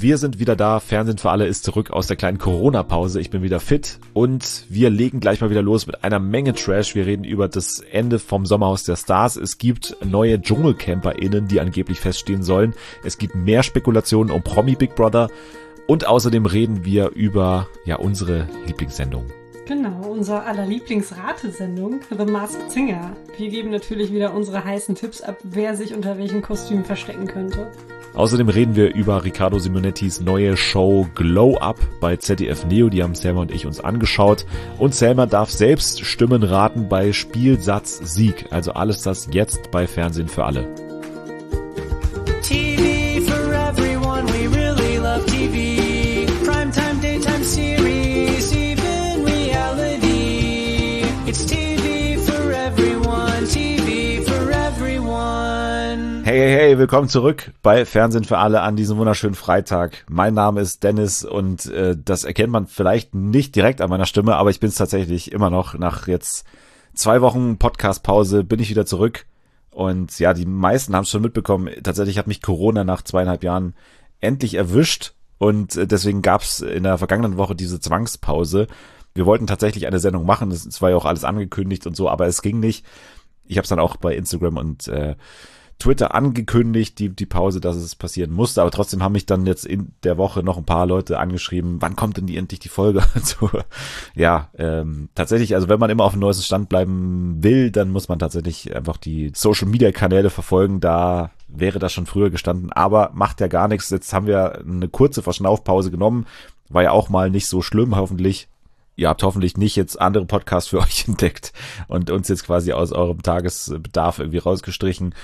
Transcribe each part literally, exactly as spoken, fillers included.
Wir sind wieder da, Fernsehen für alle ist zurück aus der kleinen Corona-Pause. Ich bin wieder fit und wir legen gleich mal wieder los mit einer Menge Trash. Wir reden über das Ende vom Sommerhaus der Stars. Es gibt neue DschungelcamperInnen, die angeblich feststehen sollen. Es gibt mehr Spekulationen um Promi Big Brother und außerdem reden wir über ja unsere Lieblingssendung. Genau, unsere aller Lieblingsratesendung, The Masked Singer. Wir geben natürlich wieder unsere heißen Tipps ab, wer sich unter welchem Kostüm verstecken könnte. Außerdem reden wir über Riccardo Simonettis neue Show Glow Up bei Z D F Neo. Die haben Selma und ich uns angeschaut. Und Selma darf selbst Stimmen raten bei Spielsatz Sieg. Also alles das jetzt bei Fernsehen für alle. T V for everyone, we really love T V. Primetime, daytime series, even reality. It's T V for everyone, T V for everyone. Hey, hey, hey, willkommen zurück bei Fernsehen für alle an diesem wunderschönen Freitag. Mein Name ist Dennis und äh, das erkennt man vielleicht nicht direkt an meiner Stimme, aber ich bin es tatsächlich immer noch. Nach jetzt zwei Wochen Podcast-Pause bin ich wieder zurück. Und ja, die meisten haben es schon mitbekommen. Tatsächlich hat mich Corona nach zweieinhalb Jahren endlich erwischt und äh, deswegen gab es in der vergangenen Woche diese Zwangspause. Wir wollten tatsächlich eine Sendung machen, es war ja auch alles angekündigt und so, aber es ging nicht. Ich habe es dann auch bei Instagram und äh, Twitter angekündigt, die die Pause, dass es passieren musste, aber trotzdem haben mich dann jetzt in der Woche noch ein paar Leute angeschrieben, wann kommt denn die endlich die Folge? So, ja, ähm, tatsächlich, also wenn man immer auf dem neuesten Stand bleiben will, dann muss man tatsächlich einfach die Social-Media-Kanäle verfolgen, da wäre das schon früher gestanden, aber macht ja gar nichts, jetzt haben wir eine kurze Verschnaufpause genommen, war ja auch mal nicht so schlimm, hoffentlich. Ihr habt hoffentlich nicht jetzt andere Podcasts für euch entdeckt und uns jetzt quasi aus eurem Tagesbedarf irgendwie rausgestrichen.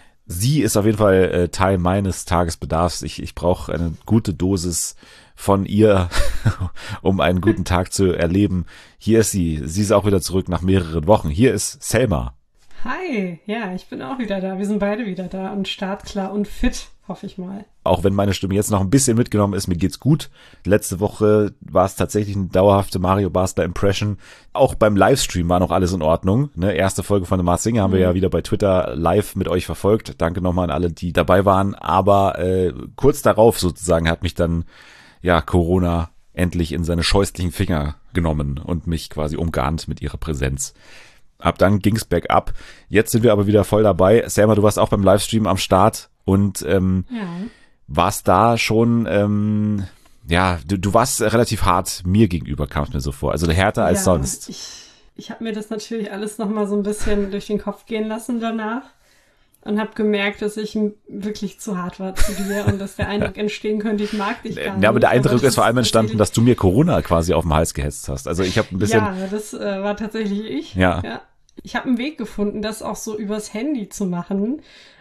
Sie ist auf jeden Fall äh, Teil meines Tagesbedarfs. Ich, ich brauche eine gute Dosis von ihr, um einen guten Tag zu erleben. Hier ist sie. Sie ist auch wieder zurück nach mehreren Wochen. Hier ist Selma. Hi, ja, ich bin auch wieder da. Wir sind beide wieder da und startklar und fit, hoffe ich mal. Auch wenn meine Stimme jetzt noch ein bisschen mitgenommen ist, mir geht's gut. Letzte Woche war es tatsächlich eine dauerhafte Mario Basler Impression. Auch beim Livestream war noch alles in Ordnung. Ne, erste Folge von The Masked Singer haben wir ja wieder bei Twitter live mit euch verfolgt. Danke nochmal an alle, die dabei waren. Aber äh, kurz darauf sozusagen hat mich dann ja Corona endlich in seine scheußlichen Finger genommen und mich quasi umgarnt mit ihrer Präsenz. Ab dann ging's bergab. Jetzt sind wir aber wieder voll dabei. Selma, du warst auch beim Livestream am Start und ähm, ja. warst da schon, ähm, ja, du, du warst relativ hart mir gegenüber, kam es mir so vor. Also härter als ja, sonst. Ich, ich habe mir das natürlich alles nochmal so ein bisschen durch den Kopf gehen lassen danach und habe gemerkt, dass ich wirklich zu hart war zu dir und dass der Eindruck entstehen könnte, ich mag dich gar nicht. Ja, aber der Eindruck aber ist vor allem entstanden, dass du mir Corona quasi auf den Hals gehetzt hast. Also ich habe ein bisschen... Ja, das äh, war tatsächlich ich. Ja. ja. Ich habe einen Weg gefunden, das auch so übers Handy zu machen.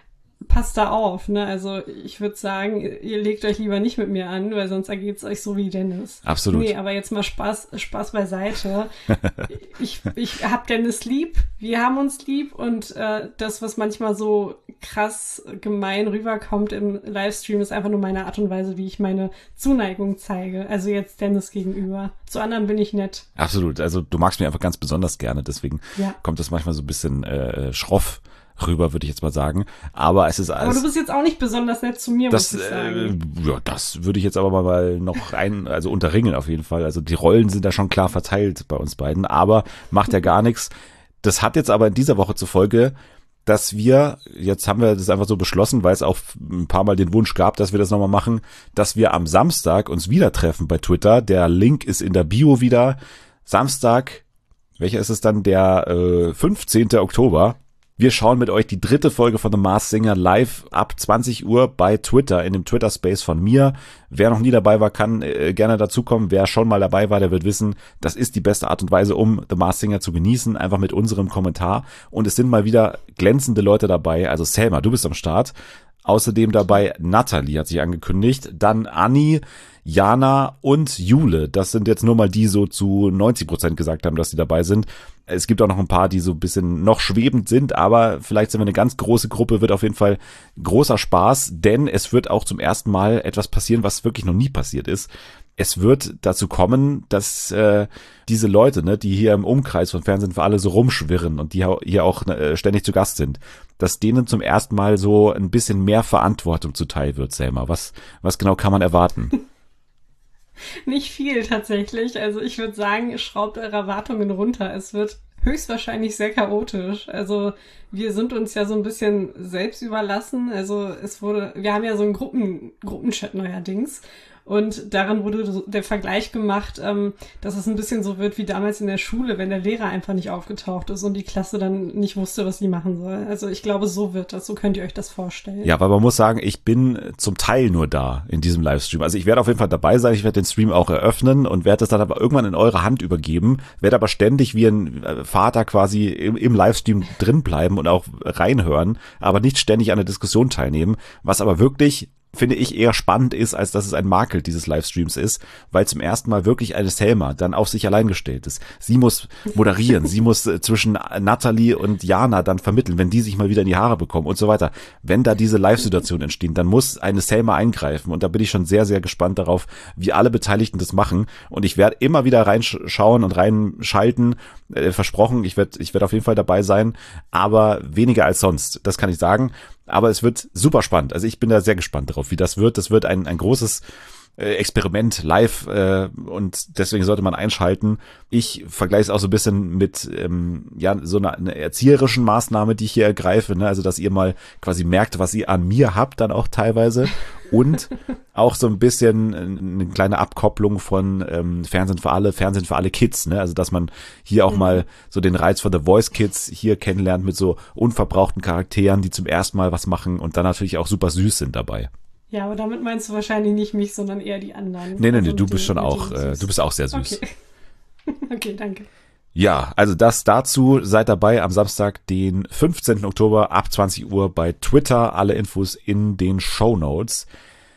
Passt da auf, ne? Also ich würde sagen, ihr legt euch lieber nicht mit mir an, weil sonst ergeht's euch so wie Dennis. Absolut. Nee, aber jetzt mal Spaß, Spaß beiseite. ich ich hab Dennis lieb, wir haben uns lieb und äh, das, was manchmal so krass gemein rüberkommt im Livestream, ist einfach nur meine Art und Weise, wie ich meine Zuneigung zeige. Also jetzt Dennis gegenüber. Zu anderen bin ich nett. Absolut. Also du magst mich einfach ganz besonders gerne, deswegen ja. kommt das manchmal so ein bisschen äh, schroff rüber, würde ich jetzt mal sagen. Aber es ist alles. Aber du bist jetzt auch nicht besonders nett zu mir, das, muss ich sagen. Äh, ja, das würde ich jetzt aber mal noch ein, also unterringen auf jeden Fall. Also die Rollen sind da schon klar verteilt bei uns beiden, aber macht ja gar nichts. Das hat jetzt aber in dieser Woche zur Folge, dass wir, jetzt haben wir das einfach so beschlossen, weil es auch ein paar Mal den Wunsch gab, dass wir das nochmal machen, dass wir am Samstag uns wieder treffen bei Twitter. Der Link ist in der Bio wieder. Samstag, welcher ist es dann? Der äh, fünfzehnten Oktober. Wir schauen mit euch die dritte Folge von The Masked Singer live ab zwanzig Uhr bei Twitter, in dem Twitter-Space von mir. Wer noch nie dabei war, kann äh, gerne dazukommen. Wer schon mal dabei war, der wird wissen, das ist die beste Art und Weise, um The Masked Singer zu genießen, einfach mit unserem Kommentar. Und es sind mal wieder glänzende Leute dabei. Also Selma, du bist am Start. Außerdem dabei Natalie hat sich angekündigt. Dann Anni. Jana und Jule. Das sind jetzt nur mal die so zu neunzig Prozent gesagt haben, dass sie dabei sind. Es gibt auch noch ein paar, die so ein bisschen noch schwebend sind, aber vielleicht sind wir eine ganz große Gruppe, wird auf jeden Fall großer Spaß, denn es wird auch zum ersten Mal etwas passieren, was wirklich noch nie passiert ist. Es wird dazu kommen, dass äh, diese Leute, ne, die hier im Umkreis von Fernsehen für alle so rumschwirren und die hier auch äh, ständig zu Gast sind, dass denen zum ersten Mal so ein bisschen mehr Verantwortung zuteil wird, Selma. Was, was genau kann man erwarten? Nicht viel tatsächlich. Also ich würde sagen, schraubt eure Erwartungen runter. Es wird höchstwahrscheinlich sehr chaotisch. Also wir sind uns ja so ein bisschen selbst überlassen. Also es wurde, wir haben ja so einen Gruppen, Gruppenchat neuerdings. Und daran wurde der Vergleich gemacht, ähm, dass es ein bisschen so wird wie damals in der Schule, wenn der Lehrer einfach nicht aufgetaucht ist und die Klasse dann nicht wusste, was sie machen soll. Also ich glaube, so wird das. So könnt ihr euch das vorstellen. Ja, aber man muss sagen, ich bin zum Teil nur da in diesem Livestream. Also ich werde auf jeden Fall dabei sein. Ich werde den Stream auch eröffnen und werde das dann aber irgendwann in eure Hand übergeben. Werde aber ständig wie ein Vater quasi im, im Livestream drin bleiben und auch reinhören, aber nicht ständig an der Diskussion teilnehmen. Was aber wirklich, finde ich, eher spannend ist, als dass es ein Makel dieses Livestreams ist, weil zum ersten Mal wirklich eine Selma dann auf sich allein gestellt ist. Sie muss moderieren, sie muss äh, zwischen Natalie und Jana dann vermitteln, wenn die sich mal wieder in die Haare bekommen und so weiter. Wenn da diese Live-Situationen entstehen, dann muss eine Selma eingreifen und da bin ich schon sehr, sehr gespannt darauf, wie alle Beteiligten das machen und ich werde immer wieder reinschauen und reinschalten, äh, versprochen, ich werde ich werde auf jeden Fall dabei sein, aber weniger als sonst, das kann ich sagen. Aber es wird super spannend. Also ich bin da sehr gespannt drauf, wie das wird. Das wird ein, ein großes äh, Experiment live äh, und deswegen sollte man einschalten. Ich vergleiche es auch so ein bisschen mit ähm, ja so einer eine erzieherischen Maßnahme, die ich hier ergreife, ne? Also dass ihr mal quasi merkt, was ihr an mir habt, dann auch teilweise und auch so ein bisschen eine kleine Abkopplung von ähm, Fernsehen für alle, Fernsehen für alle Kids, ne? Also dass man hier auch mhm. mal so den Reiz von The Voice Kids hier kennenlernt mit so unverbrauchten Charakteren, die zum ersten Mal was machen und dann natürlich auch super süß sind dabei. Ja, aber damit meinst du wahrscheinlich nicht mich, sondern eher die anderen. Nee, nee, also nee, du bist die, schon auch, äh, du bist auch sehr süß. Okay, okay, danke. Ja, also das dazu, seid dabei am Samstag, den fünfzehnten Oktober ab zwanzig Uhr bei Twitter, alle Infos in den Shownotes.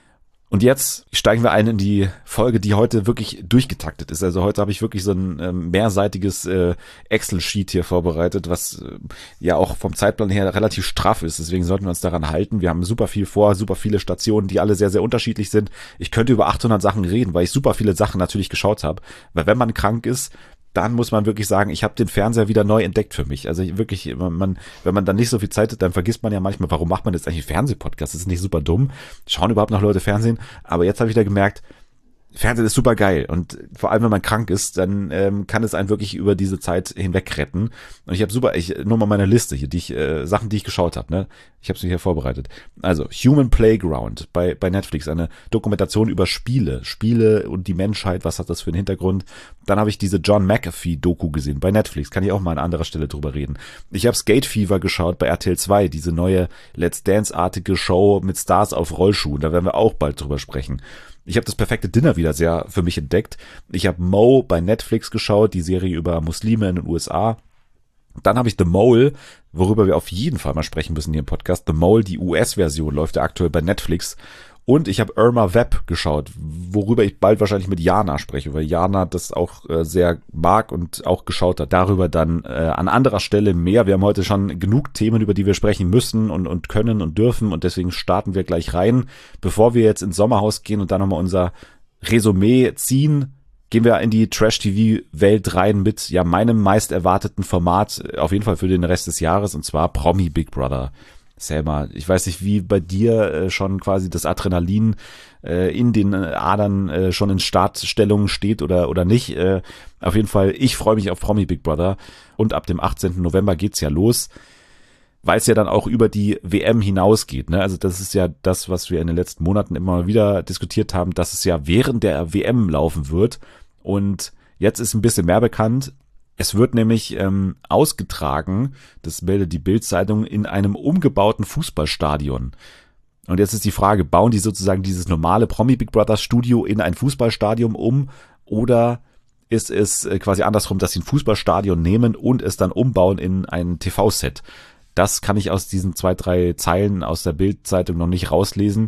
Und jetzt steigen wir ein in die Folge, die heute wirklich durchgetaktet ist. Also heute habe ich wirklich so ein äh, mehrseitiges äh, Excel-Sheet hier vorbereitet, was äh, ja auch vom Zeitplan her relativ straff ist. Deswegen sollten wir uns daran halten. Wir haben super viel vor, super viele Stationen, die alle sehr, sehr unterschiedlich sind. Ich könnte über achthundert Sachen reden, weil ich super viele Sachen natürlich geschaut habe. Weil wenn man krank ist, dann muss man wirklich sagen, ich habe den Fernseher wieder neu entdeckt für mich. Also wirklich, man, wenn man dann nicht so viel Zeit hat, dann vergisst man ja manchmal, warum macht man jetzt eigentlich Fernsehpodcast? Das ist nicht super dumm. Schauen überhaupt noch Leute Fernsehen? Aber jetzt habe ich da gemerkt, Fernsehen ist super geil und vor allem, wenn man krank ist, dann ähm, kann es einen wirklich über diese Zeit hinweg retten. Und ich habe super, ich nur mal meine Liste hier, die ich äh, Sachen, die ich geschaut habe, ne? Ich habe sie hier vorbereitet. Also Human Playground bei bei Netflix, eine Dokumentation über Spiele, Spiele und die Menschheit. Was hat das für einen Hintergrund? Dann habe ich diese John McAfee-Doku gesehen bei Netflix. Kann ich auch mal an anderer Stelle drüber reden. Ich habe Skate Fever geschaut bei R T L zwei, diese neue Let's Dance-artige Show mit Stars auf Rollschuhen. Da werden wir auch bald drüber sprechen. Ich habe das perfekte Dinner wieder sehr für mich entdeckt. Ich habe Mo bei Netflix geschaut, die Serie über Muslime in den U S A. Dann habe ich The Mole, worüber wir auf jeden Fall mal sprechen müssen hier im Podcast. The Mole, die U S-Version, läuft ja aktuell bei Netflix. Und ich habe Irma Webb geschaut, worüber ich bald wahrscheinlich mit Jana spreche, weil Jana das auch äh, sehr mag und auch geschaut hat. Darüber dann äh, an anderer Stelle mehr. Wir haben heute schon genug Themen, über die wir sprechen müssen und, und können und dürfen. Und deswegen starten wir gleich rein. Bevor wir jetzt ins Sommerhaus gehen und dann nochmal unser Resümee ziehen, gehen wir in die Trash-T V-Welt rein mit ja meinem meist erwarteten Format, auf jeden Fall für den Rest des Jahres, und zwar Promi Big Brother. Selma, ich weiß nicht, wie bei dir äh, schon quasi das Adrenalin äh, in den Adern äh, schon in Startstellungen steht oder oder nicht. Äh, auf jeden Fall, ich freue mich auf Promi Big Brother und ab dem achtzehnten November geht's ja los, weil es ja dann auch über die W M hinausgeht. Ne? Also das ist ja das, was wir in den letzten Monaten immer mal wieder diskutiert haben, dass es ja während der W M laufen wird. Und jetzt ist ein bisschen mehr bekannt. Es wird nämlich ähm, ausgetragen, das meldet die Bild-Zeitung, in einem umgebauten Fußballstadion. Und jetzt ist die Frage, bauen die sozusagen dieses normale Promi Big Brother Studio in ein Fußballstadion um oder ist es äh, quasi andersrum, dass sie ein Fußballstadion nehmen und es dann umbauen in ein T V-Set? Das kann ich aus diesen zwei, drei Zeilen aus der Bild-Zeitung noch nicht rauslesen.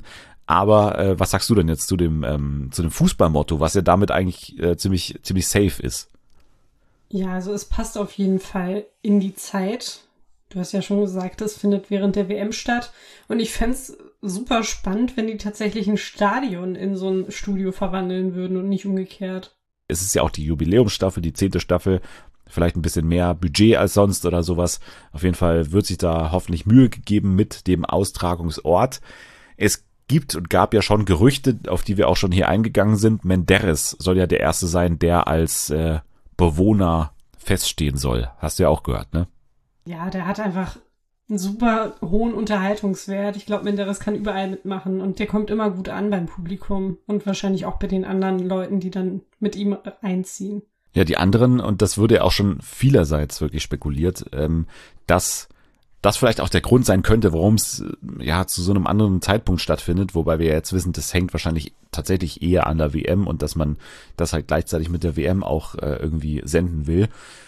Aber äh, was sagst du denn jetzt zu dem ähm, zu dem Fußballmotto, was ja damit eigentlich äh, ziemlich ziemlich safe ist? Ja, also es passt auf jeden Fall in die Zeit. Du hast ja schon gesagt, es findet während der W M statt. Und ich fände es super spannend, wenn die tatsächlich ein Stadion in so ein Studio verwandeln würden und nicht umgekehrt. Es ist ja auch die Jubiläumsstaffel, die zehnte Staffel, vielleicht ein bisschen mehr Budget als sonst oder sowas. Auf jeden Fall wird sich da hoffentlich Mühe gegeben mit dem Austragungsort. Es gibt und gab ja schon Gerüchte, auf die wir auch schon hier eingegangen sind. Menderes soll ja der Erste sein, der als äh, Bewohner feststehen soll. Hast du ja auch gehört, ne? Ja, der hat einfach einen super hohen Unterhaltungswert. Ich glaube, Menderes kann überall mitmachen und der kommt immer gut an beim Publikum und wahrscheinlich auch bei den anderen Leuten, die dann mit ihm einziehen. Ja, die anderen, und das wurde ja auch schon vielerseits wirklich spekuliert, ähm, dass das vielleicht auch der Grund sein könnte, warum es ja zu so einem anderen Zeitpunkt stattfindet, wobei wir ja jetzt wissen, das hängt wahrscheinlich tatsächlich eher an der W M und dass man das halt gleichzeitig mit der W M auch äh, irgendwie senden will.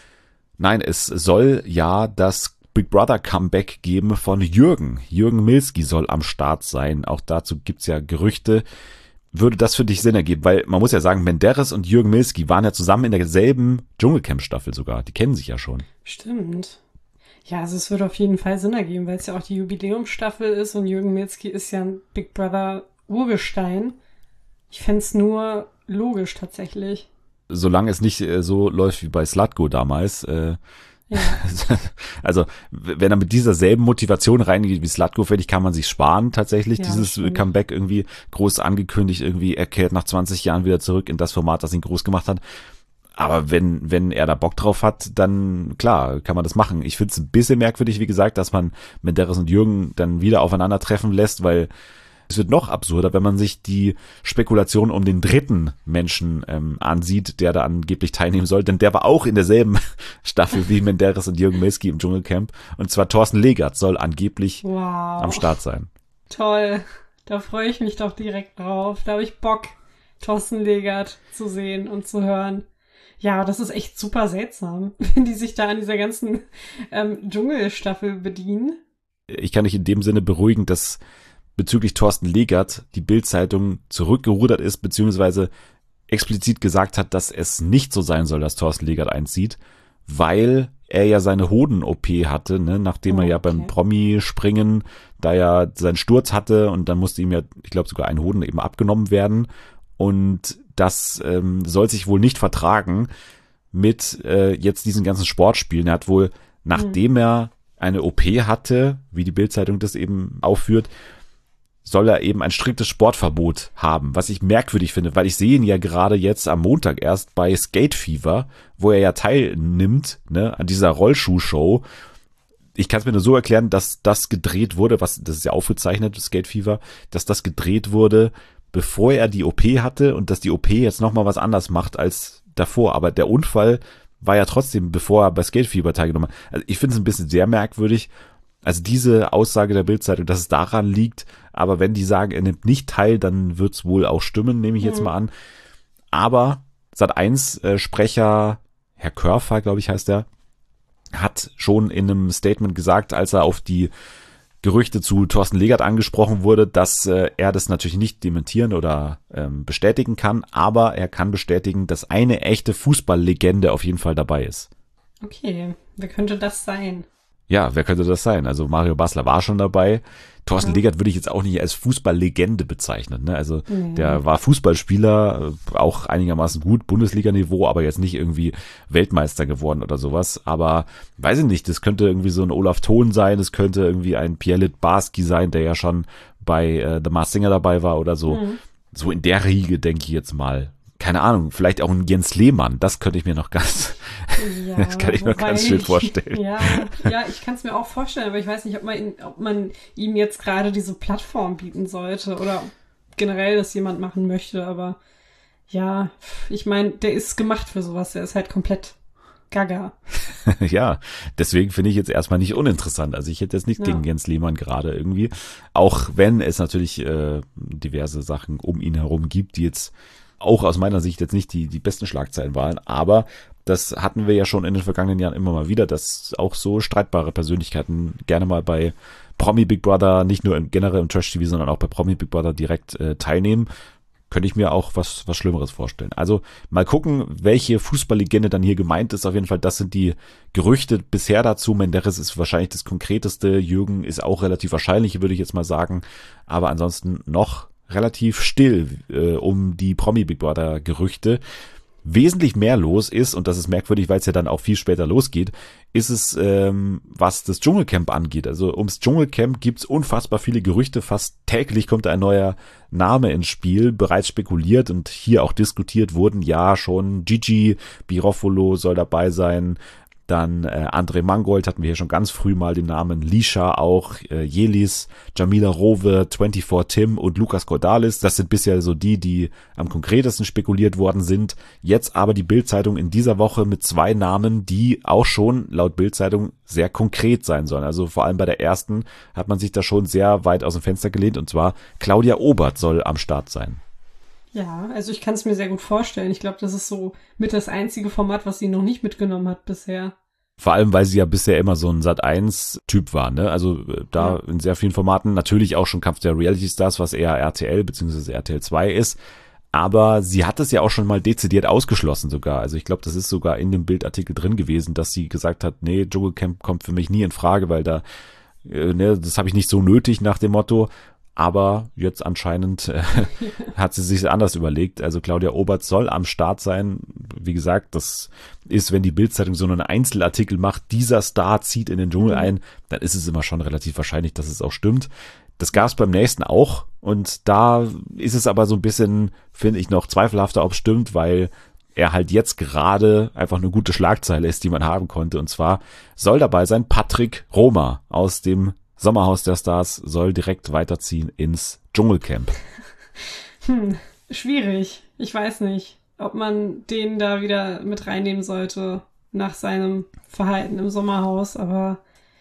Nein, es soll ja das Big Brother Comeback geben von Jürgen. Jürgen Milski soll am Start sein. Auch dazu gibt's ja Gerüchte. Würde das für dich Sinn ergeben? Weil man muss ja sagen, Menderes und Jürgen Milski waren ja zusammen in derselben Dschungelcamp-Staffel sogar. Die kennen sich ja schon. Stimmt. Ja, also es würde auf jeden Fall Sinn ergeben, weil es ja auch die Jubiläumsstaffel ist und Jürgen Milski ist ja ein Big Brother Urgestein. Ich fände es nur logisch tatsächlich. Solange es nicht äh, so läuft wie bei Slutko damals. Äh, Ja. Also, wenn er mit dieser selben Motivation reingeht wie Slutko, finde ich, kann man sich sparen tatsächlich. Ja, Dieses stimmt. Comeback irgendwie groß angekündigt, irgendwie er kehrt nach zwanzig Jahren wieder zurück in das Format, das ihn groß gemacht hat. Aber wenn wenn er da Bock drauf hat, dann klar, kann man das machen. Ich finde es ein bisschen merkwürdig, wie gesagt, dass man Menderes und Jürgen dann wieder aufeinandertreffen lässt, weil es wird noch absurder, wenn man sich die Spekulation um den dritten Menschen ähm, ansieht, der da angeblich teilnehmen soll. Denn der war auch in derselben Staffel wie Menderes und Jürgen Milski im Dschungelcamp. Und zwar Thorsten Legert soll angeblich Wow. am Start sein. Toll. Da freue ich mich doch direkt drauf. Da habe ich Bock, Thorsten Legert zu sehen und zu hören. Ja, das ist echt super seltsam, wenn die sich da an dieser ganzen ähm, Dschungelstaffel bedienen. Ich kann dich in dem Sinne beruhigen, dass bezüglich Thorsten Legert die Bild-Zeitung zurückgerudert ist, beziehungsweise explizit gesagt hat, dass es nicht so sein soll, dass Thorsten Legert einzieht, weil er ja seine Hoden-O P hatte, ne, nachdem Oh, er ja okay. beim Promi-Springen da ja seinen Sturz hatte und dann musste ihm ja, ich glaube, sogar ein Hoden eben abgenommen werden und das ähm, soll sich wohl nicht vertragen mit äh, jetzt diesen ganzen Sportspielen. Er hat wohl, nachdem er eine O P hatte, wie die Bild-Zeitung das eben aufführt, soll er eben ein striktes Sportverbot haben, was ich merkwürdig finde, weil ich sehe ihn ja gerade jetzt am Montag erst bei Skate Fever, wo er ja teilnimmt, ne, an dieser Rollschuh-Show. Ich kann es mir nur so erklären, dass das gedreht wurde, was, das ist ja aufgezeichnet, Skate Fever, dass das gedreht wurde, bevor er die O P hatte und dass die O P jetzt nochmal was anders macht als davor. Aber der Unfall war ja trotzdem, bevor er bei Skate Fever teilgenommen hat. Also ich finde es ein bisschen sehr merkwürdig. Also diese Aussage der Bildzeitung, dass es daran liegt, aber wenn die sagen, er nimmt nicht teil, dann wird es wohl auch stimmen, nehme ich jetzt Mhm. mal an. Aber Sat eins äh, Sprecher, Herr Körfer, glaube ich, heißt er, hat schon in einem Statement gesagt, als er auf die Gerüchte zu Thorsten Legert angesprochen wurde, dass äh, er das natürlich nicht dementieren oder ähm, bestätigen kann, aber er kann bestätigen, dass eine echte Fußballlegende auf jeden Fall dabei ist. Okay, wer könnte das sein? Ja, wer könnte das sein? Also Mario Basler war schon dabei. Thorsten Ja. Legert würde ich jetzt auch nicht als Fußballlegende bezeichnen. Ne? Also Nee. der war Fußballspieler, äh, auch einigermaßen gut, Bundesliga-Niveau, aber jetzt nicht irgendwie Weltmeister geworden oder sowas. Aber weiß ich nicht, das könnte irgendwie so ein Olaf Thon sein, das könnte irgendwie ein Pierre Littbarski sein, der ja schon bei äh, The Masked Singer dabei war oder so. Mhm. So in der Riege, denke ich jetzt mal. Keine Ahnung, vielleicht auch ein Jens Lehmann, das könnte ich mir noch ganz, Ja, das kann ich mir wobei ganz schön ich- vorstellen. Ja, ja, ich kann es mir auch vorstellen, aber ich weiß nicht, ob man, ihn, ob man ihm jetzt gerade diese Plattform bieten sollte oder generell das jemand machen möchte, aber ja, ich meine, der ist gemacht für sowas, der ist halt komplett gaga. Ja, deswegen finde ich jetzt erstmal nicht uninteressant. Also ich hätte jetzt nichts Ja. gegen Jens Lehmann gerade irgendwie. Auch wenn es natürlich äh, diverse Sachen um ihn herum gibt, die jetzt auch aus meiner Sicht jetzt nicht die, die besten Schlagzeilen waren. Aber das hatten wir ja schon in den vergangenen Jahren immer mal wieder, dass auch so streitbare Persönlichkeiten gerne mal bei Promi Big Brother nicht nur im, generell im Trash-T V, sondern auch bei Promi Big Brother direkt äh, teilnehmen. Könnte ich mir auch was, was Schlimmeres vorstellen. Also mal gucken, welche Fußballlegende dann hier gemeint ist. Auf jeden Fall, das sind die Gerüchte bisher dazu. Menderes ist wahrscheinlich das Konkreteste. Jürgen ist auch relativ wahrscheinlich, würde ich jetzt mal sagen. Aber ansonsten noch relativ still äh, um die Promi Big Brother Gerüchte. Wesentlich mehr los ist, und das ist merkwürdig, weil es ja dann auch viel später losgeht, ist es, ähm, was das Dschungelcamp angeht. Also ums Dschungelcamp gibt's unfassbar viele Gerüchte. Fast täglich kommt ein neuer Name ins Spiel. Bereits spekuliert und hier auch diskutiert wurden ja schon Gigi Birofolo soll dabei sein. Dann äh, André Mangold hatten wir hier schon ganz früh mal den Namen, Lisha auch, äh, Jelis, Jamila Rowe, vierundzwanzig Tim und Lukas Cordalis. Das sind bisher so die, die am konkretesten spekuliert worden sind. Jetzt aber die Bild-Zeitung in dieser Woche mit zwei Namen, die auch schon laut Bild-Zeitung sehr konkret sein sollen. Also vor allem bei der ersten hat man sich da schon sehr weit aus dem Fenster gelehnt, und zwar Claudia Obert soll am Start sein. Ja, also ich kann es mir sehr gut vorstellen. Ich glaube, das ist so mit das einzige Format, was sie noch nicht mitgenommen hat bisher. Vor allem, weil sie ja bisher immer so ein Sat eins Typ war, ne? Also äh, da ja. in sehr vielen Formaten, natürlich auch schon Kampf der Reality Stars, was eher R T L bzw. R T L zwei ist. Aber sie hat es ja auch schon mal dezidiert ausgeschlossen sogar. Also ich glaube, das ist sogar in dem Bildartikel drin gewesen, dass sie gesagt hat, nee, Dschungelcamp kommt für mich nie in Frage, weil da, äh, ne, das habe ich nicht so nötig nach dem Motto. Aber jetzt anscheinend äh, hat sie sich anders überlegt. Also Claudia Obert soll am Start sein. Wie gesagt, das ist, wenn die Bild-Zeitung so einen Einzelartikel macht, dieser Star zieht in den Dschungel ein, dann ist es immer schon relativ wahrscheinlich, dass es auch stimmt. Das gab es beim nächsten auch. Und da ist es aber so ein bisschen, finde ich, noch zweifelhafter, ob es stimmt, weil er halt jetzt gerade einfach eine gute Schlagzeile ist, die man haben konnte. Und zwar soll dabei sein Patrick Roma aus dem Sommerhaus der Stars, soll direkt weiterziehen ins Dschungelcamp. Hm, schwierig. Ich weiß nicht, ob man den da wieder mit reinnehmen sollte nach seinem Verhalten im Sommerhaus. Aber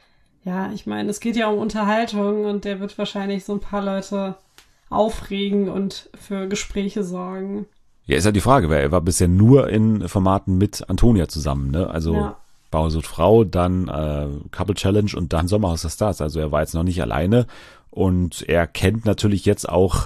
ja, ich meine, es geht ja um Unterhaltung und der wird wahrscheinlich so ein paar Leute aufregen und für Gespräche sorgen. Ja, ist halt die Frage, weil er war bisher nur in Formaten mit Antonia zusammen, ne? Also ja. Bauer Frau, dann äh, Couple Challenge und dann Sommerhaus der Stars. Also er war jetzt noch nicht alleine und er kennt natürlich jetzt auch,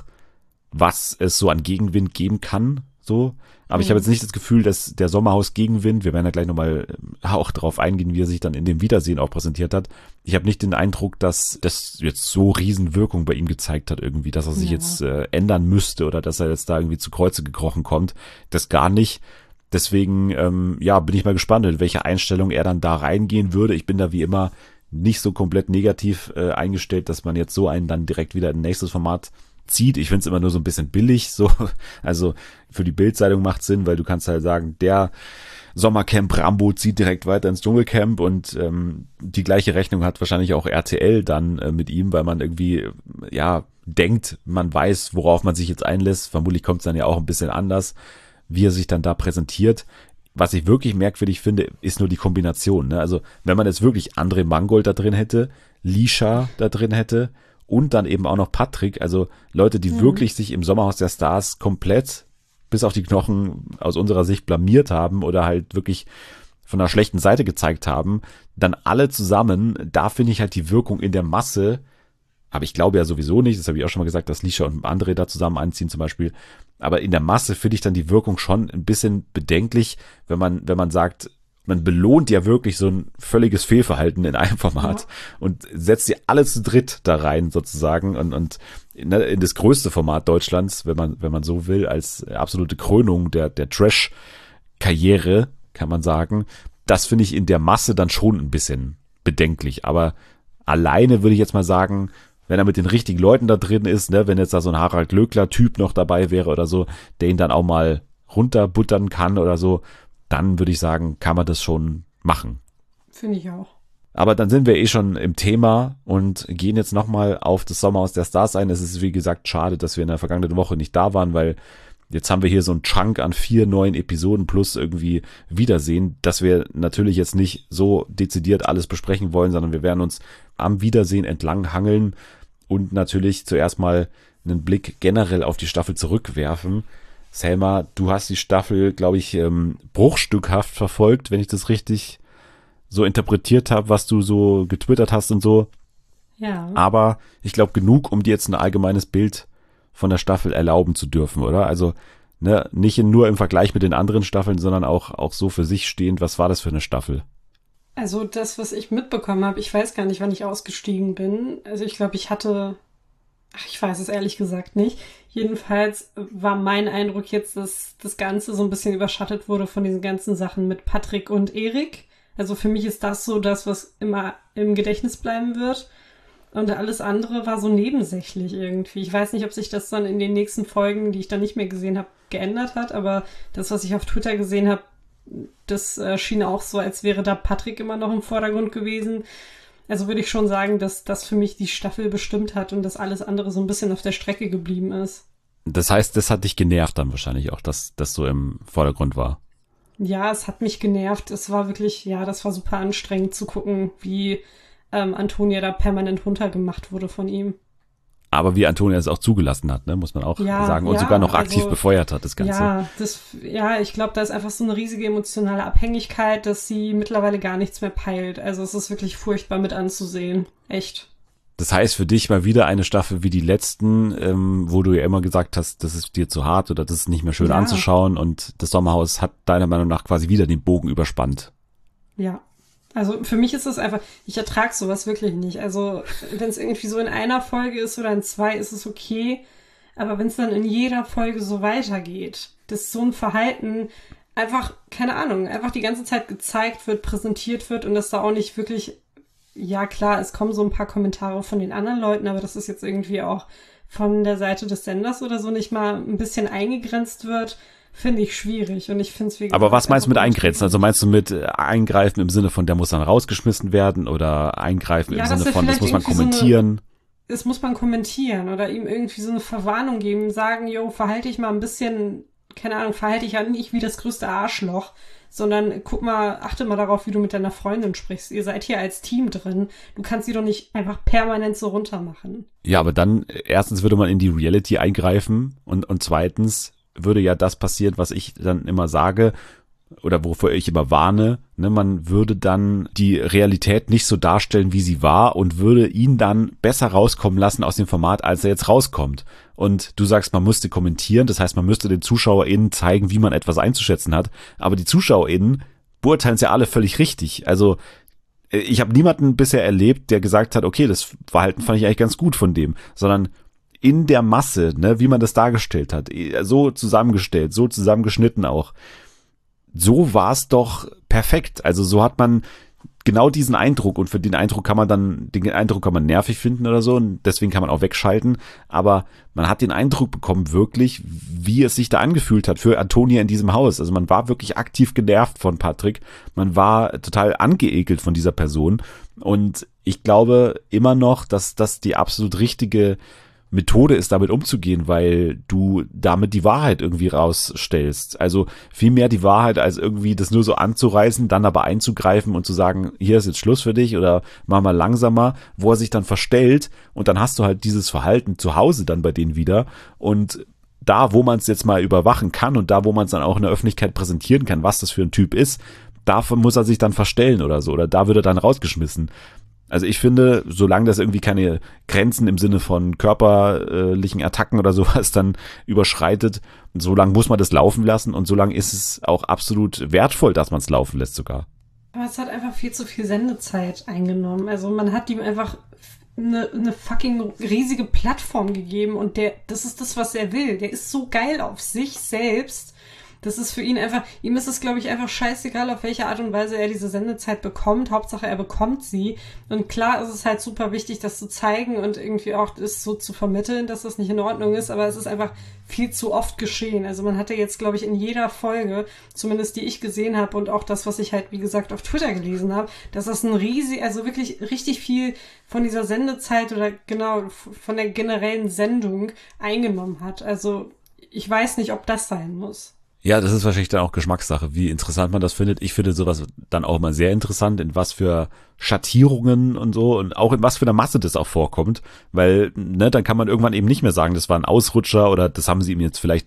was es so an Gegenwind geben kann. So, aber mhm. ich habe jetzt nicht das Gefühl, dass der Sommerhaus-Gegenwind, wir werden ja gleich nochmal auch darauf eingehen, wie er sich dann in dem Wiedersehen auch präsentiert hat. Ich habe nicht den Eindruck, dass das jetzt so Riesenwirkung bei ihm gezeigt hat irgendwie, dass er sich ja. jetzt äh, ändern müsste oder dass er jetzt da irgendwie zu Kreuze gekrochen kommt. Das gar nicht. Deswegen, ähm, ja, bin ich mal gespannt, in welche Einstellung er dann da reingehen würde. Ich bin da wie immer nicht so komplett negativ äh, eingestellt, dass man jetzt so einen dann direkt wieder in ein nächstes Format zieht. Ich finde es immer nur so ein bisschen billig, so. Also für die Bild-Zeitung macht Sinn, weil du kannst halt sagen, der Sommercamp Rambo zieht direkt weiter ins Dschungelcamp und ähm, die gleiche Rechnung hat wahrscheinlich auch R T L dann äh, mit ihm, weil man irgendwie, ja, denkt, man weiß, worauf man sich jetzt einlässt. Vermutlich kommt es dann ja auch ein bisschen anders, wie er sich dann da präsentiert. Was ich wirklich merkwürdig finde, ist nur die Kombination. Ne? Also wenn man jetzt wirklich André Mangold da drin hätte, Lisha da drin hätte und dann eben auch noch Patrick, also Leute, die mhm. wirklich sich im Sommerhaus der Stars komplett bis auf die Knochen aus unserer Sicht blamiert haben oder halt wirklich von einer schlechten Seite gezeigt haben, dann alle zusammen, da finde ich halt die Wirkung in der Masse, aber ich glaube ja sowieso nicht, das habe ich auch schon mal gesagt, dass Lisha und André da zusammen einziehen zum Beispiel, aber in der Masse finde ich dann die Wirkung schon ein bisschen bedenklich, wenn man, wenn man sagt, man belohnt ja wirklich so ein völliges Fehlverhalten in einem Format ja. und setzt sie alle zu dritt da rein sozusagen und, und in, in das größte Format Deutschlands, wenn man, wenn man so will, als absolute Krönung der, der Trash-Karriere, kann man sagen. Das finde ich in der Masse dann schon ein bisschen bedenklich, aber alleine würde ich jetzt mal sagen, wenn er mit den richtigen Leuten da drin ist, ne, wenn jetzt da so ein Harald Glöckler-Typ noch dabei wäre oder so, der ihn dann auch mal runterbuttern kann oder so, dann würde ich sagen, kann man das schon machen. Finde ich auch. Aber dann sind wir eh schon im Thema und gehen jetzt nochmal auf das Sommerhaus der Stars ein. Es ist wie gesagt schade, dass wir in der vergangenen Woche nicht da waren, weil jetzt haben wir hier so einen Chunk an vier neuen Episoden plus irgendwie Wiedersehen, dass wir natürlich jetzt nicht so dezidiert alles besprechen wollen, sondern wir werden uns am Wiedersehen entlang hangeln und natürlich zuerst mal einen Blick generell auf die Staffel zurückwerfen. Selma, du hast die Staffel, glaube ich, ähm, bruchstückhaft verfolgt, wenn ich das richtig so interpretiert habe, was du so getwittert hast und so. Ja. Aber ich glaube genug, um dir jetzt ein allgemeines Bild von der Staffel erlauben zu dürfen, oder? Also ne, nicht nur im Vergleich mit den anderen Staffeln, sondern auch, auch so für sich stehend. Was war das für eine Staffel? Also das, was ich mitbekommen habe, ich weiß gar nicht, wann ich ausgestiegen bin. Also ich glaube, ich hatte, ach, ich weiß es ehrlich gesagt nicht. Jedenfalls war mein Eindruck jetzt, dass das Ganze so ein bisschen überschattet wurde von diesen ganzen Sachen mit Patrick und Erik. Also für mich ist das so das, was immer im Gedächtnis bleiben wird. Und alles andere war so nebensächlich irgendwie. Ich weiß nicht, ob sich das dann in den nächsten Folgen, die ich dann nicht mehr gesehen habe, geändert hat. Aber das, was ich auf Twitter gesehen habe, das äh, schien auch so, als wäre da Patrick immer noch im Vordergrund gewesen. Also würde ich schon sagen, dass das für mich die Staffel bestimmt hat und dass alles andere so ein bisschen auf der Strecke geblieben ist. Das heißt, das hat dich genervt dann wahrscheinlich auch, dass das so im Vordergrund war. Ja, es hat mich genervt. Es war wirklich, ja, das war super anstrengend zu gucken, wie ähm, Antonia da permanent runtergemacht wurde von ihm. Aber wie Antonia es auch zugelassen hat, ne, muss man auch Ja, sagen. Und ja, sogar noch aktiv also, befeuert hat, das Ganze. Ja, das, ja, ich glaube, da ist einfach so eine riesige emotionale Abhängigkeit, dass sie mittlerweile gar nichts mehr peilt. Also es ist wirklich furchtbar mit anzusehen. Echt. Das heißt für dich mal wieder eine Staffel wie die letzten, ähm, wo du ja immer gesagt hast, das ist dir zu hart oder das ist nicht mehr schön Ja. anzuschauen, und das Sommerhaus hat deiner Meinung nach quasi wieder den Bogen überspannt. Ja. Also für mich ist es einfach, ich ertrage sowas wirklich nicht. Also wenn es irgendwie so in einer Folge ist oder in zwei, ist es okay. Aber wenn es dann in jeder Folge so weitergeht, dass so ein Verhalten einfach, keine Ahnung, einfach die ganze Zeit gezeigt wird, präsentiert wird und dass da auch nicht wirklich, ja klar, es kommen so ein paar Kommentare von den anderen Leuten, aber das ist jetzt irgendwie auch von der Seite des Senders oder so nicht mal ein bisschen eingegrenzt wird, finde ich schwierig. Und ich finde es wie Aber was meinst du mit einfach eingrenzen? Also meinst du mit äh, eingreifen im Sinne von, der muss dann rausgeschmissen werden, oder eingreifen Ja, im dass Sinne er von, das vielleicht muss man irgendwie so eine- kommentieren? Es muss man kommentieren oder ihm irgendwie so eine Verwarnung geben, sagen, jo, verhalte dich mal ein bisschen, keine Ahnung, verhalte dich ja nicht wie das größte Arschloch, sondern guck mal, achte mal darauf, wie du mit deiner Freundin sprichst. Ihr seid hier als Team drin. Du kannst sie doch nicht einfach permanent so runtermachen. Ja, aber dann, äh, erstens würde man in die Reality eingreifen, und, und zweitens würde ja das passieren, was ich dann immer sage, oder wovor ich immer warne, ne, man würde dann die Realität nicht so darstellen, wie sie war, und würde ihn dann besser rauskommen lassen aus dem Format, als er jetzt rauskommt. Und du sagst, man müsste kommentieren, das heißt, man müsste den ZuschauerInnen zeigen, wie man etwas einzuschätzen hat, aber die ZuschauerInnen beurteilen es ja alle völlig richtig. Also ich habe niemanden bisher erlebt, der gesagt hat, okay, das Verhalten fand ich eigentlich ganz gut von dem, sondern in der Masse, ne, wie man das dargestellt hat, so zusammengestellt, so zusammengeschnitten auch, so war es doch perfekt. Also so hat man genau diesen Eindruck, und für den Eindruck kann man dann, den Eindruck kann man nervig finden oder so, und deswegen kann man auch wegschalten, aber man hat den Eindruck bekommen wirklich, wie es sich da angefühlt hat für Antonia in diesem Haus. Also man war wirklich aktiv genervt von Patrick, man war total angeekelt von dieser Person, und ich glaube immer noch, dass das die absolut richtige Methode ist, damit umzugehen, weil du damit die Wahrheit irgendwie rausstellst. Also viel mehr die Wahrheit, als irgendwie das nur so anzureißen, dann aber einzugreifen und zu sagen, hier ist jetzt Schluss für dich oder mach mal langsamer, wo er sich dann verstellt, und dann hast du halt dieses Verhalten zu Hause dann bei denen wieder, und da, wo man es jetzt mal überwachen kann und da, wo man es dann auch in der Öffentlichkeit präsentieren kann, was das für ein Typ ist, davon muss er sich dann verstellen oder so, oder da wird er dann rausgeschmissen. Also ich finde, solange das irgendwie keine Grenzen im Sinne von körperlichen Attacken oder sowas dann überschreitet, solange muss man das laufen lassen, und solange ist es auch absolut wertvoll, dass man es laufen lässt sogar. Aber es hat einfach viel zu viel Sendezeit eingenommen. Also man hat ihm einfach eine, eine fucking riesige Plattform gegeben, und der, das ist das, was er will. Der ist so geil auf sich selbst. Das ist für ihn einfach, ihm ist es, glaube ich, einfach scheißegal, auf welche Art und Weise er diese Sendezeit bekommt. Hauptsache, er bekommt sie. Und klar ist es halt super wichtig, das zu zeigen und irgendwie auch das so zu vermitteln, dass das nicht in Ordnung ist. Aber es ist einfach viel zu oft geschehen. Also man hatte jetzt, glaube ich, in jeder Folge, zumindest die ich gesehen habe und auch das, was ich halt, wie gesagt, auf Twitter gelesen habe, dass das ein riesig, also wirklich richtig viel von dieser Sendezeit oder genau von der generellen Sendung eingenommen hat. Also ich weiß nicht, ob das sein muss. Ja, das ist wahrscheinlich dann auch Geschmackssache, wie interessant man das findet. Ich finde sowas dann auch mal sehr interessant, in was für Schattierungen und so, und auch in was für einer Masse das auch vorkommt, weil, ne, dann kann man irgendwann eben nicht mehr sagen, das war ein Ausrutscher oder das haben sie ihm jetzt vielleicht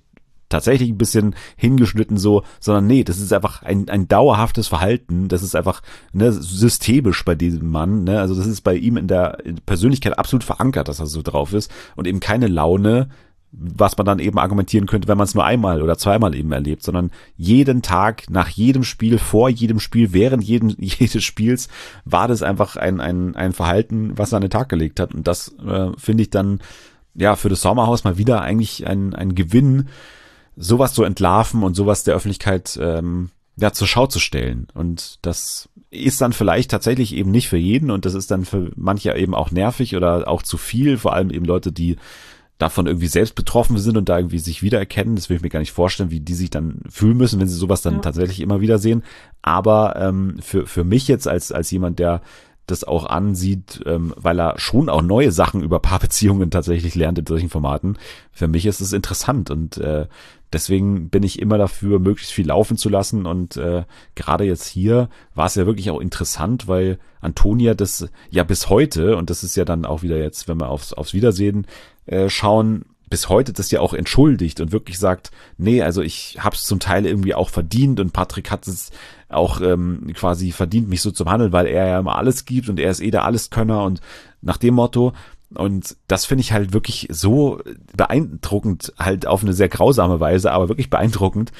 tatsächlich ein bisschen hingeschnitten so, sondern nee, das ist einfach ein, ein dauerhaftes Verhalten, das ist einfach ne, systemisch bei diesem Mann, ne? Also das ist bei ihm in der Persönlichkeit absolut verankert, dass er so drauf ist und eben keine Laune, was man dann eben argumentieren könnte, wenn man es nur einmal oder zweimal eben erlebt, sondern jeden Tag, nach jedem Spiel, vor jedem Spiel, während jedem, jedes Spiels war das einfach ein, ein, ein Verhalten, was er an den Tag gelegt hat und das äh, finde ich dann ja für das Sommerhaus mal wieder eigentlich ein, ein Gewinn, sowas zu entlarven und sowas der Öffentlichkeit ähm, ja zur Schau zu stellen. Und das ist dann vielleicht tatsächlich eben nicht für jeden und das ist dann für manche eben auch nervig oder auch zu viel, vor allem eben Leute, die davon irgendwie selbst betroffen sind und da irgendwie sich wiedererkennen. Das will ich mir gar nicht vorstellen, wie die sich dann fühlen müssen, wenn sie sowas dann ja. tatsächlich immer wieder sehen. Aber ähm, für für mich jetzt als als jemand, der das auch ansieht, ähm, weil er schon auch neue Sachen über Paarbeziehungen tatsächlich lernt in solchen Formaten. Für mich ist es interessant und äh, deswegen bin ich immer dafür, möglichst viel laufen zu lassen und äh, gerade jetzt hier war es ja wirklich auch interessant, weil Antonia das ja bis heute, und das ist ja dann auch wieder jetzt, wenn wir aufs, aufs Wiedersehen äh, schauen, bis heute das ja auch entschuldigt und wirklich sagt, nee, also ich hab's zum Teil irgendwie auch verdient und Patrick hat es auch ähm, quasi verdient, mich so zu behandeln, weil er ja immer alles gibt und er ist eh der Alleskönner und nach dem Motto. Und das finde ich halt wirklich so beeindruckend, halt auf eine sehr grausame Weise, aber wirklich beeindruckend,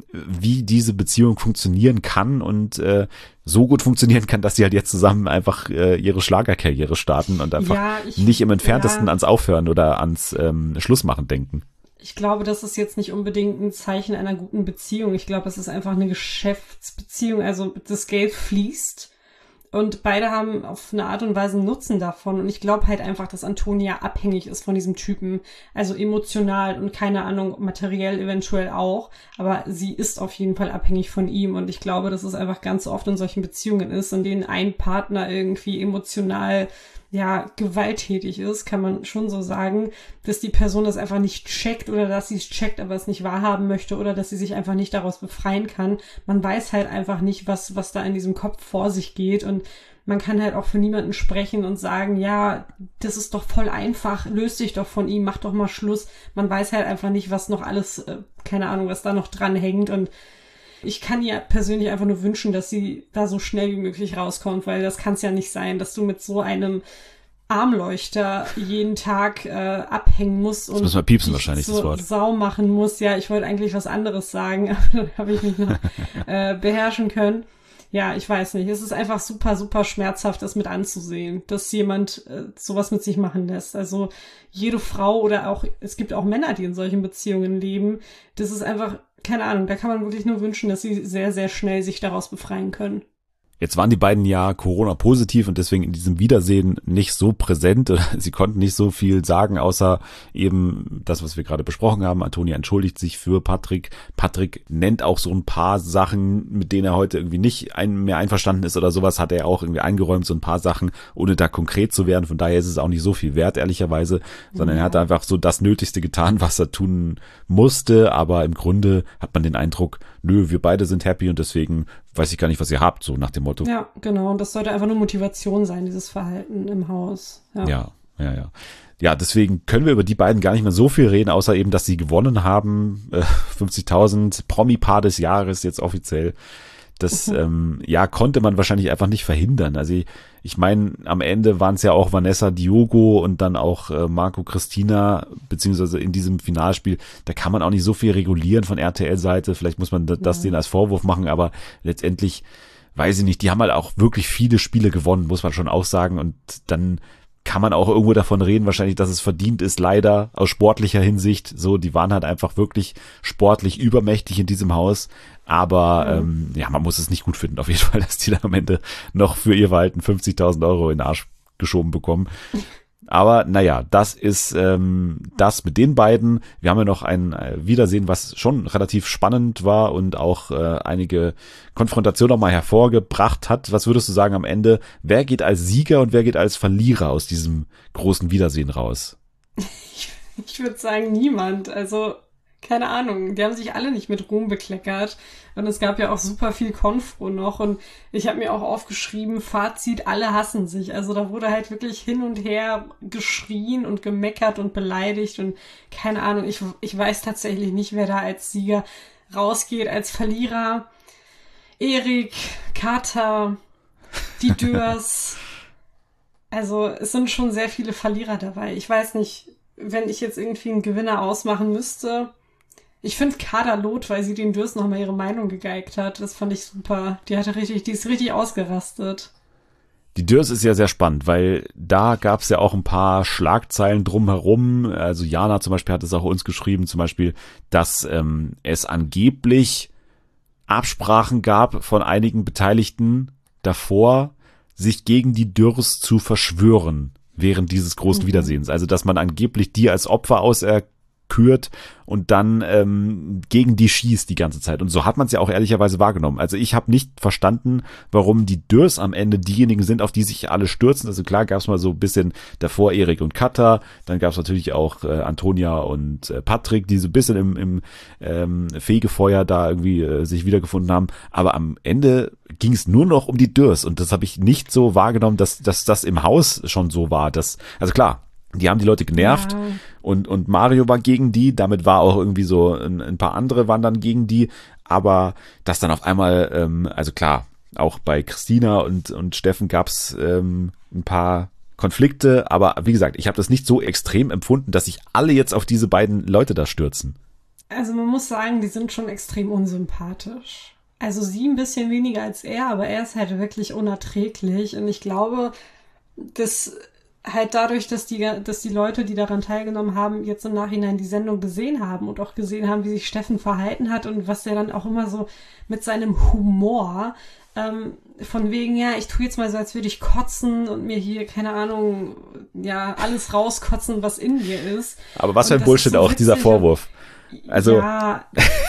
wie diese Beziehung funktionieren kann und äh, so gut funktionieren kann, dass sie halt jetzt zusammen einfach äh, ihre Schlagerkarriere starten und einfach ja, ich, nicht im Entferntesten ja. ans Aufhören oder ans ähm, Schlussmachen denken. Ich glaube, das ist jetzt nicht unbedingt ein Zeichen einer guten Beziehung. Ich glaube, es ist einfach eine Geschäftsbeziehung. Also das Geld fließt und beide haben auf eine Art und Weise einen Nutzen davon. Und ich glaube halt einfach, dass Antonia abhängig ist von diesem Typen. Also emotional und keine Ahnung, materiell eventuell auch. Aber sie ist auf jeden Fall abhängig von ihm. Und ich glaube, dass es einfach ganz oft in solchen Beziehungen ist, in denen ein Partner irgendwie emotional ja, gewalttätig ist, kann man schon so sagen, dass die Person das einfach nicht checkt oder dass sie es checkt, aber es nicht wahrhaben möchte oder dass sie sich einfach nicht daraus befreien kann. Man weiß halt einfach nicht, was, was da in diesem Kopf vor sich geht und man kann halt auch für niemanden sprechen und sagen, ja, das ist doch voll einfach, löst dich doch von ihm, mach doch mal Schluss. Man weiß halt einfach nicht, was noch alles, äh, keine Ahnung, was da noch dran hängt und ich kann ihr persönlich einfach nur wünschen, dass sie da so schnell wie möglich rauskommt, weil das kann es ja nicht sein, dass du mit so einem Armleuchter jeden Tag äh, abhängen musst und das müssen wir piepsen wahrscheinlich, so das Wort. Sau machen musst. Ja, ich wollte eigentlich was anderes sagen, aber dann habe ich mich noch äh, beherrschen können. Ja, ich weiß nicht. Es ist einfach super, super schmerzhaft, das mit anzusehen, dass jemand äh, sowas mit sich machen lässt. Also jede Frau oder auch, es gibt auch Männer, die in solchen Beziehungen leben. Das ist einfach, keine Ahnung, da kann man wirklich nur wünschen, dass sie sehr, sehr schnell sich daraus befreien können. Jetzt waren die beiden ja Corona-positiv und deswegen in diesem Wiedersehen nicht so präsent. Sie konnten nicht so viel sagen, außer eben das, was wir gerade besprochen haben. Antonia entschuldigt sich für Patrick. Patrick nennt auch so ein paar Sachen, mit denen er heute irgendwie nicht ein, mehr einverstanden ist oder sowas, hat er auch irgendwie eingeräumt, so ein paar Sachen, ohne da konkret zu werden. Von daher ist es auch nicht so viel wert, ehrlicherweise, sondern ja. er hat einfach so das Nötigste getan, was er tun musste. Aber im Grunde hat man den Eindruck, nö, wir beide sind happy und deswegen weiß ich gar nicht, was ihr habt, so nach dem Motto. Ja, genau. Und das sollte einfach nur Motivation sein, dieses Verhalten im Haus. Ja, ja, ja. Ja, ja deswegen können wir über die beiden gar nicht mehr so viel reden, außer eben, dass sie gewonnen haben. Äh, fünfzigtausend Promi-Paar des Jahres jetzt offiziell. Das mhm. ähm, ja konnte man wahrscheinlich einfach nicht verhindern. Also ich, ich meine, am Ende waren es ja auch Vanessa Diogo und dann auch äh, Marco Christina, beziehungsweise in diesem Finalspiel, da kann man auch nicht so viel regulieren von R T L-Seite. Vielleicht muss man das, ja. das denen als Vorwurf machen, aber letztendlich, weiß ich nicht, die haben halt auch wirklich viele Spiele gewonnen, muss man schon auch sagen. Und dann kann man auch irgendwo davon reden, wahrscheinlich, dass es verdient ist, leider aus sportlicher Hinsicht. So, die waren halt einfach wirklich sportlich übermächtig in diesem Haus. Aber mhm. ähm, ja, man muss es nicht gut finden, auf jeden Fall, dass die da am Ende noch für ihr Verhalten fünfzigtausend Euro in den Arsch geschoben bekommen. Aber naja, das ist ähm, das mit den beiden. Wir haben ja noch ein Wiedersehen, was schon relativ spannend war und auch äh, einige Konfrontationen nochmal hervorgebracht hat. Was würdest du sagen am Ende? Wer geht als Sieger und wer geht als Verlierer aus diesem großen Wiedersehen raus? Ich, ich würde sagen, niemand. Also keine Ahnung, die haben sich alle nicht mit Ruhm bekleckert. Und es gab ja auch super viel Konfro noch. Und ich habe mir auch aufgeschrieben, Fazit, alle hassen sich. Also da wurde halt wirklich hin und her geschrien und gemeckert und beleidigt. Und keine Ahnung, ich, ich weiß tatsächlich nicht, wer da als Sieger rausgeht. Als Verlierer Erik, Kata, die Dürrs. Also es sind schon sehr viele Verlierer dabei. Ich weiß nicht, wenn ich jetzt irgendwie einen Gewinner ausmachen müsste. Ich finde Kader Loth, weil sie den Dürrs nochmal ihre Meinung gegeigt hat. Das fand ich super. Die hatte richtig, die ist richtig ausgerastet. Die Dürrs ist ja sehr spannend, weil da gab es ja auch ein paar Schlagzeilen drumherum. Also Jana zum Beispiel hat es auch uns geschrieben, zum Beispiel, dass ähm, es angeblich Absprachen gab von einigen Beteiligten davor, sich gegen die Dürrs zu verschwören während dieses großen mhm. Wiedersehens. Also dass man angeblich die als Opfer auserkürt und dann ähm, gegen die schießt die ganze Zeit. Und so hat man es ja auch ehrlicherweise wahrgenommen. Also ich habe nicht verstanden, warum die Dürrs am Ende diejenigen sind, auf die sich alle stürzen. Also klar gab es mal so ein bisschen davor Erik und Kata, dann gab es natürlich auch äh, Antonia und äh, Patrick, die so ein bisschen im, im ähm, Fegefeuer da irgendwie äh, sich wiedergefunden haben. Aber am Ende ging es nur noch um die Dürrs und das habe ich nicht so wahrgenommen, dass, dass das im Haus schon so war. Dass, also klar, die haben die Leute genervt ja. und, und Mario war gegen die, damit war auch irgendwie so ein, ein paar andere waren dann gegen die, aber dass dann auf einmal, ähm, also klar, auch bei Christina und, und Steffen gab es ähm, ein paar Konflikte, aber wie gesagt, ich habe das nicht so extrem empfunden, dass sich alle jetzt auf diese beiden Leute da stürzen. Also man muss sagen, die sind schon extrem unsympathisch. Also sie ein bisschen weniger als er, aber er ist halt wirklich unerträglich und ich glaube, dass halt dadurch, dass die, dass die Leute, die daran teilgenommen haben, jetzt im Nachhinein die Sendung gesehen haben und auch gesehen haben, wie sich Steffen verhalten hat und was der dann auch immer so mit seinem Humor, ähm, von wegen, ja, ich tue jetzt mal so, als würde ich kotzen und mir hier, keine Ahnung, ja, alles rauskotzen, was in mir ist. Aber was für ein Bullshit auch, dieser Vorwurf. Also, ja,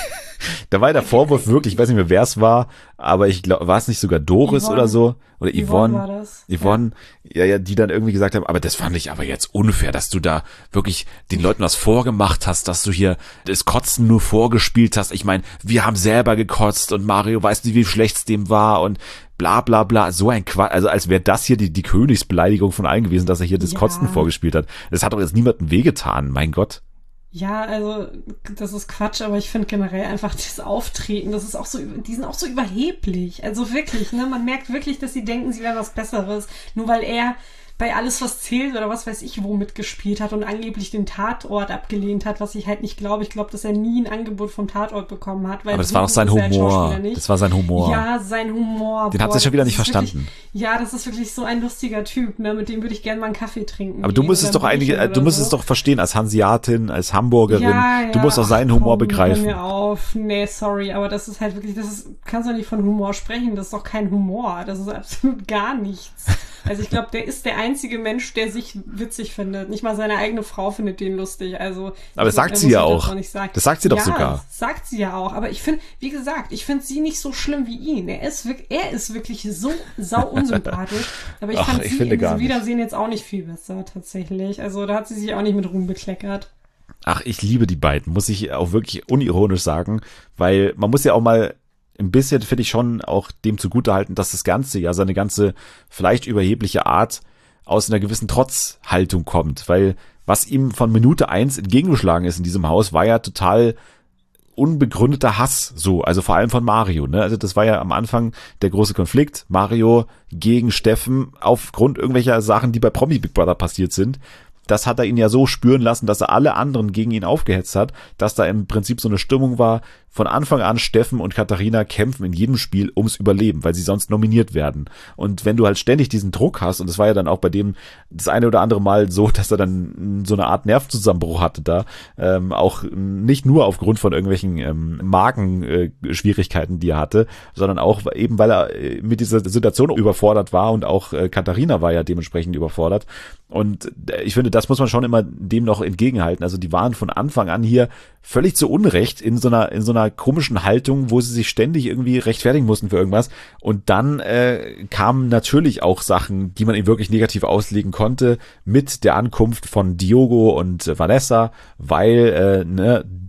da war der Vorwurf wirklich, ich weiß nicht mehr, wer es war, aber ich glaube, war es nicht sogar Doris Yvonne. oder so? Oder Yvonne? Yvonne war das. Yvonne, ja. ja, ja, die dann irgendwie gesagt haben, aber das fand ich aber jetzt unfair, dass du da wirklich den Leuten was vorgemacht hast, dass du hier das Kotzen nur vorgespielt hast. Ich meine, wir haben selber gekotzt und Mario weiß nicht, wie schlecht es dem war und bla bla bla, so ein Quatsch, also als wäre das hier die, die Königsbeleidigung von allen gewesen, dass er hier das Ja. Kotzen vorgespielt hat. Das hat doch jetzt niemandem wehgetan, mein Gott. Ja, also das ist Quatsch, aber ich finde generell einfach das Auftreten, das ist auch so, die sind auch so überheblich. Also wirklich, ne, man merkt wirklich, dass sie denken, sie wären was Besseres, nur weil er bei Alles, was zählt oder was weiß ich wo mitgespielt hat und angeblich den Tatort abgelehnt hat, was ich halt nicht glaube. Ich glaube, dass er nie ein Angebot vom Tatort bekommen hat. Weil Aber das so war doch sein gut ist er als Humor. Schauspieler nicht. Das war sein Humor. Ja, sein Humor. Den hat Boah, sie schon wieder das nicht ist verstanden. Wirklich, ja, das ist wirklich so ein lustiger Typ, ne? Mit dem würde ich gerne mal einen Kaffee trinken. Aber du gehen musstest oder doch einige, Bierchen du oder musstest so. doch verstehen, als Hanseatin, als Hamburgerin, Ja, ja, du musst auch seinen ach, Humor komm, begreifen. Hör mir auf. Nee, sorry, aber das ist halt wirklich, das ist, kannst du nicht von Humor sprechen, das ist doch kein Humor, das ist absolut gar nichts. Also ich glaube, der ist der einzige Mensch, der sich witzig findet. Nicht mal seine eigene Frau findet den lustig. Also aber das glaub, sagt er sie muss ja sich auch. doch nicht sagen. Das sagt sie doch ja, sogar. Sagt sie ja auch. Aber ich finde, wie gesagt, ich finde sie nicht so schlimm wie ihn. Er ist wirklich, er ist wirklich so sau unsympathisch. Aber ich Ach, fand ich sie finde in gar diesem nicht. Wiedersehen jetzt auch nicht viel besser, tatsächlich. Also da hat sie sich auch nicht mit Ruhm bekleckert. Ach, ich liebe die beiden, muss ich auch wirklich unironisch sagen, weil man muss ja auch mal ein bisschen, finde ich schon, auch dem zugutehalten, dass das Ganze ja seine ganze vielleicht überhebliche Art aus einer gewissen Trotzhaltung kommt, weil was ihm von Minute eins entgegengeschlagen ist in diesem Haus, war ja total unbegründeter Hass, so, also vor allem von Mario, ne, also das war ja am Anfang der große Konflikt, Mario gegen Steffen aufgrund irgendwelcher Sachen, die bei Promi Big Brother passiert sind. Das hat er ihn ja so spüren lassen, dass er alle anderen gegen ihn aufgehetzt hat, dass da im Prinzip so eine Stimmung war, von Anfang an Steffen und Katharina kämpfen in jedem Spiel ums Überleben, weil sie sonst nominiert werden. Und wenn du halt ständig diesen Druck hast, und das war ja dann auch bei dem das eine oder andere Mal so, dass er dann so eine Art Nervenzusammenbruch hatte da, ähm, auch nicht nur aufgrund von irgendwelchen ähm, Magenschwierigkeiten, äh, die er hatte, sondern auch eben, weil er äh, mit dieser Situation überfordert war und auch äh, Katharina war ja dementsprechend überfordert. Und äh, ich finde, das muss man schon immer dem noch entgegenhalten. Also die waren von Anfang an hier völlig zu Unrecht in so einer in so einer komischen Haltung, wo sie sich ständig irgendwie rechtfertigen mussten für irgendwas. Und dann äh, kamen natürlich auch Sachen, die man ihm wirklich negativ auslegen konnte, mit der Ankunft von Diogo und äh, Vanessa, weil äh, ne,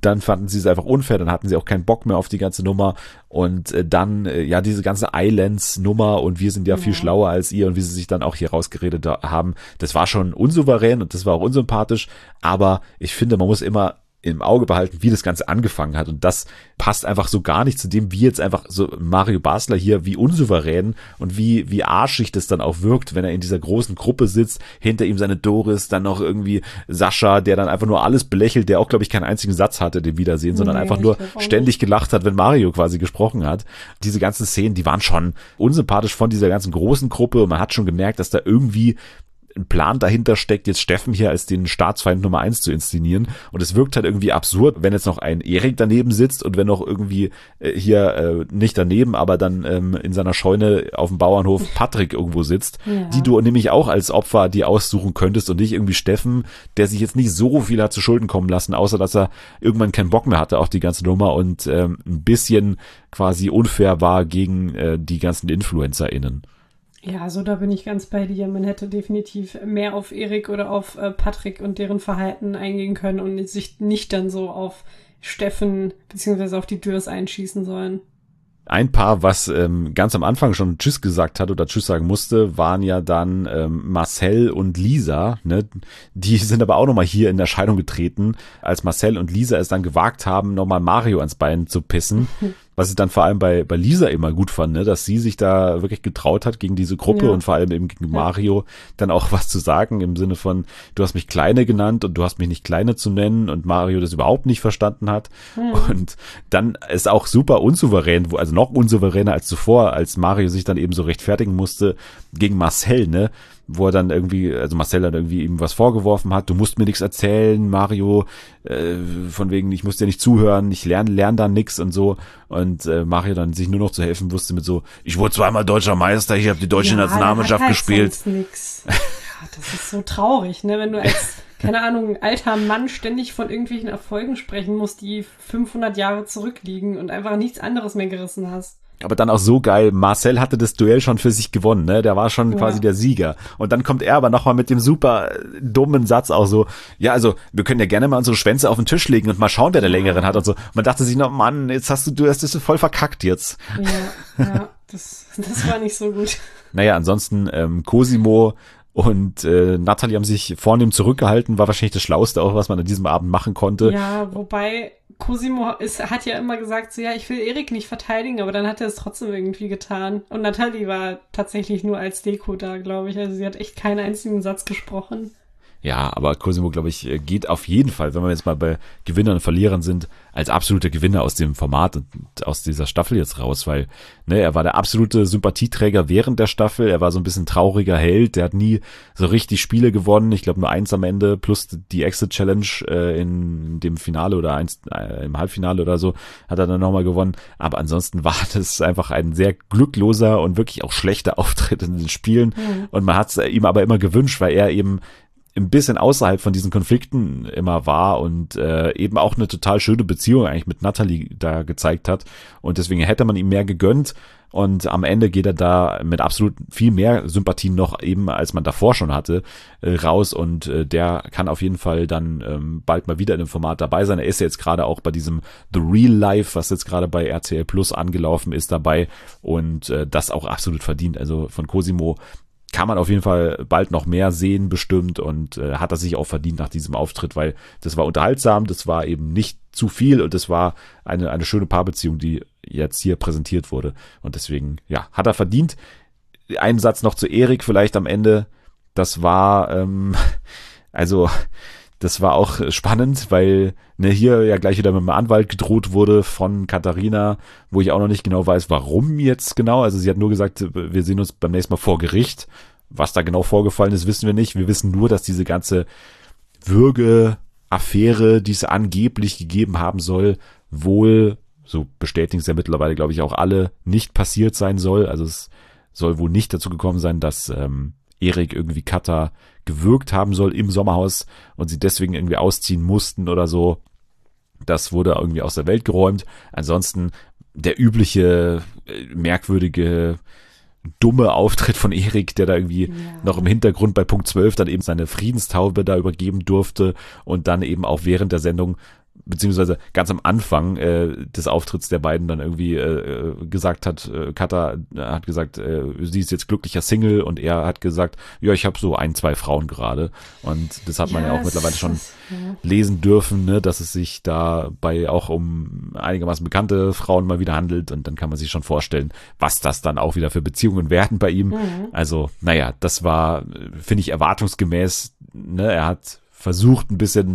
dann fanden sie es einfach unfair, dann hatten sie auch keinen Bock mehr auf die ganze Nummer und äh, dann, äh, ja, diese ganze Islands-Nummer und wir sind ja, ja viel schlauer als ihr und wie sie sich dann auch hier rausgeredet haben, das war schon unsouverän und das war auch unsympathisch, aber ich finde, man muss immer im Auge behalten, wie das Ganze angefangen hat. Und das passt einfach so gar nicht zu dem, wie jetzt einfach so Mario Basler hier, wie unsouverän und wie, wie arschig das dann auch wirkt, wenn er in dieser großen Gruppe sitzt, hinter ihm seine Doris, dann noch irgendwie Sascha, der dann einfach nur alles belächelt, der auch, glaube ich, keinen einzigen Satz hatte, den Wiedersehen, sondern nee, einfach nur ständig gelacht hat, wenn Mario quasi gesprochen hat. Diese ganzen Szenen, die waren schon unsympathisch von dieser ganzen großen Gruppe und man hat schon gemerkt, dass da irgendwie ein Plan dahinter steckt, jetzt Steffen hier als den Staatsfeind Nummer eins zu inszenieren. Und es wirkt halt irgendwie absurd, wenn jetzt noch ein Erik daneben sitzt und wenn noch irgendwie äh, hier äh, nicht daneben, aber dann ähm, in seiner Scheune auf dem Bauernhof Patrick irgendwo sitzt, ja. die du nämlich auch als Opfer die aussuchen könntest und nicht irgendwie Steffen, der sich jetzt nicht so viel hat zu Schulden kommen lassen, außer dass er irgendwann keinen Bock mehr hatte auf die ganze Nummer und ähm, ein bisschen quasi unfair war gegen äh, die ganzen InfluencerInnen. Ja, also da bin ich ganz bei dir. Man hätte definitiv mehr auf Erik oder auf äh, Patrick und deren Verhalten eingehen können und sich nicht dann so auf Steffen beziehungsweise auf die Dürrs einschießen sollen. Ein Paar, was ähm, ganz am Anfang schon Tschüss gesagt hat oder Tschüss sagen musste, waren ja dann ähm, Marcel und Lisa. Ne? Die sind aber auch nochmal hier in Erscheinung getreten, als Marcel und Lisa es dann gewagt haben, nochmal Mario ans Bein zu pissen. Was ich dann vor allem bei, bei Lisa immer gut fand, ne? Dass sie sich da wirklich getraut hat gegen diese Gruppe ja. und vor allem eben gegen ja. Mario dann auch was zu sagen im Sinne von, du hast mich Kleine genannt und du hast mich nicht Kleine zu nennen und Mario das überhaupt nicht verstanden hat. Mhm. Und dann ist auch super unsouverän, also noch unsouveräner als zuvor, als Mario sich dann eben so rechtfertigen musste gegen Marcel, ne? Wo er dann irgendwie, also Marcel dann irgendwie ihm was vorgeworfen hat, du musst mir nichts erzählen, Mario, äh, von wegen, ich muss dir nicht zuhören, ich lerne lerne da nix und so. Und äh, Mario dann sich nur noch zu helfen wusste mit so, ich wurde zweimal deutscher Meister, ich habe die deutsche ja, Nationalmannschaft halt gespielt. Nix. Ja, das ist so traurig, ne, wenn du als, keine Ahnung, alter Mann ständig von irgendwelchen Erfolgen sprechen musst, die fünfhundert Jahre zurückliegen und einfach nichts anderes mehr gerissen hast. Aber dann auch so geil, Marcel hatte das Duell schon für sich gewonnen, ne? Der war schon ja. quasi der Sieger. Und dann kommt er aber nochmal mit dem super dummen Satz auch so, ja, also wir können ja gerne mal unsere Schwänze auf den Tisch legen und mal schauen, wer der längeren hat und so. Man dachte sich noch, Mann, jetzt hast du, du hast das voll verkackt jetzt. Ja, ja, das, das war nicht so gut. Naja, ansonsten ähm, Cosimo und äh, Natalie haben sich vornehm zurückgehalten, war wahrscheinlich das Schlauste auch, was man an diesem Abend machen konnte. Ja, wobei Cosimo ist, hat ja immer gesagt, so ja, ich will Erik nicht verteidigen, aber dann hat er es trotzdem irgendwie getan. Und Natalie war tatsächlich nur als Deko da, glaube ich. Also sie hat echt keinen einzigen Satz gesprochen. Ja, aber Cosimo, glaube ich, geht auf jeden Fall, wenn wir jetzt mal bei Gewinnern und Verlierern sind, als absoluter Gewinner aus dem Format und aus dieser Staffel jetzt raus, weil ne, er war der absolute Sympathieträger während der Staffel, er war so ein bisschen trauriger Held, der hat nie so richtig Spiele gewonnen, ich glaube nur eins am Ende, plus die Exit-Challenge äh, in dem Finale oder eins äh, im Halbfinale oder so, hat er dann nochmal gewonnen, aber ansonsten war das einfach ein sehr glückloser und wirklich auch schlechter Auftritt in den Spielen mhm. und man hat es ihm aber immer gewünscht, weil er eben ein bisschen außerhalb von diesen Konflikten immer war und äh, eben auch eine total schöne Beziehung eigentlich mit Natalie da gezeigt hat und deswegen hätte man ihm mehr gegönnt und am Ende geht er da mit absolut viel mehr Sympathien noch eben, als man davor schon hatte, äh, raus und äh, der kann auf jeden Fall dann ähm, bald mal wieder in dem Format dabei sein. Er ist ja jetzt gerade auch bei diesem The Real Life, was jetzt gerade bei R T L Plus angelaufen ist, dabei und äh, das auch absolut verdient. Also von Cosimo kann man auf jeden Fall bald noch mehr sehen bestimmt und äh, hat er sich auch verdient nach diesem Auftritt, weil das war unterhaltsam, das war eben nicht zu viel und das war eine eine schöne Paarbeziehung, die jetzt hier präsentiert wurde und deswegen, ja, hat er verdient. Ein Satz noch zu Erik vielleicht am Ende, das war, ähm, also das war auch spannend, weil ne, hier ja gleich wieder mit einem Anwalt gedroht wurde von Katharina, wo ich auch noch nicht genau weiß, warum jetzt genau. Also sie hat nur gesagt, wir sehen uns beim nächsten Mal vor Gericht. Was da genau vorgefallen ist, wissen wir nicht. Wir wissen nur, dass diese ganze Würge-Affäre, die es angeblich gegeben haben soll, wohl, so bestätigen es ja mittlerweile, glaube ich, auch alle, nicht passiert sein soll. Also es soll wohl nicht dazu gekommen sein, dass ähm, Erik irgendwie Katha gewürgt haben soll im Sommerhaus und sie deswegen irgendwie ausziehen mussten oder so. Das wurde irgendwie aus der Welt geräumt. Ansonsten der übliche, merkwürdige, dumme Auftritt von Erik, der da irgendwie ja. noch im Hintergrund bei Punkt zwölf dann eben seine Friedenstaube da übergeben durfte und dann eben auch während der Sendung beziehungsweise ganz am Anfang äh, des Auftritts der beiden dann irgendwie äh, gesagt hat, äh, Kata hat gesagt, äh, sie ist jetzt glücklicher Single und er hat gesagt, ja, ich habe so ein, zwei Frauen gerade und das hat man ja, ja auch mittlerweile schon ist, ja. lesen dürfen, ne, dass es sich dabei auch um einigermaßen bekannte Frauen mal wieder handelt und dann kann man sich schon vorstellen, was das dann auch wieder für Beziehungen werden bei ihm. Mhm. Also, naja, das war, finde ich, erwartungsgemäß, ne, er hat versucht ein bisschen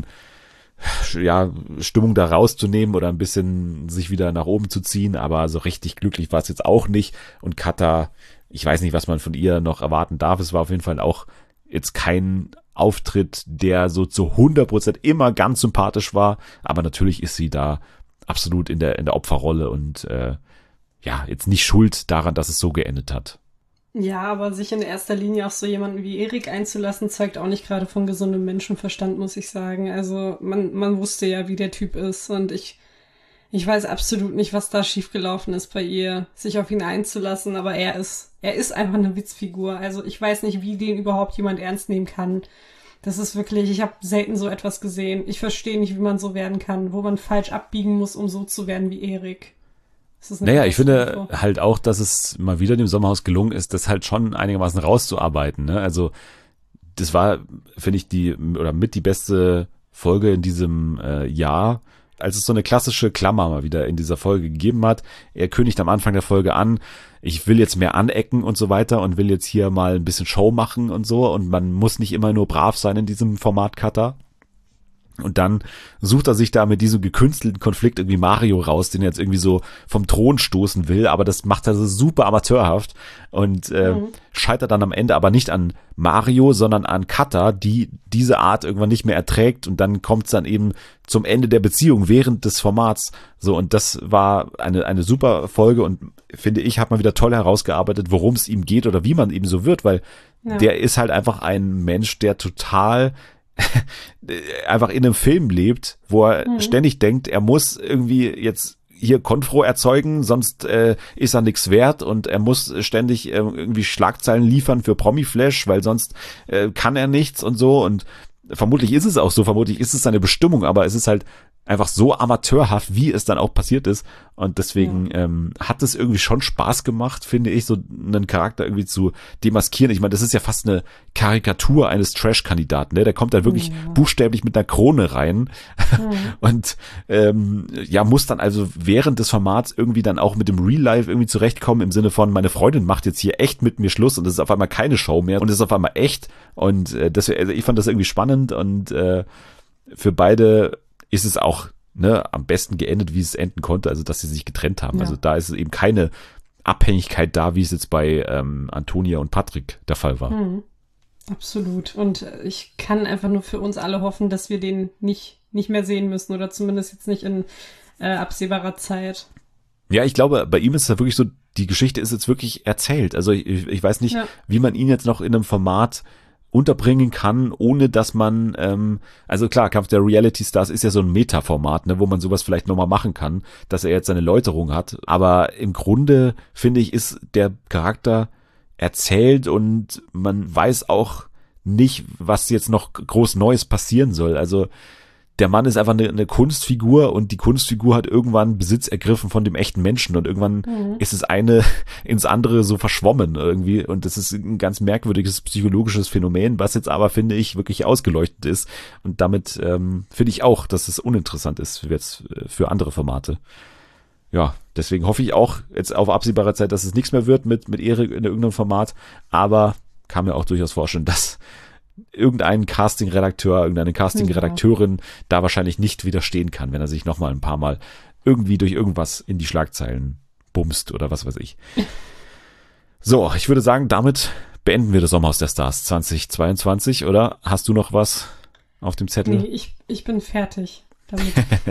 ja, Stimmung da rauszunehmen oder ein bisschen sich wieder nach oben zu ziehen, aber so richtig glücklich war es jetzt auch nicht und Kata, ich weiß nicht, was man von ihr noch erwarten darf, es war auf jeden Fall auch jetzt kein Auftritt, der so zu hundert Prozent immer ganz sympathisch war, aber natürlich ist sie da absolut in der in der Opferrolle und äh, ja, jetzt nicht schuld daran, dass es so geendet hat. Ja, aber sich in erster Linie auf so jemanden wie Erik einzulassen, zeugt auch nicht gerade von gesundem Menschenverstand, muss ich sagen. Also man, man wusste ja, wie der Typ ist und ich, ich weiß absolut nicht, was da schiefgelaufen ist bei ihr, sich auf ihn einzulassen, aber er ist, er ist einfach eine Witzfigur. Also ich weiß nicht, wie den überhaupt jemand ernst nehmen kann. Das ist wirklich, ich habe selten so etwas gesehen. Ich verstehe nicht, wie man so werden kann, wo man falsch abbiegen muss, um so zu werden wie Erik. Naja, ich finde halt auch, dass es mal wieder dem Sommerhaus gelungen ist, das halt schon einigermaßen rauszuarbeiten. Ne? Also das war, finde ich, die oder mit die beste Folge in diesem äh, Jahr, als es so eine klassische Klammer mal wieder in dieser Folge gegeben hat. Er kündigt am Anfang der Folge an, ich will jetzt mehr anecken und so weiter und will jetzt hier mal ein bisschen Show machen und so und man muss nicht immer nur brav sein in diesem Format Cutter. Und dann sucht er sich da mit diesem gekünstelten Konflikt irgendwie Mario raus, den er jetzt irgendwie so vom Thron stoßen will, aber das macht er so super amateurhaft und äh, mhm. scheitert dann am Ende aber nicht an Mario, sondern an Kata, die diese Art irgendwann nicht mehr erträgt und dann kommt es dann eben zum Ende der Beziehung während des Formats. So, und das war eine eine super Folge und finde ich, hat man wieder toll herausgearbeitet, worum es ihm geht oder wie man eben so wird, weil ja. der ist halt einfach ein Mensch, der total einfach in einem Film lebt, wo er mhm. ständig denkt, er muss irgendwie jetzt hier Konfro erzeugen, sonst äh, ist er nichts wert und er muss ständig äh, irgendwie Schlagzeilen liefern für Promiflash, weil sonst äh, kann er nichts und so und vermutlich ist es auch so, vermutlich ist es seine Bestimmung, aber es ist halt einfach so amateurhaft, wie es dann auch passiert ist und deswegen ja. ähm, hat es irgendwie schon Spaß gemacht, finde ich, so einen Charakter irgendwie zu demaskieren. Ich meine, das ist ja fast eine Karikatur eines Trash-Kandidaten, ne? Der kommt da wirklich ja. buchstäblich mit einer Krone rein ja. und ähm, ja, muss dann also während des Formats irgendwie dann auch mit dem Real Life irgendwie zurechtkommen im Sinne von, meine Freundin macht jetzt hier echt mit mir Schluss und es ist auf einmal keine Show mehr und es ist auf einmal echt und äh, das, also ich fand das irgendwie spannend und äh, für beide ist es auch ne, am besten geendet, wie es enden konnte, also dass sie sich getrennt haben. Ja. Also da ist es eben keine Abhängigkeit da, wie es jetzt bei ähm, Antonia und Patrick der Fall war. Mhm. Absolut. Und ich kann einfach nur für uns alle hoffen, dass wir den nicht, nicht mehr sehen müssen oder zumindest jetzt nicht in äh, absehbarer Zeit. Ja, ich glaube, bei ihm ist es ja wirklich so, die Geschichte ist jetzt wirklich erzählt. Also ich, ich weiß nicht, ja. wie man ihn jetzt noch in einem Format unterbringen kann, ohne dass man, ähm, also klar, Kampf der Reality Stars ist ja so ein Meta-Format, ne, wo man sowas vielleicht nochmal machen kann, dass er jetzt seine Läuterung hat, aber im Grunde, finde ich, ist der Charakter erzählt und man weiß auch nicht, was jetzt noch groß Neues passieren soll, also der Mann ist einfach eine, eine Kunstfigur und die Kunstfigur hat irgendwann Besitz ergriffen von dem echten Menschen und irgendwann mhm. ist es eine ins andere so verschwommen irgendwie und das ist ein ganz merkwürdiges psychologisches Phänomen, was jetzt aber, finde ich, wirklich ausgeleuchtet ist und damit ähm, finde ich auch, dass es uninteressant ist für jetzt für andere Formate. Ja, deswegen hoffe ich auch jetzt auf absehbare Zeit, dass es nichts mehr wird mit, mit Erik in irgendeinem Format, aber kann mir auch durchaus vorstellen, dass irgendein Casting-Redakteur, irgendeine Casting-Redakteurin ja. da wahrscheinlich nicht widerstehen kann, wenn er sich nochmal ein paar Mal irgendwie durch irgendwas in die Schlagzeilen bumst oder was weiß ich. So, ich würde sagen, damit beenden wir das Sommerhaus der Stars zwanzig zweiundzwanzig, oder? Hast du noch was auf dem Zettel? Nee, ich, ich bin fertig damit.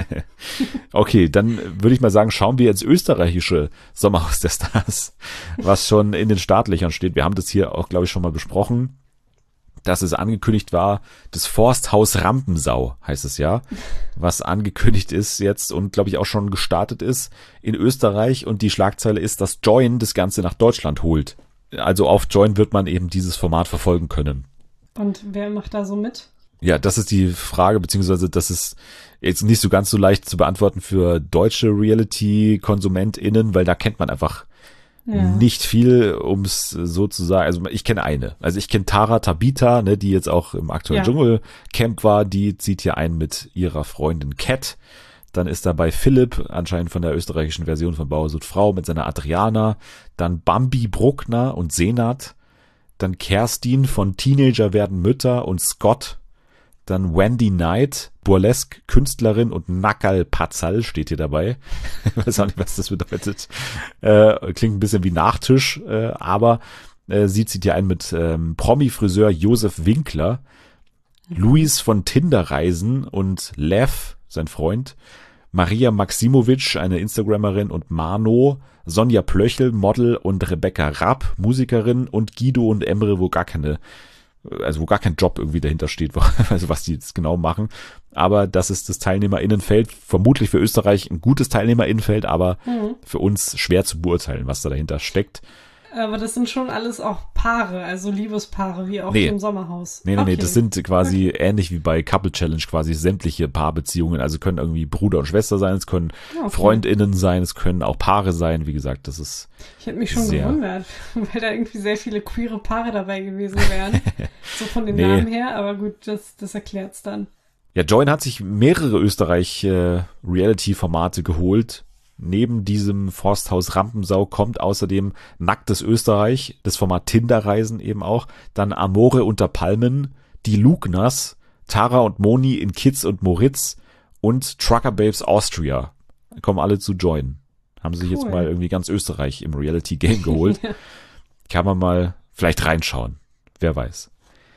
Okay, dann würde ich mal sagen, schauen wir ins österreichische Sommerhaus der Stars, was schon in den Startlöchern steht. Wir haben das hier auch, glaube ich, schon mal besprochen, dass es angekündigt war, das Forsthaus Rampensau heißt es ja, was angekündigt ist jetzt und glaube ich auch schon gestartet ist in Österreich und die Schlagzeile ist, dass Joyn das Ganze nach Deutschland holt. Also auf Joyn wird man eben dieses Format verfolgen können. Und wer macht da so mit? Ja, das ist die Frage, beziehungsweise das ist jetzt nicht so ganz so leicht zu beantworten für deutsche Reality-KonsumentInnen, weil da kennt man einfach ja. nicht viel, um es so zu sagen. Also ich kenne eine. Also ich kenne Tara Tabita, ne, die jetzt auch im aktuellen ja. Dschungelcamp war. Die zieht hier ein mit ihrer Freundin Cat. Dann ist dabei Philipp, anscheinend von der österreichischen Version von Bauer sucht Frau, mit seiner Adriana. Dann Bambi Bruckner und Senat. Dann Kerstin von Teenager werden Mütter und Scott. Dann Wendy Knight, Burlesque-Künstlerin und Nakal Patzal steht hier dabei. Ich weiß auch nicht, was das bedeutet. Äh, klingt ein bisschen wie Nachtisch, äh, aber äh, sie zieht hier ein mit ähm, Promi-Friseur Josef Winkler, Luis von Tinderreisen und Lev, sein Freund, Maria Maximovic, eine Instagrammerin und Mano, Sonja Plöchel, Model und Rebecca Rapp, Musikerin und Guido und Emre, wo gar keine also wo gar kein Job irgendwie dahinter steht, also was die jetzt genau machen. Aber das ist das Teilnehmerinnenfeld, vermutlich für Österreich ein gutes Teilnehmerinnenfeld, aber mhm. für uns schwer zu beurteilen, was da dahinter steckt. Aber das sind schon alles auch Paare, also Liebespaare, wie auch nee. im Sommerhaus. Nee, nee, okay. nee, das sind quasi okay. ähnlich wie bei Couple Challenge quasi sämtliche Paarbeziehungen, also können irgendwie Bruder und Schwester sein, es können okay. FreundInnen sein, es können auch Paare sein, wie gesagt, das ist Ich hätte mich schon sehr gewundert, weil da irgendwie sehr viele queere Paare dabei gewesen wären, so von den nee. Namen her, aber gut, das, das erklärt's dann. Ja, Join hat sich mehrere Österreich-Reality-Formate geholt. Neben diesem Forsthaus Rampensau kommt außerdem Nacktes Österreich, das Format Tinderreisen eben auch, dann Amore unter Palmen, die Lugners, Tara und Moni in Kids und Moritz und Trucker Babes Austria. Kommen alle zu Join. Haben sich cool. jetzt mal irgendwie ganz Österreich im Reality-Game geholt. ja. Kann man mal vielleicht reinschauen. Wer weiß.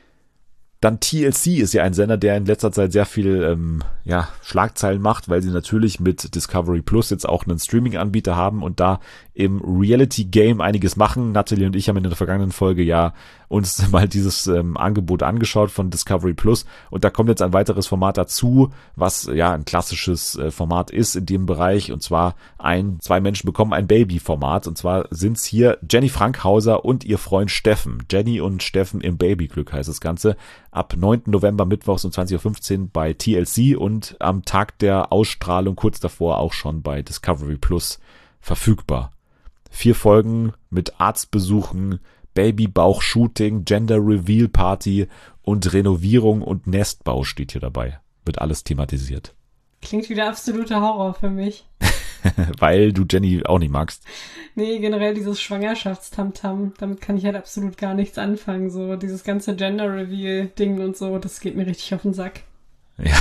Dann T L C ist ja ein Sender, der in letzter Zeit sehr viel ähm, ja, Schlagzeilen macht, weil sie natürlich mit Discovery Plus jetzt auch einen Streaming-Anbieter haben und da im Reality-Game einiges machen. Natalie und ich haben in der vergangenen Folge ja uns mal dieses ähm, Angebot angeschaut von Discovery Plus und da kommt jetzt ein weiteres Format dazu, was ja ein klassisches äh, Format ist in dem Bereich und zwar ein, zwei Menschen bekommen ein Baby-Format und zwar sind's hier Jenny Frankhauser und ihr Freund Steffen. Jenny und Steffen im Babyglück heißt das Ganze. Ab neunten November mittwochs um zwanzig Uhr fünfzehn bei T L C und am Tag der Ausstrahlung kurz davor auch schon bei Discovery Plus verfügbar. Vier Folgen mit Arztbesuchen, Babybauch-Shooting, Gender-Reveal-Party und Renovierung und Nestbau steht hier dabei. Wird alles thematisiert. Klingt wieder absoluter Horror für mich. Weil du Jenny auch nicht magst. Nee, generell dieses Schwangerschaftstamtam, damit kann ich halt absolut gar nichts anfangen. So dieses ganze Gender-Reveal-Ding und so, das geht mir richtig auf den Sack. Ja,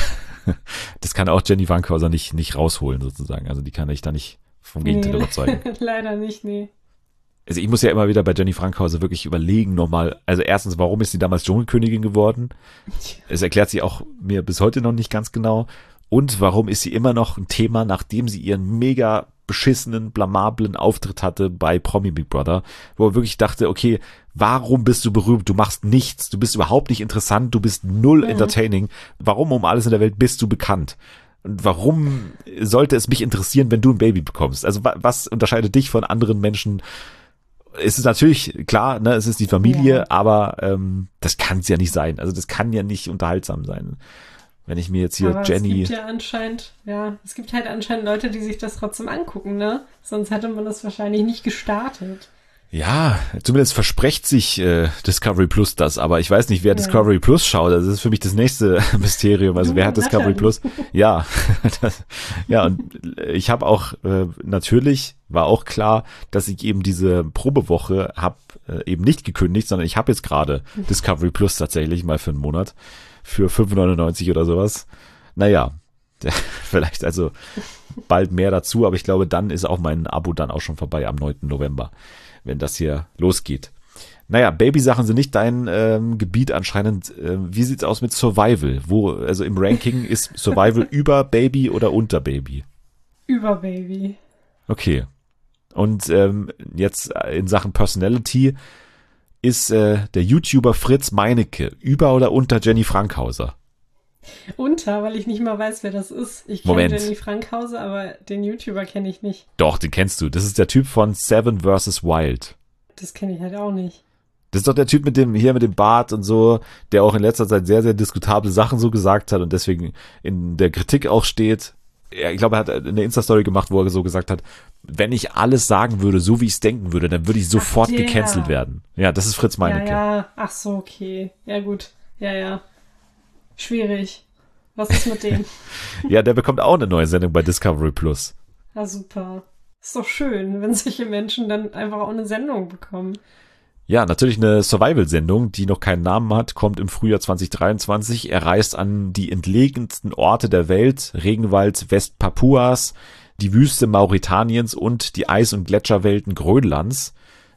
das kann auch Jenny Frankhauser nicht, nicht rausholen sozusagen. Also die kann ich da nicht vom Gegenteil nee, überzeugen. Leider nicht, nee. Also ich muss ja immer wieder bei Jenny Frankhauser wirklich überlegen nochmal, also erstens, warum ist sie damals Dschungelkönigin geworden? Es erklärt sie auch mir bis heute noch nicht ganz genau. Und warum ist sie immer noch ein Thema, nachdem sie ihren mega beschissenen, blamablen Auftritt hatte bei Promi Big Brother, wo er wirklich dachte, okay, warum bist du berühmt? Du machst nichts, du bist überhaupt nicht interessant, du bist null mhm. entertaining. Warum um alles in der Welt bist du bekannt? Und warum sollte es mich interessieren, wenn du ein Baby bekommst? Also was unterscheidet dich von anderen Menschen? Es ist natürlich klar, ne, es ist die Familie, ja. aber ähm, das kann es ja nicht sein. Also das kann ja nicht unterhaltsam sein. Wenn ich mir jetzt hier aber Jenny... Es gibt ja anscheinend, ja, es gibt halt anscheinend Leute, die sich das trotzdem angucken, ne? Sonst hätte man das wahrscheinlich nicht gestartet. Ja, zumindest verspricht sich äh, Discovery Plus das, aber ich weiß nicht, wer ja. Discovery Plus schaut. Das ist für mich das nächste Mysterium. Also du, wer hat Discovery Plus? Ja, das, ja und ich habe auch, äh, natürlich war auch klar, dass ich eben diese Probewoche habe äh, eben nicht gekündigt, sondern ich habe jetzt gerade Discovery Plus tatsächlich mal für einen Monat. Für fünf neunundneunzig oder sowas. Naja, vielleicht also bald mehr dazu, aber ich glaube, dann ist auch mein Abo dann auch schon vorbei am neunten November, wenn das hier losgeht. Naja, Babysachen sind nicht dein ähm, Gebiet anscheinend. Ähm, wie sieht's aus mit Survival? Wo, also im Ranking ist Survival über Baby oder unter Baby? Über Baby. Okay. Und ähm, jetzt in Sachen Personality ist äh, der YouTuber Fritz Meinecke über oder unter Jenny Frankhauser? Unter, weil ich nicht mal weiß, wer das ist. Ich kenne Jenny Frankhauser, aber den YouTuber kenne ich nicht. Doch, den kennst du. Das ist der Typ von Seven versus Wild. Das kenne ich halt auch nicht. Das ist doch der Typ mit dem, hier mit dem Bart und so, der auch in letzter Zeit sehr, sehr diskutable Sachen so gesagt hat und deswegen in der Kritik auch steht. Ja, ich glaube, er hat eine Insta-Story gemacht, wo er so gesagt hat, wenn ich alles sagen würde, so wie ich es denken würde, dann würde ich sofort Ach, der. gecancelt werden. Ja, das ist Fritz Meinecke. Ja, ja, ach so, okay. Ja, gut. Ja, ja. Schwierig. Was ist mit dem? Ja, der bekommt auch eine neue Sendung bei Discovery Plus. Ja, super. Ist doch schön, wenn solche Menschen dann einfach auch eine Sendung bekommen. Ja, natürlich eine Survival-Sendung, die noch keinen Namen hat, kommt im Frühjahr zwanzig dreiundzwanzig. Er reist an die entlegensten Orte der Welt, Regenwald Westpapuas, die Wüste Mauretaniens und die Eis- und Gletscherwelten Grönlands.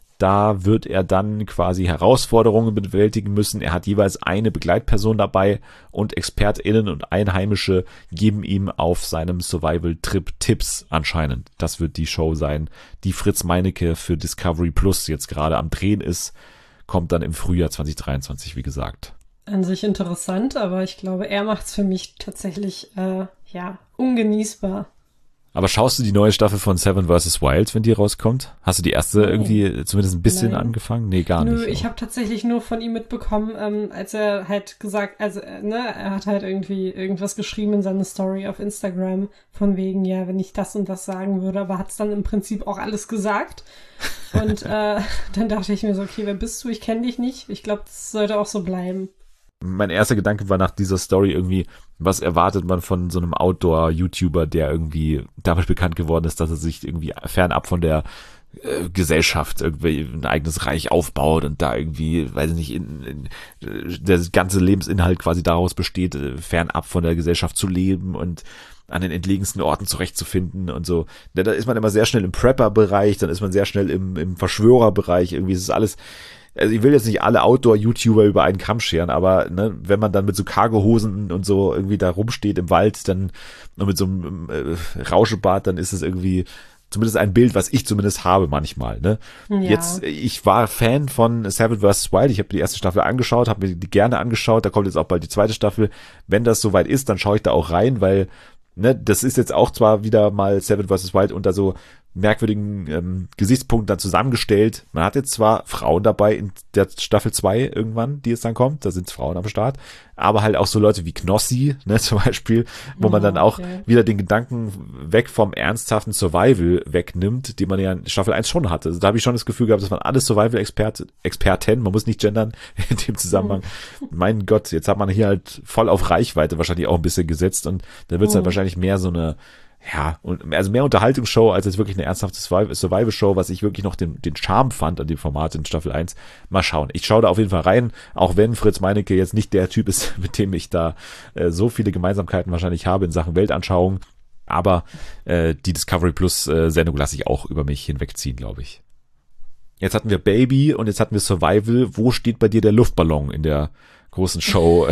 Da wird er dann quasi Herausforderungen bewältigen müssen. Er hat jeweils eine Begleitperson dabei und ExpertInnen und Einheimische geben ihm auf seinem Survival-Trip Tipps anscheinend. Das wird die Show sein, die Fritz Meinecke für Discovery Plus jetzt gerade am Drehen ist. Kommt dann im Frühjahr zwanzig dreiundzwanzig, wie gesagt. An sich interessant, aber ich glaube, er macht's für mich tatsächlich, äh, ja, ungenießbar. Aber schaust du die neue Staffel von Seven versus. Wild, wenn die rauskommt? Hast du die erste Nein. irgendwie zumindest ein bisschen Nein. angefangen? Nee, gar Nö, nicht. ich habe tatsächlich nur von ihm mitbekommen, ähm, als er halt gesagt, also, äh, ne, er hat halt irgendwie irgendwas geschrieben in seine Story auf Instagram, von wegen, ja, wenn ich das und das sagen würde, aber hat's dann im Prinzip auch alles gesagt. Und äh, dann dachte ich mir so, okay, wer bist du? Ich kenne dich nicht. Ich glaube, das sollte auch so bleiben. Mein erster Gedanke war nach dieser Story irgendwie, was erwartet man von so einem Outdoor-YouTuber, der irgendwie damit bekannt geworden ist, dass er sich irgendwie fernab von der äh, Gesellschaft irgendwie ein eigenes Reich aufbaut und da irgendwie, weiß ich nicht, in, in, der ganze Lebensinhalt quasi daraus besteht, äh, fernab von der Gesellschaft zu leben und an den entlegensten Orten zurechtzufinden und so. Da, da ist man immer sehr schnell im Prepper-Bereich, dann ist man sehr schnell im, im Verschwörer-Bereich, irgendwie ist es alles. Also ich will jetzt nicht alle Outdoor-YouTuber über einen Kamm scheren, aber ne, wenn man dann mit so Cargohosen und so irgendwie da rumsteht im Wald, dann und mit so einem äh, Rauschebart, dann ist es irgendwie zumindest ein Bild, was ich zumindest habe manchmal. Ne? Ja. Jetzt, ich war Fan von Seven versus. Wild, ich habe die erste Staffel angeschaut, habe mir die gerne angeschaut, da kommt jetzt auch bald die zweite Staffel. Wenn das soweit ist, dann schaue ich da auch rein, weil ne, das ist jetzt auch zwar wieder mal Seven versus. Wild unter so merkwürdigen ähm, Gesichtspunkten dann zusammengestellt. Man hat jetzt zwar Frauen dabei in der Staffel zwei irgendwann, die es dann kommt, da sind Frauen am Start, aber halt auch so Leute wie Knossi, ne, zum Beispiel, wo man dann auch okay. wieder den Gedanken weg vom ernsthaften Survival wegnimmt, den man ja in Staffel eins schon hatte. Also da habe ich schon das Gefühl gehabt, dass man alles Survival-Expert, Experten, man muss nicht gendern in dem Zusammenhang. Mhm. Mein Gott, jetzt hat man hier halt voll auf Reichweite wahrscheinlich auch ein bisschen gesetzt und dann wird es mhm. halt wahrscheinlich mehr so eine ja, und also mehr Unterhaltungsshow als jetzt wirklich eine ernsthafte Survival-Show, was ich wirklich noch den, den Charme fand an dem Format in Staffel eins. Mal schauen. Ich schaue da auf jeden Fall rein, auch wenn Fritz Meinecke jetzt nicht der Typ ist, mit dem ich da äh, so viele Gemeinsamkeiten wahrscheinlich habe in Sachen Weltanschauung. Aber äh, die Discovery Plus äh, Sendung lasse ich auch über mich hinwegziehen, glaube ich. Jetzt hatten wir Baby und jetzt hatten wir Survival. Wo steht bei dir der Luftballon in der großen Show,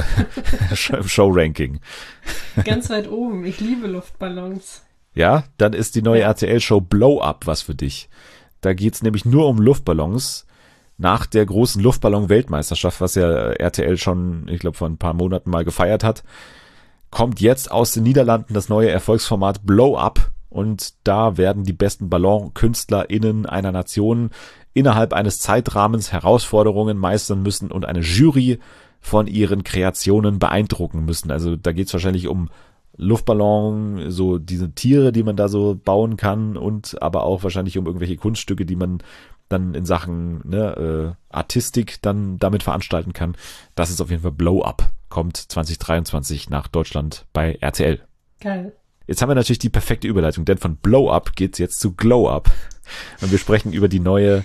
Show-Ranking? Ganz weit oben. Ich liebe Luftballons. Ja, dann ist die neue Ja. R T L-Show Blow Up was für dich. Da geht's nämlich nur um Luftballons. Nach der großen Luftballon-Weltmeisterschaft, was ja R T L schon, ich glaube, vor ein paar Monaten mal gefeiert hat, kommt jetzt aus den Niederlanden das neue Erfolgsformat Blow Up. Und da werden die besten BallonkünstlerInnen einer Nation innerhalb eines Zeitrahmens Herausforderungen meistern müssen und eine Jury von ihren Kreationen beeindrucken müssen. Also da geht's wahrscheinlich um Luftballon, so diese Tiere, die man da so bauen kann und aber auch wahrscheinlich um irgendwelche Kunststücke, die man dann in Sachen ne, äh, Artistik dann damit veranstalten kann. Das ist auf jeden Fall Blow Up. Kommt zwanzig dreiundzwanzig nach Deutschland bei R T L. Geil. Jetzt haben wir natürlich die perfekte Überleitung, denn von Blow Up geht's jetzt zu Glow Up. Und wir sprechen über die neue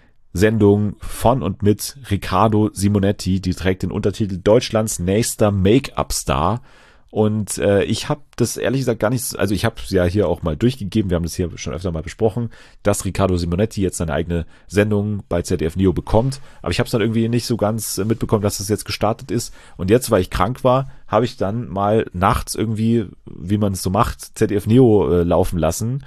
Sendung von und mit Riccardo Simonetti, die trägt den Untertitel Deutschlands nächster Make-up-Star. Und äh, ich habe das ehrlich gesagt gar nicht, also ich habe es ja hier auch mal durchgegeben, wir haben das hier schon öfter mal besprochen, dass Riccardo Simonetti jetzt seine eigene Sendung bei Z D F Neo bekommt. Aber ich habe es dann irgendwie nicht so ganz mitbekommen, dass das jetzt gestartet ist. Und jetzt, weil ich krank war, habe ich dann mal nachts irgendwie, wie man es so macht, Z D F Neo äh, laufen lassen.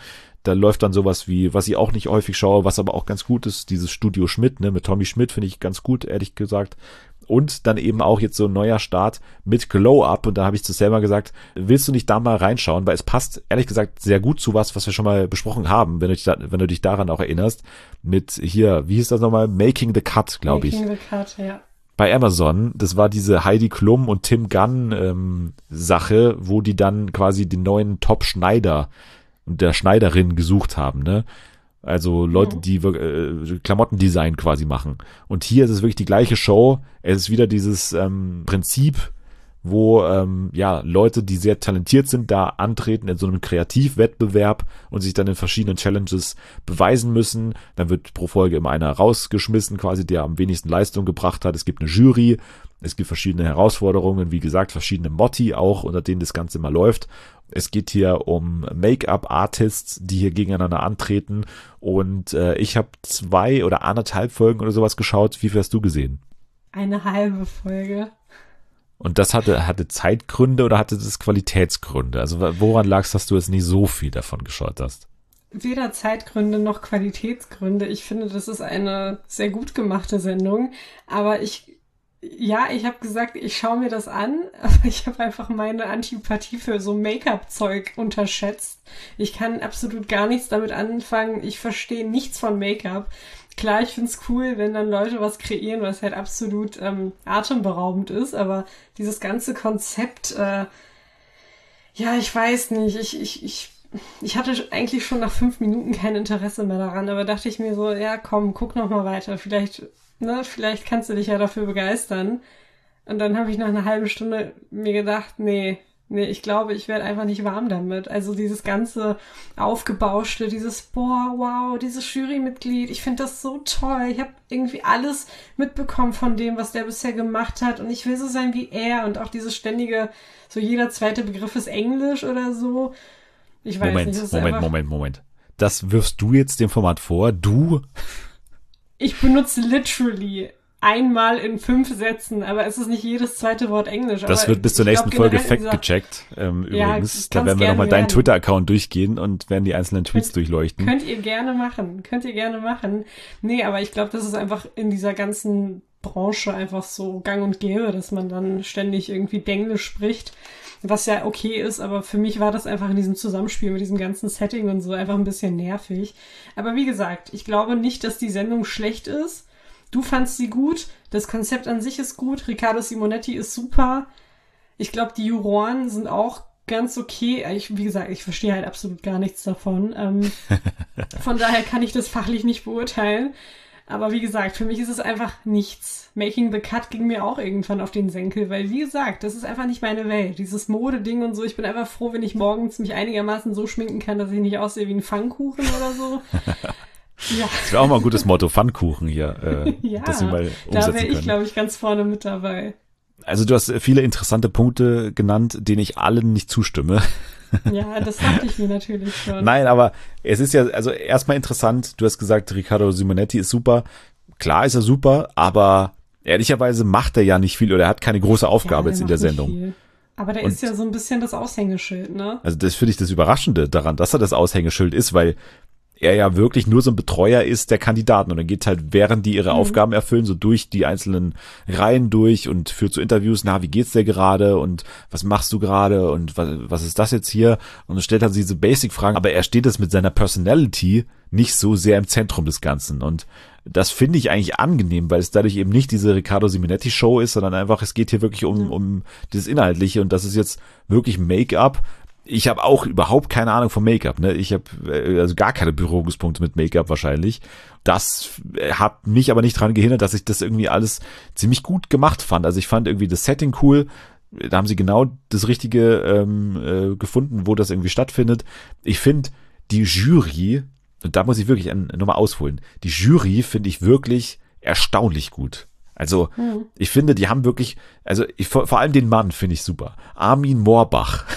Da läuft dann sowas wie, was ich auch nicht häufig schaue, was aber auch ganz gut ist, dieses Studio Schmidt, ne, mit Tommy Schmidt finde ich ganz gut, ehrlich gesagt. Und dann eben auch jetzt so ein neuer Start mit Glow Up. Und da habe ich zu Selma gesagt, willst du nicht da mal reinschauen? Weil es passt, ehrlich gesagt, sehr gut zu was, was wir schon mal besprochen haben, wenn du dich, da, wenn du dich daran auch erinnerst. Mit hier, wie hieß das nochmal? Making the Cut, glaube ich. Making the Cut, ja. Bei Amazon, das war diese Heidi Klum und Tim Gunn ähm, Sache, wo die dann quasi den neuen Top-Schneider und der Schneiderin gesucht haben, ne? Also Leute, die äh, Klamottendesign quasi machen. Und hier ist es wirklich die gleiche Show. Es ist wieder dieses ähm, Prinzip, wo ähm, ja Leute, die sehr talentiert sind, da antreten in so einem Kreativwettbewerb und sich dann in verschiedenen Challenges beweisen müssen. Dann wird pro Folge immer einer rausgeschmissen, quasi der am wenigsten Leistung gebracht hat. Es gibt eine Jury, es gibt verschiedene Herausforderungen, wie gesagt, verschiedene Motti auch, unter denen das Ganze immer läuft. Es geht hier um Make-up-Artists, die hier gegeneinander antreten. Und äh, ich habe zwei oder anderthalb Folgen oder sowas geschaut. Wie viel hast du gesehen? Eine halbe Folge. Und das hatte, hatte Zeitgründe oder hatte das Qualitätsgründe? Also woran lag es, dass du jetzt nicht so viel davon geschaut hast? Weder Zeitgründe noch Qualitätsgründe. Ich finde, das ist eine sehr gut gemachte Sendung. Aber ich... Ja, ich habe gesagt, ich schaue mir das an, aber ich habe einfach meine Antipathie für so Make-up-Zeug unterschätzt. Ich kann absolut gar nichts damit anfangen. Ich verstehe nichts von Make-up. Klar, ich find's cool, wenn dann Leute was kreieren, was halt absolut ähm, atemberaubend ist, aber dieses ganze Konzept, äh, ja, ich weiß nicht, ich, ich, ich, ich hatte eigentlich schon nach fünf Minuten kein Interesse mehr daran, aber dachte ich mir so, ja komm, guck noch mal weiter, vielleicht... Ne, vielleicht kannst du dich ja dafür begeistern. Und dann habe ich nach einer halben Stunde mir gedacht, nee, nee, ich glaube, ich werde einfach nicht warm damit. Also dieses ganze Aufgebauschte, dieses, boah, wow, dieses Jurymitglied, ich finde das so toll. Ich habe irgendwie alles mitbekommen von dem, was der bisher gemacht hat. Und ich will so sein wie er. Und auch dieses ständige, so jeder zweite Begriff ist Englisch oder so. Ich weiß Moment, nicht. Das ist Moment, einfach... Moment, Moment. Das wirfst du jetzt dem Format vor? Du... Ich benutze literally einmal in fünf Sätzen, aber es ist nicht jedes zweite Wort Englisch. Das aber wird bis zur nächsten glaub, Folge dieser... fact-gecheckt, ähm, ja, übrigens. Da werden wir nochmal deinen Twitter-Account durchgehen und werden die einzelnen Tweets könnt, durchleuchten. Könnt ihr gerne machen, könnt ihr gerne machen. Nee, aber ich glaube, das ist einfach in dieser ganzen Branche einfach so gang und gäbe, dass man dann ständig irgendwie Denglisch spricht, was ja okay ist, aber für mich war das einfach in diesem Zusammenspiel mit diesem ganzen Setting und so einfach ein bisschen nervig. Aber wie gesagt, ich glaube nicht, dass die Sendung schlecht ist. Du fandst sie gut, das Konzept an sich ist gut, Riccardo Simonetti ist super. Ich glaube, die Juroren sind auch ganz okay. Ich, wie gesagt, ich verstehe halt absolut gar nichts davon. Ähm, von daher kann ich das fachlich nicht beurteilen. Aber wie gesagt, für mich ist es einfach nichts. Making the Cut ging mir auch irgendwann auf den Senkel, weil wie gesagt, das ist einfach nicht meine Welt. Dieses Modeding und so, ich bin einfach froh, wenn ich morgens mich einigermaßen so schminken kann, dass ich nicht aussehe wie ein Pfannkuchen oder so. Ja. Das wäre auch mal ein gutes Motto, Pfannkuchen hier, äh, ja, das wir mal umsetzen da wäre ich, können. glaube ich, ganz vorne mit dabei. Also du hast viele interessante Punkte genannt, denen ich allen nicht zustimme. Ja, das dachte ich mir natürlich schon. Nein, aber es ist ja, also erstmal interessant, du hast gesagt, Riccardo Simonetti ist super. Klar ist er super, aber ehrlicherweise macht er ja nicht viel oder er hat keine große Aufgabe ja, jetzt in der Sendung. Viel. Aber der Und ist ja so ein bisschen das Aushängeschild, ne? Also das finde ich das Überraschende daran, dass er das Aushängeschild ist, weil er ja wirklich nur so ein Betreuer ist der Kandidaten und dann geht halt, während die ihre mhm. Aufgaben erfüllen, so durch die einzelnen Reihen durch und führt zu Interviews, na, wie geht's dir gerade und was machst du gerade und was, was ist das jetzt hier? Und dann stellt er halt diese Basic-Fragen, aber er steht das mit seiner Personality nicht so sehr im Zentrum des Ganzen und das finde ich eigentlich angenehm, weil es dadurch eben nicht diese Riccardo Simonetti Show ist, sondern einfach, es geht hier wirklich um, um das Inhaltliche und das ist jetzt wirklich Make-up. Ich habe auch überhaupt keine Ahnung von Make-up, ne? Ich habe also gar keine Berührungspunkte mit Make-up wahrscheinlich. Das hat mich aber nicht daran gehindert, dass ich das irgendwie alles ziemlich gut gemacht fand. Also ich fand irgendwie das Setting cool. Da haben sie genau das Richtige ähm, äh, gefunden, wo das irgendwie stattfindet. Ich finde die Jury, und da muss ich wirklich nochmal ausholen, die Jury finde ich wirklich erstaunlich gut. Also hm. ich finde, die haben wirklich, also ich, vor, vor allem den Mann finde ich super. Armin Moorbach.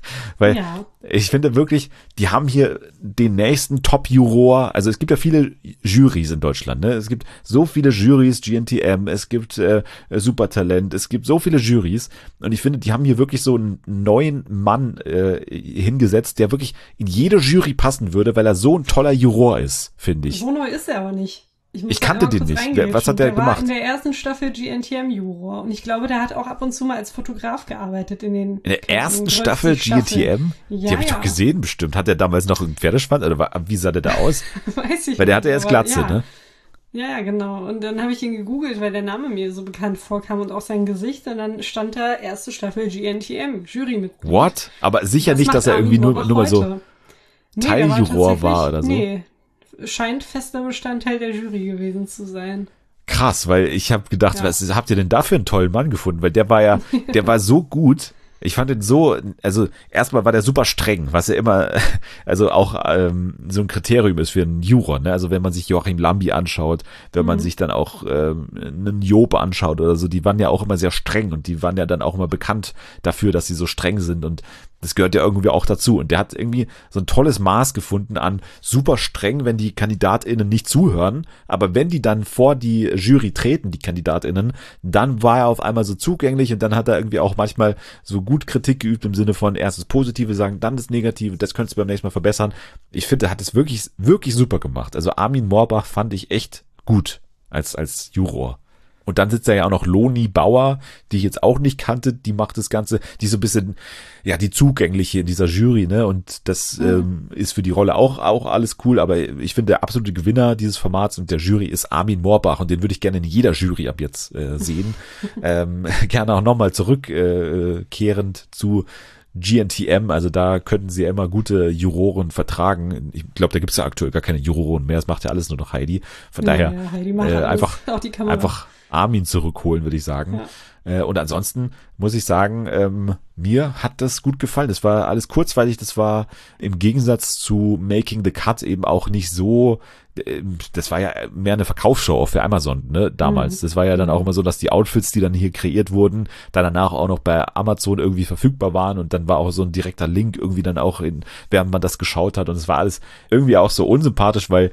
Weil Ja. ich finde wirklich, die haben hier den nächsten Top-Juror. Also es gibt ja viele Jurys in Deutschland. Ne? Es gibt so viele Jurys, G N T M, es gibt äh, Supertalent, es gibt so viele Jurys. Und ich finde, die haben hier wirklich so einen neuen Mann äh, hingesetzt, der wirklich in jede Jury passen würde, weil er so ein toller Juror ist, finde ich. So neu ist er aber nicht. muss Ich da kannte einmal den kurz nicht. reingrätschen. Was hat der der war gemacht? in der ersten Staffel G N T M-Juror. Und ich glaube, der hat auch ab und zu mal als Fotograf gearbeitet in den In der ersten in Staffel G N T M? Ja, Die habe ich ja. doch gesehen bestimmt. Hat der damals noch einen Pferdeschwanz? Oder war, wie sah der da aus? Weiß ich Weil der nicht, hatte erst aber Glatze, ja. ne? Ja, ja, genau. Und dann habe ich ihn gegoogelt, weil der Name mir so bekannt vorkam und auch sein Gesicht. Und dann stand da erste Staffel G N T M, Jurymitglied. What? Aber sicher Was nicht, macht dass er Armin irgendwie nur, Morbach nur mal so heute? Nee, der Teiljuror war oder so. Nee, scheint fester Bestandteil der Jury gewesen zu sein. Krass, weil ich habe gedacht, Ja. was habt ihr denn da für einen tollen Mann gefunden? Weil der war ja, der war so gut. Ich fand ihn so, also erstmal war der super streng, was ja immer, also auch ähm, so ein Kriterium ist für einen Juror, ne? Also wenn man sich Joachim Lambi anschaut, wenn man Mhm. sich dann auch ähm, einen Job anschaut oder so, die waren ja auch immer sehr streng und die waren ja dann auch immer bekannt dafür, dass sie so streng sind und das gehört ja irgendwie auch dazu. Und der hat irgendwie so ein tolles Maß gefunden an super streng, wenn die KandidatInnen nicht zuhören, aber wenn die dann vor die Jury treten, die KandidatInnen, dann war er auf einmal so zugänglich und dann hat er irgendwie auch manchmal so gut Kritik geübt im Sinne von erst das Positive sagen, dann das Negative, das könntest du beim nächsten Mal verbessern. Ich finde, er hat es wirklich, wirklich super gemacht. Also Armin Morbach fand ich echt gut als, als Juror. Und dann sitzt da ja auch noch Loni Bauer, die ich jetzt auch nicht kannte, die macht das Ganze, die ist so ein bisschen, ja, die zugängliche in dieser Jury, ne, und das Mhm. ähm, ist für die Rolle auch, auch alles cool, aber ich finde, der absolute Gewinner dieses Formats und der Jury ist Armin Morbach und den würde ich gerne in jeder Jury ab jetzt äh, sehen. ähm, gerne auch nochmal zurückkehrend äh, kehrend zu G N T M, also da könnten sie ja immer gute Juroren vertragen. Ich glaube, da gibt es ja aktuell gar keine Juroren mehr, es macht ja alles nur noch Heidi. Von daher Ja, ja, Heidi macht äh, alles, einfach, auch die Kamera. einfach Armin zurückholen, würde ich sagen. Äh, und ansonsten muss ich sagen, ähm, mir hat das gut gefallen. Das war alles kurzweilig, das war im Gegensatz zu Making the Cut eben auch nicht so, äh, das war ja mehr eine Verkaufsshow auch für Amazon, ne, damals. Mhm. Das war ja dann auch immer so, dass die Outfits, die dann hier kreiert wurden, dann danach auch noch bei Amazon irgendwie verfügbar waren und dann war auch so ein direkter Link irgendwie dann auch in, während man das geschaut hat und es war alles irgendwie auch so unsympathisch, weil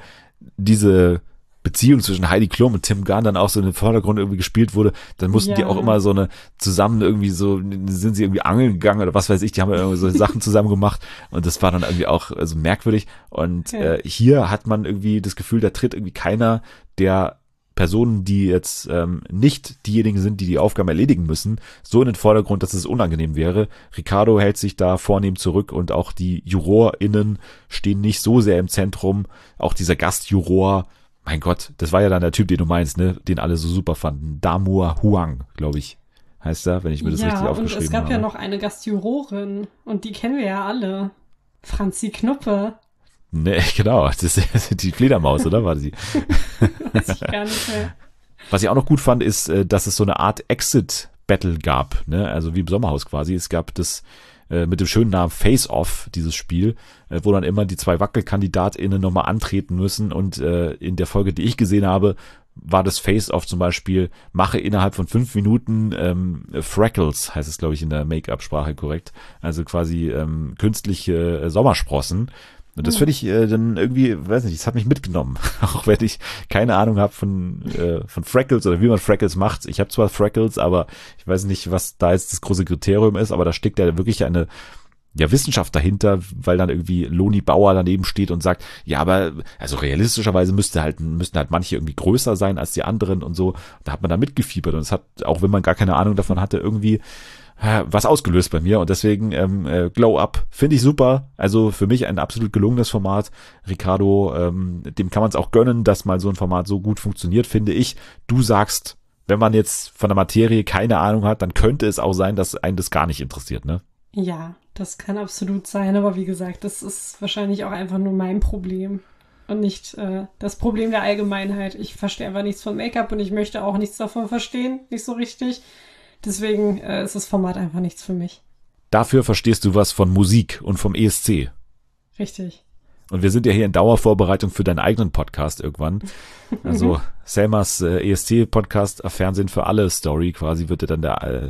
diese Beziehung zwischen Heidi Klum und Tim Gunn dann auch so in den Vordergrund irgendwie gespielt wurde, dann mussten Ja. die auch immer so eine zusammen irgendwie so, sind sie irgendwie angeln gegangen oder was weiß ich, die haben ja irgendwie so Sachen zusammen gemacht und das war dann irgendwie auch also merkwürdig und Ja. äh, hier hat man irgendwie das Gefühl, da tritt irgendwie keiner der Personen, die jetzt ähm, nicht diejenigen sind, die die Aufgaben erledigen müssen, so in den Vordergrund, dass es unangenehm wäre. Ricardo hält sich da vornehm zurück und auch die JurorInnen stehen nicht so sehr im Zentrum. Auch dieser Gastjuror, mein Gott, das war ja dann der Typ, den du meinst, ne, den alle so super fanden. Damur Huang, glaube ich, heißt er, wenn ich mir das ja, richtig und aufgeschrieben es gab habe. ja noch eine Gastjurorin und die kennen wir ja alle. Franzi Knuppe. Ne, genau, das ist die Fledermaus, oder war sie? Weiß ich gar nicht mehr. Was ich auch noch gut fand, ist, äh, dass es so eine Art Exit-Battle gab, ne? Also wie im Sommerhaus quasi. Es gab das äh, mit dem schönen Namen Face-Off, dieses Spiel, äh, wo dann immer die zwei WackelkandidatInnen nochmal antreten müssen. Und äh, in der Folge, die ich gesehen habe, war das Face-Off zum Beispiel, mache innerhalb von fünf Minuten ähm, Freckles, heißt es, glaube ich, in der Make-up-Sprache korrekt. Also quasi ähm, künstliche äh, Sommersprossen. Und das finde ich äh, dann irgendwie, weiß nicht, das hat mich mitgenommen. Auch wenn ich keine Ahnung habe von äh, von Freckles oder wie man Freckles macht. Ich habe zwar Freckles, aber ich weiß nicht, was da jetzt das große Kriterium ist, aber da steckt ja wirklich eine ja Wissenschaft dahinter, weil dann irgendwie Loni Bauer daneben steht und sagt, ja, aber also realistischerweise müsste halt müssten halt manche irgendwie größer sein als die anderen und so. Da hat man da mitgefiebert und es hat, auch wenn man gar keine Ahnung davon hatte, irgendwie was ausgelöst bei mir und deswegen ähm, äh, Glow Up finde ich super, also für mich ein absolut gelungenes Format. Ricardo, ähm, dem kann man es auch gönnen, dass mal so ein Format so gut funktioniert, finde ich. Du sagst, wenn man jetzt von der Materie keine Ahnung hat, dann könnte es auch sein, dass einen das gar nicht interessiert, ne? Ja, das kann absolut sein, aber wie gesagt, das ist wahrscheinlich auch einfach nur mein Problem und nicht äh, das Problem der Allgemeinheit. Ich verstehe einfach nichts von Make-up und ich möchte auch nichts davon verstehen, nicht so richtig. Deswegen äh, ist das Format einfach nichts für mich. Dafür verstehst du was von Musik und vom E S C. Richtig. Und wir sind ja hier in Dauervorbereitung für deinen eigenen Podcast irgendwann. Also Selmas äh, E S C-Podcast, Fernsehen für alle Story quasi, wird ja dann der äh,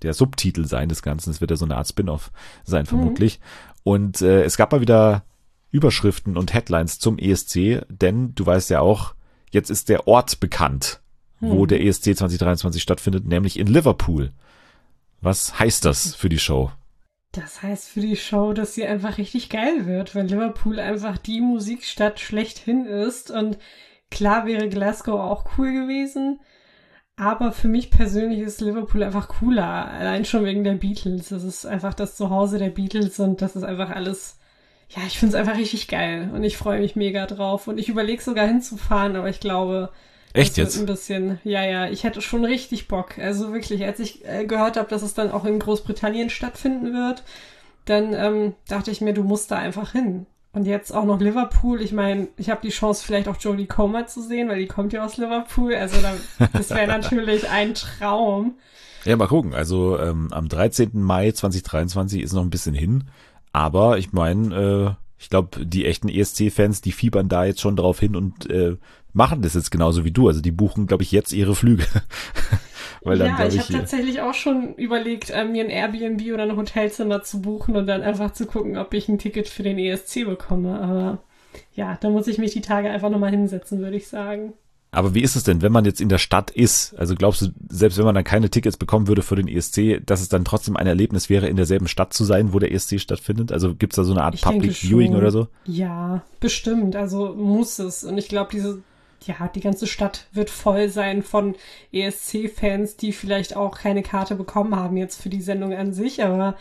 der Subtitel sein des Ganzen. Es wird ja so eine Art Spin-off sein, vermutlich. Mhm. Und äh, es gab mal wieder Überschriften und Headlines zum E S C, denn du weißt ja auch, jetzt ist der Ort bekannt, mhm. wo der E S C zwanzig dreiundzwanzig stattfindet, nämlich in Liverpool. Was heißt das für die Show? Das heißt für die Show, dass sie einfach richtig geil wird, weil Liverpool einfach die Musikstadt schlechthin ist. Und klar wäre Glasgow auch cool gewesen, aber für mich persönlich ist Liverpool einfach cooler, allein schon wegen der Beatles. Das ist einfach das Zuhause der Beatles und das ist einfach alles, ja, ich finde es einfach richtig geil und ich freue mich mega drauf. Und ich überlege sogar hinzufahren, aber ich glaube... Echt das jetzt? Wird ein bisschen, ja, ja, ich hätte schon richtig Bock. Also wirklich, als ich äh, gehört habe, dass es dann auch in Großbritannien stattfinden wird, dann ähm, dachte ich mir, du musst da einfach hin. Und jetzt auch noch Liverpool. Ich meine, ich habe die Chance, vielleicht auch Jodie Comer zu sehen, weil die kommt ja aus Liverpool. Also da, das wäre natürlich ein Traum. Ja, mal gucken. Also ähm, am dreizehnten Mai zwanzig dreiundzwanzig ist noch ein bisschen hin. Aber ich meine, äh, ich glaube, die echten E S C-Fans, die fiebern da jetzt schon drauf hin und äh, machen das jetzt genauso wie du. Also die buchen, glaube ich, jetzt ihre Flüge. Weil dann, ja, ich, ich habe tatsächlich auch schon überlegt, äh, mir ein Airbnb oder ein Hotelzimmer zu buchen und dann einfach zu gucken, ob ich ein Ticket für den E S C bekomme. Aber ja, da muss ich mich die Tage einfach nochmal hinsetzen, würde ich sagen. Aber wie ist es denn, wenn man jetzt in der Stadt ist? Also glaubst du, selbst wenn man dann keine Tickets bekommen würde für den E S C, dass es dann trotzdem ein Erlebnis wäre, in derselben Stadt zu sein, wo der E S C stattfindet? Also gibt's da so eine Art Ich Public denke Viewing schon. oder so? Ja, bestimmt. Also muss es. Und ich glaube, diese, ja, die ganze Stadt wird voll sein von E S C-Fans, die vielleicht auch keine Karte bekommen haben jetzt für die Sendung an sich. Aber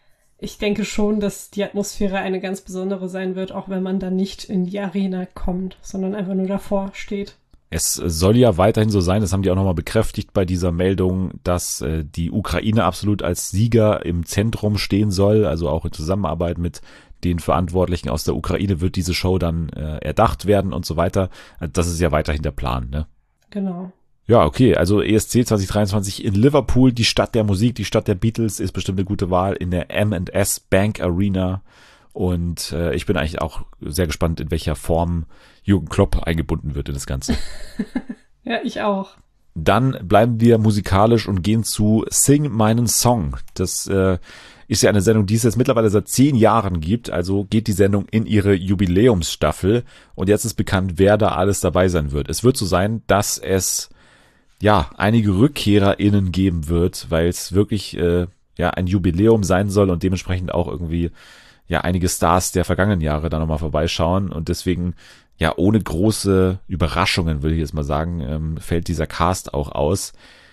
ich denke schon, dass die Atmosphäre eine ganz besondere sein wird, auch wenn man dann nicht in die Arena kommt, sondern einfach nur davor steht. Es soll ja weiterhin so sein, das haben die auch nochmal bekräftigt bei dieser Meldung, dass äh, die Ukraine absolut als Sieger im Zentrum stehen soll, also auch in Zusammenarbeit mit den Verantwortlichen aus der Ukraine wird diese Show dann äh, erdacht werden und so weiter. Das ist ja weiterhin der Plan, ne? Genau. Ja, okay, also E S C zwanzig dreiundzwanzig in Liverpool, die Stadt der Musik, die Stadt der Beatles ist bestimmt eine gute Wahl in der M and S Bank Arena. Und äh, ich bin eigentlich auch sehr gespannt, in welcher Form Jürgen Klopp eingebunden wird in das Ganze. Ja, ich auch. Dann bleiben wir musikalisch und gehen zu Sing meinen Song. Das äh, ist ja eine Sendung, die es jetzt mittlerweile seit zehn Jahren gibt. Also geht die Sendung in ihre Jubiläumsstaffel. Und jetzt ist bekannt, wer da alles dabei sein wird. Es wird so sein, dass es ja einige RückkehrerInnen geben wird, weil es wirklich äh, ja ein Jubiläum sein soll und dementsprechend auch irgendwie ja einige Stars der vergangenen Jahre da nochmal vorbeischauen und deswegen ja ohne große Überraschungen, will ich jetzt mal sagen, ähm, fällt dieser Cast auch aus.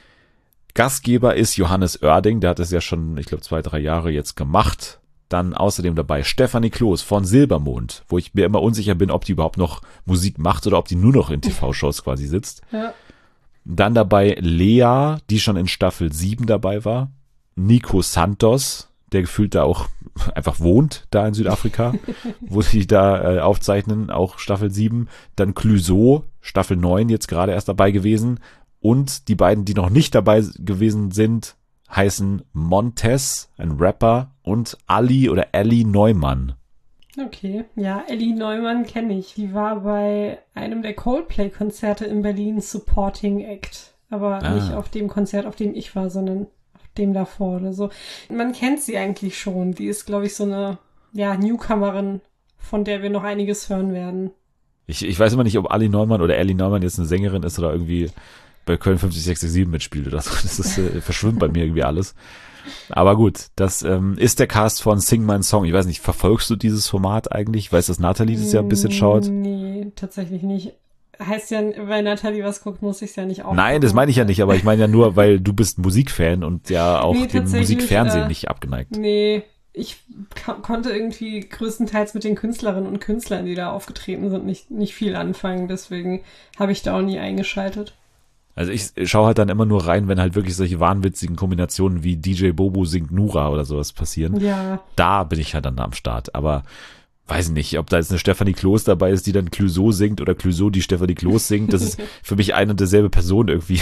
Gastgeber ist Johannes Oerding, der hat es ja schon, ich glaube, zwei, drei Jahre jetzt gemacht. Dann außerdem dabei Stefanie Kloß von Silbermond, wo ich mir immer unsicher bin, ob die überhaupt noch Musik macht oder ob die nur noch in T V-Shows quasi sitzt. Ja. Dann dabei Lea, die schon in Staffel sieben dabei war. Nico Santos, der gefühlt da auch einfach wohnt, da in Südafrika, wo sie da äh, aufzeichnen, auch Staffel sieben. Dann Clouseau, Staffel neun, jetzt gerade erst dabei gewesen. Und die beiden, die noch nicht dabei gewesen sind, heißen Montez, ein Rapper, und Ali oder Ellie Neumann. Okay, ja, Ellie Neumann kenne ich. Die war bei einem der Coldplay-Konzerte in Berlin Supporting Act. Aber Ah. nicht auf dem Konzert, auf dem ich war, sondern dem davor oder so. Man kennt sie eigentlich schon. Die ist, glaube ich, so eine, ja, Newcomerin, von der wir noch einiges hören werden. Ich, ich weiß immer nicht, ob Ali Neumann oder Ellie Neumann jetzt eine Sängerin ist oder irgendwie bei Köln fünf sechs sechs sieben mitspielt oder so. Das ist, äh, verschwimmt bei mir irgendwie alles. Aber gut, das ähm, ist der Cast von Sing My Song. Ich weiß nicht, verfolgst du dieses Format eigentlich? Ich weiß, dass Nathalie das ja ein bisschen schaut. Nee, tatsächlich nicht. Heißt ja, weil Nathalie was guckt, muss ich es ja nicht auch. Nein, das meine ich ja nicht, aber ich meine ja nur, weil du bist Musikfan und ja auch Nee, dem tatsächlich, Musikfernsehen äh, nicht abgeneigt. Nee, ich ko- konnte irgendwie größtenteils mit den Künstlerinnen und Künstlern, die da aufgetreten sind, nicht, nicht viel anfangen. Deswegen habe ich da auch nie eingeschaltet. Also ich schaue halt dann immer nur rein, wenn halt wirklich solche wahnwitzigen Kombinationen wie D J Bobo singt Nura oder sowas passieren. Ja, Da bin ich halt dann am Start. Aber weiß nicht, ob da jetzt eine Stefanie Kloß dabei ist, die dann Clouseau singt oder Clouseau, die Stefanie Kloß singt. Das ist für mich eine und derselbe Person irgendwie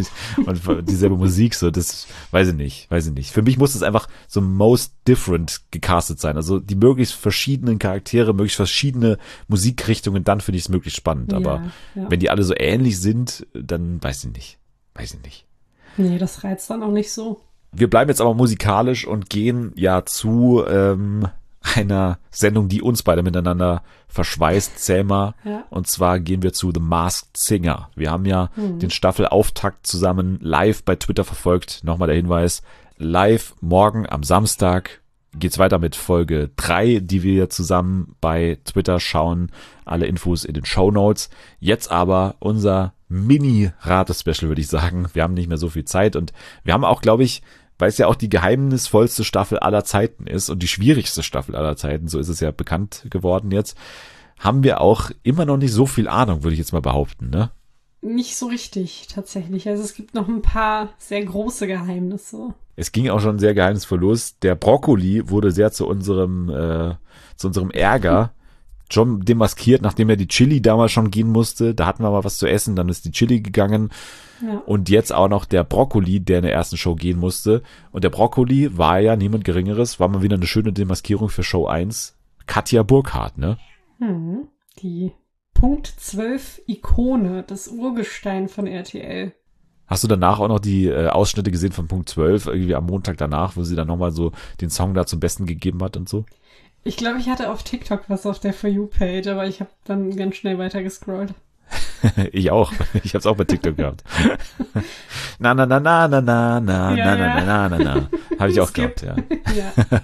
und dieselbe Musik. So, das weiß ich nicht, weiß ich nicht. Für mich muss es einfach so most different gecastet sein. Also die möglichst verschiedenen Charaktere, möglichst verschiedene Musikrichtungen, dann finde ich es möglichst spannend. Aber ja, ja. wenn die alle so ähnlich sind, dann weiß ich nicht. Weiß ich nicht. Nee, das reizt dann auch nicht so. Wir bleiben jetzt aber musikalisch und gehen ja zu ähm, einer Sendung, die uns beide miteinander verschweißt, Selma. Ja. Und zwar gehen wir zu The Masked Singer. Wir haben ja Mhm. den Staffelauftakt zusammen live bei Twitter verfolgt. Nochmal der Hinweis, live morgen am Samstag geht's weiter mit Folge drei, die wir zusammen bei Twitter schauen. Alle Infos in den Shownotes. Jetzt aber unser Mini-Rate-Special, würde ich sagen. Wir haben nicht mehr so viel Zeit und wir haben auch, glaube ich, weil es ja auch die geheimnisvollste Staffel aller Zeiten ist und die schwierigste Staffel aller Zeiten, so ist es ja bekannt geworden jetzt, haben wir auch immer noch nicht so viel Ahnung, würde ich jetzt mal behaupten, ne? Nicht so richtig, tatsächlich. Also es gibt noch ein paar sehr große Geheimnisse. Es ging auch schon sehr geheimnisvoll los. Der Brokkoli wurde sehr zu unserem, äh, zu unserem Ärger schon demaskiert, nachdem er die Chili damals schon gehen musste. Da hatten wir mal was zu essen, dann ist die Chili gegangen. Ja. Und jetzt auch noch der Brokkoli, der in der ersten Show gehen musste. Und der Brokkoli war ja niemand Geringeres, war mal wieder eine schöne Demaskierung für Show eins. Katja Burkhardt, ne? Hm, die Punkt zwölf Ikone, das Urgestein von R T L. Hast du danach auch noch die äh, Ausschnitte gesehen von Punkt zwölf, irgendwie am Montag danach, wo sie dann nochmal so den Song da zum Besten gegeben hat und so? Ich glaube, ich hatte auf TikTok was auf der For You-Page, aber ich habe dann ganz schnell weiter gescrollt. Ich auch. Ich hab's auch bei TikTok gehabt. Na, na, na, na, na, na, na, Ja, na, na, ja. na, na, na. Habe ich auch Skip. gehabt, ja. Ja,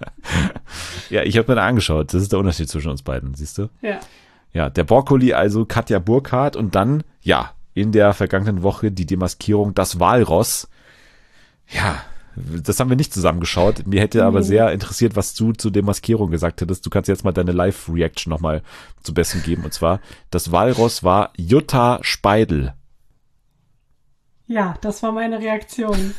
Ja, ich habe mir da angeschaut. Das ist der Unterschied zwischen uns beiden, siehst du? ja. Ja, der Brokkoli, also Katja Burkhardt und dann, ja, in der vergangenen Woche die Demaskierung, das Walross. Ja, das haben wir nicht zusammengeschaut. Mir hätte aber Nee. sehr interessiert, was du zu Demaskierung gesagt hättest. Du kannst jetzt mal deine Live-Reaction nochmal zu Besten geben. Und zwar, das Walross war Jutta Speidel. Ja, das war meine Reaktion.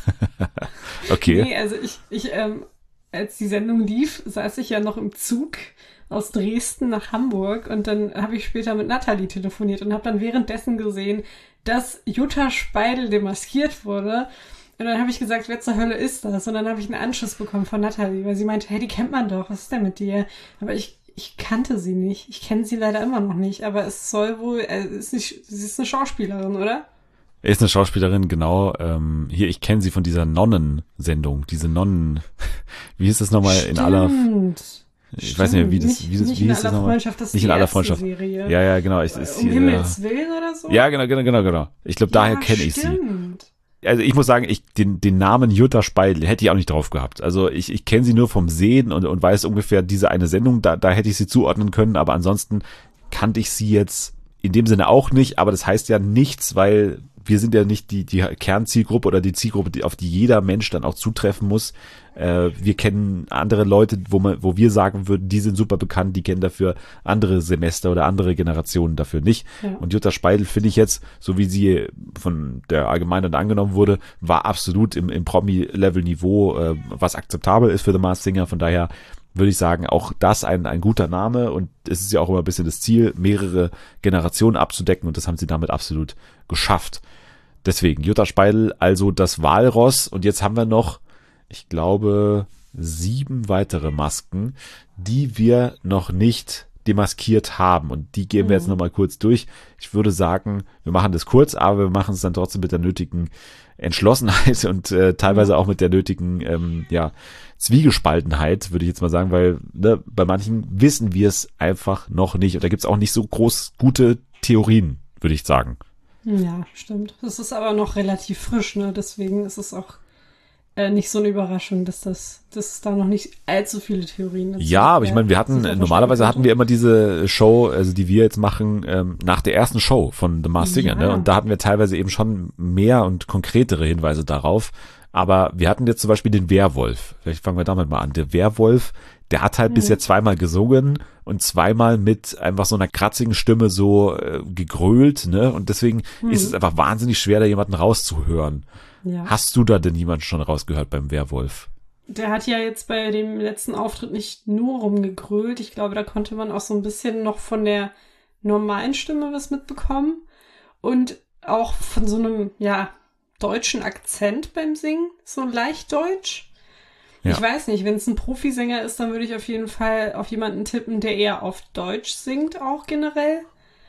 Okay. Nee, also ich, ich, ähm, als die Sendung lief, saß ich ja noch im Zug aus Dresden nach Hamburg und dann habe ich später mit Nathalie telefoniert und habe dann währenddessen gesehen, dass Jutta Speidel demaskiert wurde. Und dann habe ich gesagt, wer zur Hölle ist das? Und dann habe ich einen Anschluss bekommen von Nathalie, weil sie meinte, hey, die kennt man doch, was ist denn mit dir? Aber ich, ich kannte sie nicht. Ich kenne sie leider immer noch nicht, aber es soll wohl, äh, ist nicht, sie ist eine Schauspielerin, oder? Er ist eine Schauspielerin, genau. Ähm, hier, ich kenne sie von dieser Nonnensendung. Diese Nonnen, wie hieß das nochmal in aller... Stimmt. Ich weiß nicht mehr, wie das, Nicht- wie das, nicht wie in hieß das aller nochmal? Freundschaft, das ist Nicht die in aller erste Freundschaft. Serie. Ja, ja, genau. Ich, ist Um hier, Himmels Willen oder so? ja, genau, genau, genau, genau. Ich glaube, daher kenne ich sie. Stimmt. Also ich muss sagen, ich den, den Namen Jutta Speidel hätte ich auch nicht drauf gehabt. Also ich, ich kenne sie nur vom Sehen und, und weiß ungefähr diese eine Sendung, da, da hätte ich sie zuordnen können, aber ansonsten kannte ich sie jetzt in dem Sinne auch nicht, aber das heißt ja nichts, weil wir sind ja nicht die, die Kernzielgruppe oder die Zielgruppe, die, auf die jeder Mensch dann auch zutreffen muss. Äh, wir kennen andere Leute, wo man, wo wir sagen würden, die sind super bekannt, die kennen dafür andere Semester oder andere Generationen dafür nicht. Ja. Und Jutta Speidel finde ich jetzt, so wie sie von der Allgemeinheit angenommen wurde, war absolut im, im Promi-Level-Niveau, äh, was akzeptabel ist für The Masked Singer. Von daher würde ich sagen, auch das ein, ein guter Name und es ist ja auch immer ein bisschen das Ziel, mehrere Generationen abzudecken und das haben sie damit absolut geschafft. Deswegen, Jutta Speidel, also das Walross und jetzt haben wir noch, ich glaube, sieben weitere Masken, die wir noch nicht demaskiert haben und die gehen wir jetzt Mhm. nochmal kurz durch. Ich würde sagen, wir machen das kurz, aber wir machen es dann trotzdem mit der nötigen Entschlossenheit und äh, teilweise auch mit der nötigen ähm, ja, Zwiegespaltenheit, würde ich jetzt mal sagen, weil ne, bei manchen wissen wir es einfach noch nicht und da gibt es auch nicht so groß gute Theorien, würde ich sagen. Ja, stimmt. Das ist aber noch relativ frisch, ne? Deswegen ist es auch äh, nicht so eine Überraschung, dass das, dass es da noch nicht allzu viele Theorien dazu Ja, aber ich meine, wir hatten, super normalerweise hatten verstanden wir immer diese Show, also die wir jetzt machen, ähm, nach der ersten Show von The Masked Singer, Ja. ne? Und da hatten wir teilweise eben schon mehr und konkretere Hinweise darauf. Aber wir hatten jetzt zum Beispiel den Werwolf. Vielleicht fangen wir damit mal an. Der Werwolf, der hat halt Mhm. bisher zweimal gesungen und zweimal mit einfach so einer kratzigen Stimme so äh, gegrölt, ne? Und deswegen Mhm. ist es einfach wahnsinnig schwer, da jemanden rauszuhören. Ja. Hast du da denn jemanden schon rausgehört beim Werwolf? Der hat ja jetzt bei dem letzten Auftritt nicht nur rumgegrölt. Ich glaube, da konnte man auch so ein bisschen noch von der normalen Stimme was mitbekommen. Und auch von so einem, ja, deutschen Akzent beim Singen. So leicht deutsch. Ja. Ich weiß nicht, wenn es ein Profisänger ist, dann würde ich auf jeden Fall auf jemanden tippen, der eher auf Deutsch singt, auch generell.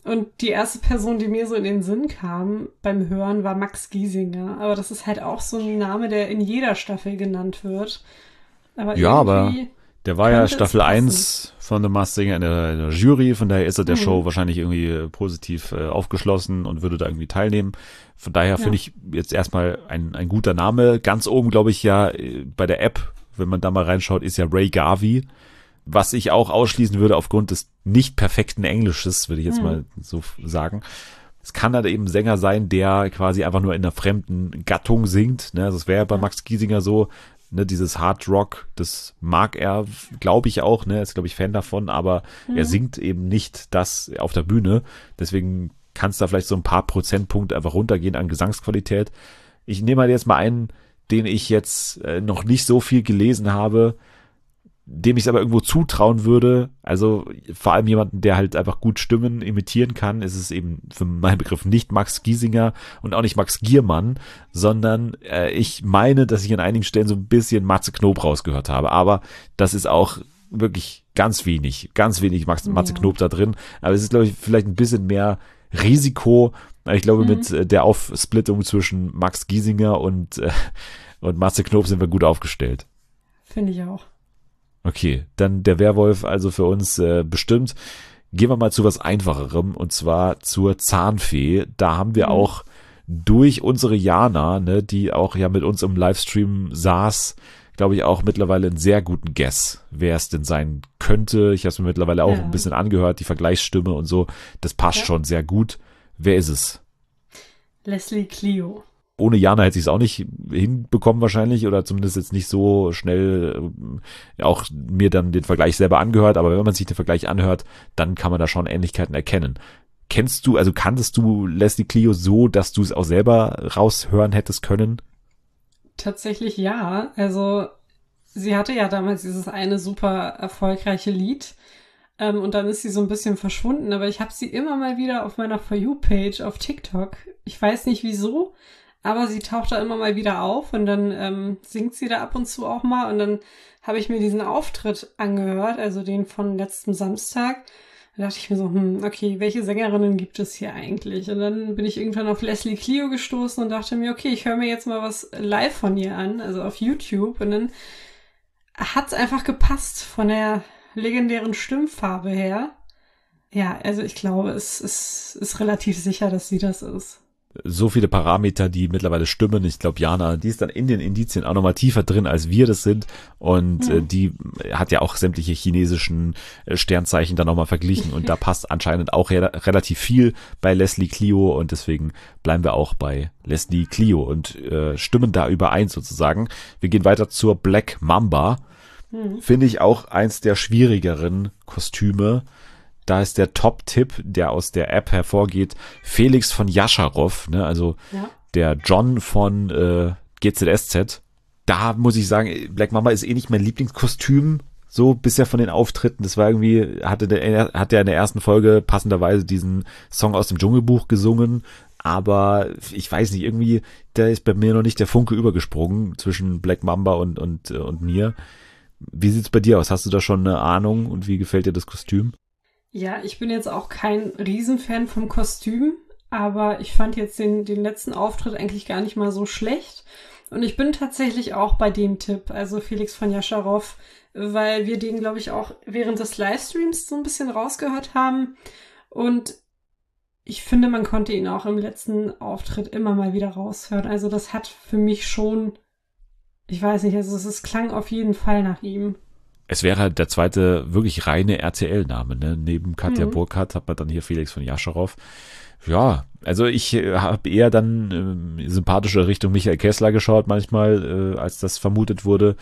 Und die erste Person, die mir so in den Sinn kam beim Hören, war Max Giesinger. Aber das ist halt auch so ein Name, der in jeder Staffel genannt wird. Aber Ja, aber irgendwie der war ja könnte es Staffel passen. eins von The Masked Singer in der, in der Jury, von daher ist er der Mhm. Show wahrscheinlich irgendwie äh, positiv äh, aufgeschlossen und würde da irgendwie teilnehmen. Von daher finde ich jetzt erstmal ein, ein guter Name. Ganz oben, glaube ich, ja, äh, bei der App, wenn man da mal reinschaut, ist ja Ray Garvey, was ich auch ausschließen würde aufgrund des nicht perfekten Englisches, würde ich jetzt Mhm. mal so f- sagen. Es kann halt eben ein Sänger sein, der quasi einfach nur in einer fremden Gattung singt. Ne? Das wäre ja bei Ja. Max Giesinger so, ne, dieses Hard Rock, das mag er, glaube ich auch, ne, ist glaube ich Fan davon, aber Mhm. er singt eben nicht das auf der Bühne. Deswegen kann es da vielleicht so ein paar Prozentpunkte einfach runtergehen an Gesangsqualität. Ich nehme halt jetzt mal einen, den ich jetzt äh, noch nicht so viel gelesen habe, dem ich es aber irgendwo zutrauen würde, also vor allem jemanden, der halt einfach gut Stimmen imitieren kann, ist es eben für meinen Begriff nicht Max Giesinger und auch nicht Max Giermann, sondern äh, ich meine, dass ich an einigen Stellen so ein bisschen Matze Knob rausgehört habe, aber das ist auch wirklich ganz wenig, ganz wenig Max, Matze Ja. Knob da drin, aber es ist, glaube ich, vielleicht ein bisschen mehr Risiko. Ich glaube, Mhm. mit äh, der Aufsplittung zwischen Max Giesinger und, äh, und Matze Knob sind wir gut aufgestellt. Finde ich auch. Okay, dann der Werwolf also für uns äh, bestimmt. Gehen wir mal zu was Einfacherem und zwar zur Zahnfee. Da haben wir Mhm. auch durch unsere Jana, ne, die auch ja mit uns im Livestream saß, glaube ich auch mittlerweile einen sehr guten Guess, wer es denn sein könnte. Ich habe es mir mittlerweile auch Ja. ein bisschen angehört, die Vergleichsstimme und so. Das passt Ja. schon sehr gut. Wer ist es? Leslie Clio. Ohne Jana hätte ich es auch nicht hinbekommen wahrscheinlich oder zumindest jetzt nicht so schnell äh, auch mir dann den Vergleich selber angehört, aber wenn man sich den Vergleich anhört, dann kann man da schon Ähnlichkeiten erkennen. Kennst du, also kanntest du Leslie Clio so, dass du es auch selber raushören hättest können? Tatsächlich ja. Also sie hatte ja damals dieses eine super erfolgreiche Lied. Ähm, und dann ist sie so ein bisschen verschwunden. Aber ich habe sie immer mal wieder auf meiner For You-Page auf TikTok. Ich weiß nicht wieso, aber sie taucht da immer mal wieder auf und dann ähm, singt sie da ab und zu auch mal. Und dann habe ich mir diesen Auftritt angehört, also den von letztem Samstag. Da dachte ich mir so, hm, okay, welche Sängerinnen gibt es hier eigentlich? Und dann bin ich irgendwann auf Leslie Clio gestoßen und dachte mir, okay, ich höre mir jetzt mal was live von ihr an, also auf YouTube. Und dann hat's einfach gepasst von der legendären Stimmfarbe her. Ja, also ich glaube, es ist, ist relativ sicher, dass sie das ist. So viele Parameter, die mittlerweile stimmen. Ich glaube, Jana, die ist dann in den Indizien auch nochmal tiefer drin, als wir das sind. Und Mhm. äh, die hat ja auch sämtliche chinesischen äh, Sternzeichen dann nochmal verglichen. Und da passt anscheinend auch re relativ viel bei Leslie Clio. Und deswegen bleiben wir auch bei Leslie Clio und äh, stimmen da überein sozusagen. Wir gehen weiter zur Black Mamba. Mhm. Finde ich auch eins der schwierigeren Kostüme. Da ist der Top-Tipp, der aus der App hervorgeht, Felix von Jascharow, ne, also Ja. der John von äh, G Z S Z. Da muss ich sagen, Black Mamba ist eh nicht mein Lieblingskostüm, so bisher von den Auftritten. Das war irgendwie, hatte der, hat der in der ersten Folge passenderweise diesen Song aus dem Dschungelbuch gesungen, aber ich weiß nicht, irgendwie, da ist bei mir noch nicht der Funke übergesprungen zwischen Black Mamba und, und, und mir. Wie sieht's bei dir aus? Hast du da schon eine Ahnung und wie gefällt dir das Kostüm? Ja, ich bin jetzt auch kein Riesenfan vom Kostüm, aber ich fand jetzt den, den letzten Auftritt eigentlich gar nicht mal so schlecht. Und ich bin tatsächlich auch bei dem Tipp, also Felix von Jascharow, weil wir den, glaube ich, auch während des Livestreams so ein bisschen rausgehört haben. Und ich finde, man konnte ihn auch im letzten Auftritt immer mal wieder raushören. Also das hat für mich schon, ich weiß nicht, also es, es klang auf jeden Fall nach ihm. Es wäre halt der zweite wirklich reine R T L-Name, ne? Neben Katja Mhm. Burkhardt hat man dann hier Felix von Jascharow. Ja, also ich äh, habe eher dann ähm, sympathische Richtung Michael Kessler geschaut manchmal, äh, als das vermutet wurde.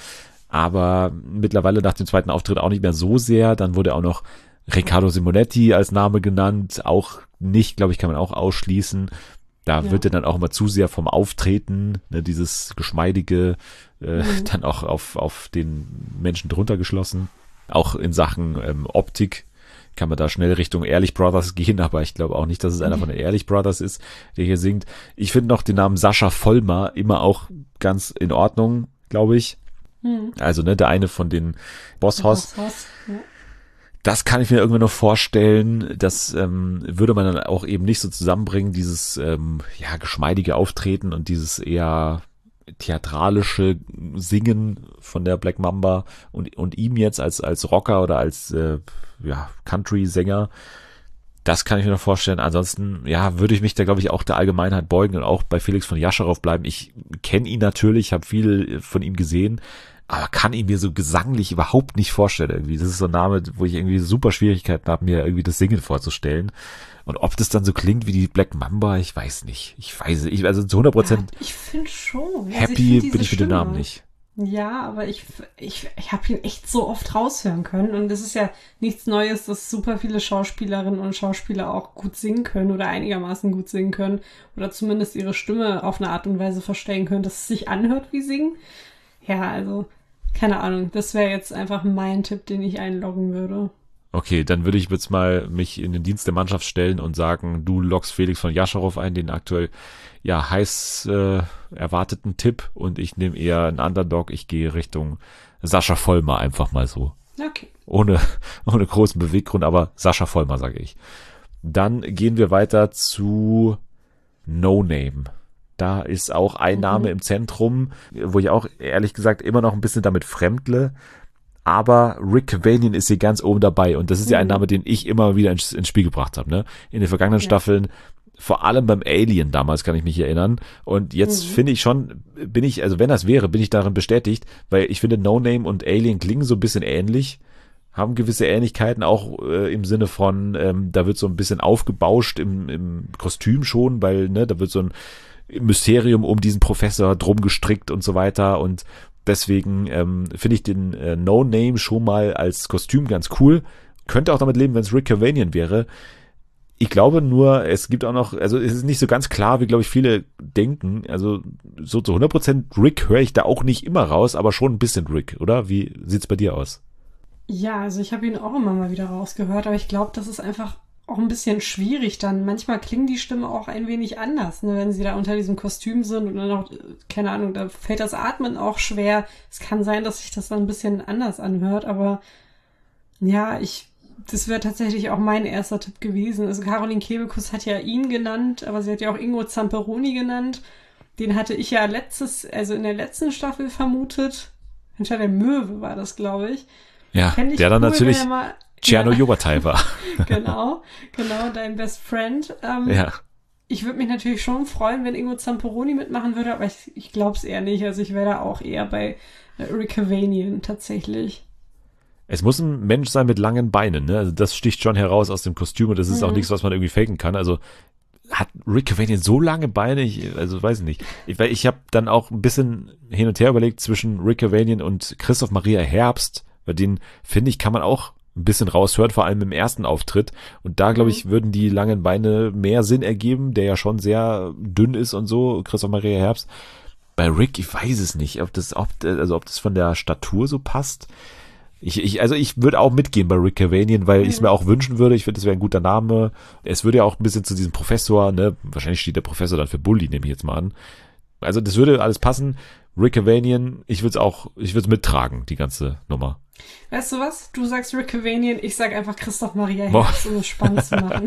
Aber mittlerweile nach dem zweiten Auftritt auch nicht mehr so sehr. Dann wurde auch noch Riccardo Simonetti als Name genannt. Auch nicht, glaube ich, kann man auch ausschließen. Da Ja. wird er dann auch immer zu sehr vom Auftreten, ne, dieses geschmeidige, äh, Mhm. dann auch auf, auf den Menschen drunter geschlossen. Auch in Sachen ähm, Optik kann man da schnell Richtung Ehrlich Brothers gehen, aber ich glaube auch nicht, dass es einer von den Ehrlich Brothers ist, der hier singt. Ich finde noch den Namen Sascha Vollmer immer auch ganz in Ordnung, glaube ich. Mhm. Also ne, der eine von den Boss Hoss. Boss Hoss, ja. Das kann ich mir irgendwie noch vorstellen. Das ähm, würde man dann auch eben nicht so zusammenbringen, dieses ähm, ja geschmeidige Auftreten und dieses eher theatralische Singen von der Black Mamba und und ihm jetzt als als Rocker oder als äh, ja Country-Sänger. Das kann ich mir noch vorstellen. Ansonsten, ja, würde ich mich da, glaube ich, auch der Allgemeinheit beugen und auch bei Felix von Jascharow bleiben. Ich kenne ihn natürlich, habe viel von ihm gesehen, aber kann ihn mir so gesanglich überhaupt nicht vorstellen irgendwie. Das ist so ein Name, wo ich irgendwie super Schwierigkeiten habe, mir irgendwie das Singen vorzustellen. Und ob das dann so klingt wie die Black Mamba, ich weiß nicht. Ich weiß nicht. Also zu hundert Prozent Ja, ich finde schon. Also happy ich find diese bin ich mit dem Stimme. Namen nicht. Ja, aber ich, ich, ich habe ihn echt so oft raushören können. Und es ist ja nichts Neues, dass super viele Schauspielerinnen und Schauspieler auch gut singen können oder einigermaßen gut singen können. Oder zumindest ihre Stimme auf eine Art und Weise verstellen können, dass es sich anhört wie singen. Ja, also, keine Ahnung. Das wäre jetzt einfach mein Tipp, den ich einloggen würde. Okay, dann würde ich jetzt mal mich in den Dienst der Mannschaft stellen und sagen, du loggst Felix von Jascharow ein, den aktuell ja heiß äh, erwarteten Tipp, und ich nehme eher einen Underdog. Ich gehe Richtung Sascha Vollmer, einfach mal so. Okay. Ohne, ohne großen Beweggrund, aber Sascha Vollmer, sage ich. Dann gehen wir weiter zu No Name. Da ist auch ein Mhm. Name im Zentrum, wo ich auch ehrlich gesagt immer noch ein bisschen damit fremdle. Aber Rick Cavanian ist hier ganz oben dabei, und das ist ja ein Mhm. Name, den ich immer wieder ins, ins Spiel gebracht habe, ne? In den vergangenen Ja. Staffeln, vor allem beim Alien damals, kann ich mich erinnern. Und jetzt Mhm. finde ich schon, bin ich, also wenn das wäre, bin ich darin bestätigt, weil ich finde, No Name und Alien klingen so ein bisschen ähnlich, haben gewisse Ähnlichkeiten auch äh, im Sinne von, ähm, da wird so ein bisschen aufgebauscht im, im Kostüm schon, weil, ne, da wird so ein Mysterium um diesen Professor drum gestrickt und so weiter, und deswegen ähm, finde ich den äh, No Name schon mal als Kostüm ganz cool. Könnte auch damit leben, wenn es Rick Cavanian wäre. Ich glaube nur, es gibt auch noch, also es ist nicht so ganz klar, wie, glaube ich, viele denken. Also so zu hundert Prozent Rick höre ich da auch nicht immer raus, aber schon ein bisschen Rick, oder? Wie sieht's bei dir aus? Ja, also ich habe ihn auch immer mal wieder rausgehört, aber ich glaube, das ist einfach auch ein bisschen schwierig dann. Manchmal klingen die Stimmen auch ein wenig anders, ne, wenn sie da unter diesem Kostüm sind und dann auch, äh, keine Ahnung, da fällt das Atmen auch schwer. Es kann sein, dass sich das dann ein bisschen anders anhört, aber ja, ich, das wäre tatsächlich auch mein erster Tipp gewesen. Also Caroline Kebekus hat ja ihn genannt, aber sie hat ja auch Ingo Zamperoni genannt. Den hatte ich ja letztes, also in der letzten Staffel vermutet. Hinter der Möwe war das, glaube ich. Ja, Fänd ich der dann cool, natürlich wenn er mal- Tscherno Ja. Jobatai war. Genau, genau, dein Best Friend. Ähm, Ja. Ich würde mich natürlich schon freuen, wenn Ingo Zamperoni mitmachen würde, aber ich, ich glaube es eher nicht. Also ich wäre da auch eher bei äh, Rick Cavanian tatsächlich. Es muss ein Mensch sein mit langen Beinen, ne? Also das sticht schon heraus aus dem Kostüm, und das ist auch Mhm. nichts, was man irgendwie faken kann. Also hat Rick Cavanian so lange Beine? Ich, also weiß ich nicht. Ich, weil ich habe dann auch ein bisschen hin und her überlegt zwischen Rick Cavanian und Christoph Maria Herbst, bei denen, finde ich, kann man auch ein bisschen raushören, vor allem im ersten Auftritt. Und da, glaube ich, würden die langen Beine mehr Sinn ergeben, der ja schon sehr dünn ist und so, Christoph Maria Herbst. Bei Rick, ich weiß es nicht, ob das, ob, also ob das von der Statur so passt. Ich, ich, also ich würde auch mitgehen bei Rick Cavanian, weil ich es mir auch wünschen würde. Ich finde, das wäre ein guter Name. Es würde ja auch ein bisschen zu diesem Professor, ne, wahrscheinlich steht der Professor dann für Bully, nehme ich jetzt mal an. Also das würde alles passen. Rick Cavanian, ich würde es auch, ich würde es mittragen, die ganze Nummer. Weißt du was? Du sagst Rick Cavanian, ich sag einfach Christoph Maria Boah. Herbst, um es spannend zu machen.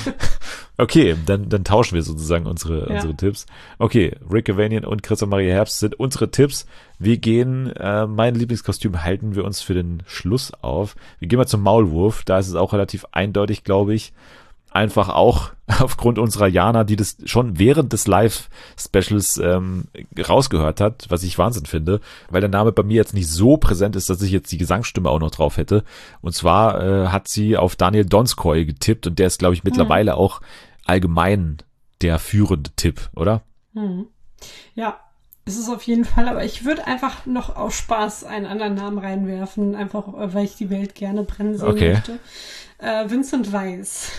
Okay, dann, dann tauschen wir sozusagen unsere, Ja. unsere Tipps. Okay, Rick Cavanian und Christoph Maria Herbst sind unsere Tipps. Wir gehen, äh, mein Lieblingskostüm halten wir uns für den Schluss auf. Wir gehen mal zum Maulwurf. Da ist es auch relativ eindeutig, glaube ich. Einfach auch aufgrund unserer Jana, die das schon während des Live-Specials ähm, rausgehört hat, was ich Wahnsinn finde, weil der Name bei mir jetzt nicht so präsent ist, dass ich jetzt die Gesangsstimme auch noch drauf hätte. Und zwar äh, hat sie auf Daniel Donskoy getippt, und der ist, glaube ich, mittlerweile auch allgemein der führende Tipp, oder? Hm. Ja, ist es auf jeden Fall, aber ich würde einfach noch aus Spaß einen anderen Namen reinwerfen, einfach äh, weil ich die Welt gerne brennen sehen Okay. möchte. Äh, Vincent Weiss.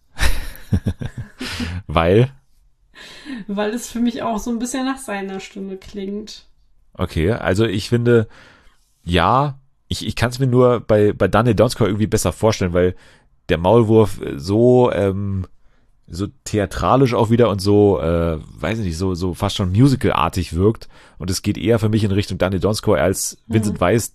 Weil, Weil es für mich auch so ein bisschen nach seiner Stimme klingt. okay, also ich finde, ja, ich, ich kann es mir nur bei, bei Daniel Donskoy irgendwie besser vorstellen, weil der Maulwurf so, ähm, so theatralisch auch wieder und so, äh, weiß ich nicht, so, so fast schon musicalartig wirkt, und es geht eher für mich in Richtung Daniel Donskoy als Vincent Mhm. Weiss, der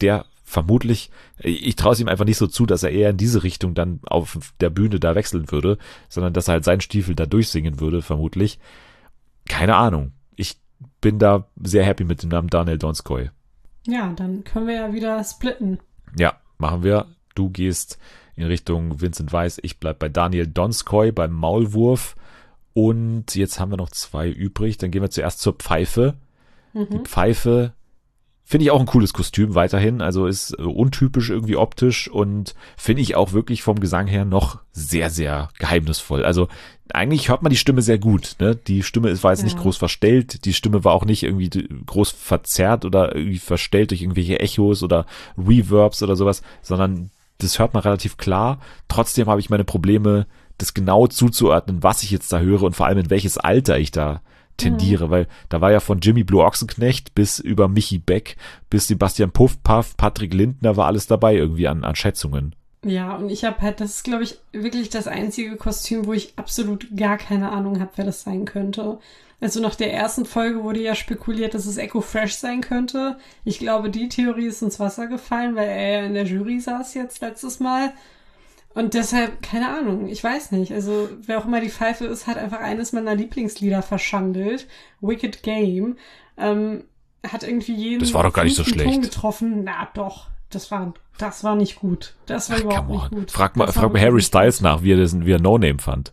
vermutlich, ich traue es ihm einfach nicht so zu, dass er eher in diese Richtung dann auf der Bühne da wechseln würde, sondern dass er halt seinen Stiefel da durchsingen würde, vermutlich. Keine Ahnung. Ich bin da sehr happy mit dem Namen Daniel Donskoy. Ja, dann können wir ja wieder splitten. Ja, machen wir. Du gehst in Richtung Vincent Weiss, ich bleib bei Daniel Donskoy beim Maulwurf. Und jetzt haben wir noch zwei übrig. Dann gehen wir zuerst zur Pfeife. Mhm. Die Pfeife finde ich auch ein cooles Kostüm weiterhin. Also ist untypisch irgendwie optisch und finde ich auch wirklich vom Gesang her noch sehr, sehr geheimnisvoll. Also eigentlich hört man die Stimme sehr gut. Ne? Die Stimme ist, war jetzt ja. nicht groß verstellt. Die Stimme war auch nicht irgendwie groß verzerrt oder irgendwie verstellt durch irgendwelche Echos oder Reverbs oder sowas, sondern das hört man relativ klar. Trotzdem habe ich meine Probleme, das genau zuzuordnen, was ich jetzt da höre und vor allem in welches Alter ich da tendiere, mhm. weil da war ja von Jimmy Blue Ochsenknecht bis über Michi Beck bis Sebastian Puffpaff, Patrick Lindner war alles dabei irgendwie an, an Schätzungen. Ja, und ich habe halt, das ist glaube ich wirklich das einzige Kostüm, wo ich absolut gar keine Ahnung habe, wer das sein könnte. Also nach der ersten Folge wurde ja spekuliert, dass es Echo Fresh sein könnte. Ich glaube, die Theorie ist ins Wasser gefallen, weil er ja in der Jury saß jetzt letztes Mal. Und deshalb, keine Ahnung, ich weiß nicht. Also, wer auch immer die Pfeife ist, hat einfach eines meiner Lieblingslieder verschandelt. Wicked Game. Ähm, hat irgendwie jeden das war doch gar nicht so schlecht. Ton getroffen. Na doch, das war, das war nicht gut. Das war Ach, überhaupt nicht gut. Frag mal, frag mal Harry Styles nach, wie er das, wie er No Name fand.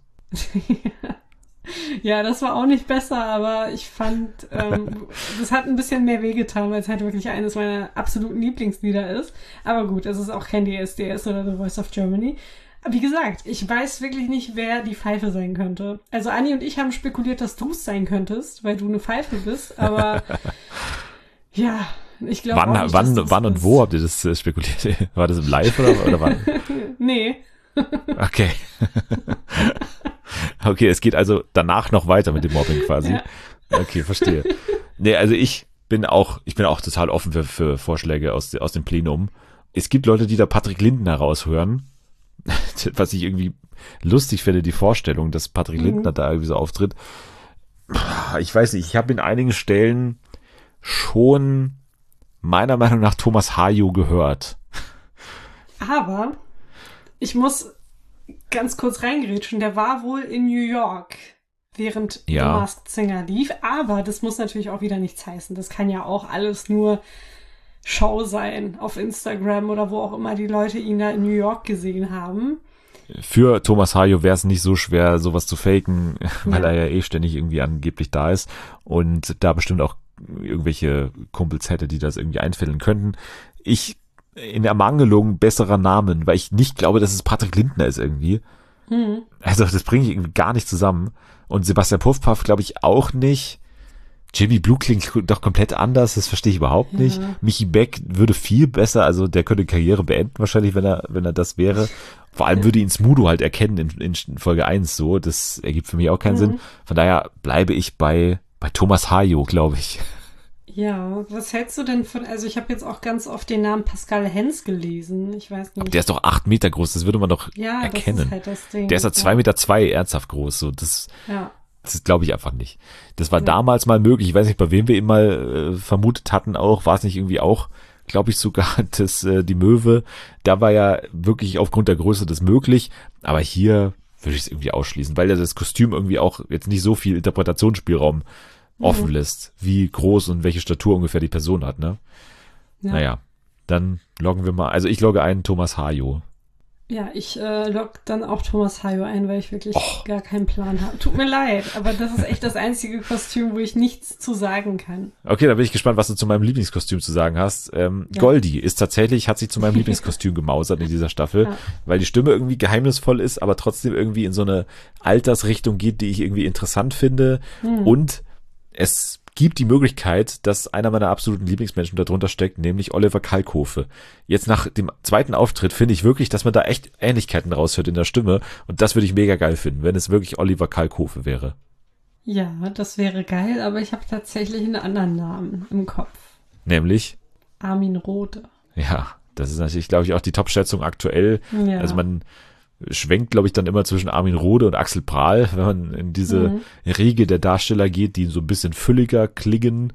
Ja, das war auch nicht besser, aber ich fand, ähm, das hat ein bisschen mehr wehgetan, weil es halt wirklich eines meiner absoluten Lieblingslieder ist. Aber gut, es ist auch kein D S D S oder The Voice of Germany. Wie gesagt, ich weiß wirklich nicht, wer die Pfeife sein könnte. Also Anni und ich haben spekuliert, dass du es sein könntest, weil du eine Pfeife bist, aber ja, ich glaube wann, auch nicht, wann, dass wann und wo habt ihr das äh, spekuliert? War das im Live oder, oder wann? Nee. Okay. Okay, es geht also danach noch weiter mit dem Mobbing quasi. Ja. Okay, verstehe. Nee, also ich bin auch, ich bin auch total offen für, für Vorschläge aus, aus dem Plenum. Es gibt Leute, die da Patrick Lindner raushören, was ich irgendwie lustig finde, die Vorstellung, dass Patrick mhm. Lindner da irgendwie so auftritt. Ich weiß nicht, ich habe in einigen Stellen schon meiner Meinung nach Thomas Hayo gehört. Aber ich muss ganz kurz reingrätschen, der war wohl in New York, während ja. The Masked Singer lief, aber das muss natürlich auch wieder nichts heißen. Das kann ja auch alles nur Show sein auf Instagram oder wo auch immer die Leute ihn da in New York gesehen haben. Für Thomas Hayo wäre es nicht so schwer, sowas zu faken, weil ja. er ja eh ständig irgendwie angeblich da ist und da bestimmt auch irgendwelche Kumpels hätte, die das irgendwie einfällen könnten. Ich in Ermangelung besserer Namen, weil ich nicht glaube, dass es Patrick Lindner ist irgendwie. Mhm. Also das bringe ich irgendwie gar nicht zusammen. Und Sebastian Puffpaff glaube ich auch nicht. Jimmy Blue klingt doch komplett anders, das verstehe ich überhaupt nicht. Ja. Michi Beck würde viel besser, also der könnte Karriere beenden wahrscheinlich, wenn er wenn er das wäre. Vor allem würde ihn Smudo halt erkennen in, in Folge eins so, das ergibt für mich auch keinen mhm. Sinn. Von daher bleibe ich bei bei Thomas Hayo, glaube ich. Ja, was hältst du denn von, also ich habe jetzt auch ganz oft den Namen Pascal Hens gelesen, ich weiß nicht. Aber der ist doch acht Meter groß, das würde man doch ja, erkennen. Das ist halt das Ding. Der ist ja zwei Meter zwei ernsthaft groß, so das, ja. das glaube ich einfach nicht. Das war ja. damals mal möglich, ich weiß nicht, bei wem wir ihn mal äh, vermutet hatten auch, war es nicht irgendwie auch, glaube ich sogar, das, äh, die Möwe, da war ja wirklich aufgrund der Größe das möglich, aber hier würde ich es irgendwie ausschließen, weil ja das Kostüm irgendwie auch jetzt nicht so viel Interpretationsspielraum offen mhm. lässt, wie groß und welche Statur ungefähr die Person hat, ne? Ja. Naja, dann loggen wir mal, also ich logge ein Thomas Hayo. Ja, ich äh, logge dann auch Thomas Hayo ein, weil ich wirklich oh. gar keinen Plan habe. Tut mir leid, aber das ist echt das einzige Kostüm, wo ich nichts zu sagen kann. Okay, dann bin ich gespannt, was du zu meinem Lieblingskostüm zu sagen hast. Ähm, ja. Goldie ist tatsächlich, hat sich zu meinem Lieblingskostüm gemausert in dieser Staffel, ja. weil die Stimme irgendwie geheimnisvoll ist, aber trotzdem irgendwie in so eine Altersrichtung geht, die ich irgendwie interessant finde hm. und es gibt die Möglichkeit, dass einer meiner absoluten Lieblingsmenschen darunter steckt, nämlich Oliver Kalkofe. Jetzt nach dem zweiten Auftritt finde ich wirklich, dass man da echt Ähnlichkeiten raushört in der Stimme und das würde ich mega geil finden, wenn es wirklich Oliver Kalkofe wäre. Ja, das wäre geil, aber ich habe tatsächlich einen anderen Namen im Kopf. Nämlich? Armin Rohde. Ja, das ist natürlich, glaube ich, auch die Top-Schätzung aktuell. Ja. Also man schwenkt, glaube ich, dann immer zwischen Armin Rohde und Axel Prahl, wenn man in diese mhm. Riege der Darsteller geht, die so ein bisschen fülliger klingen,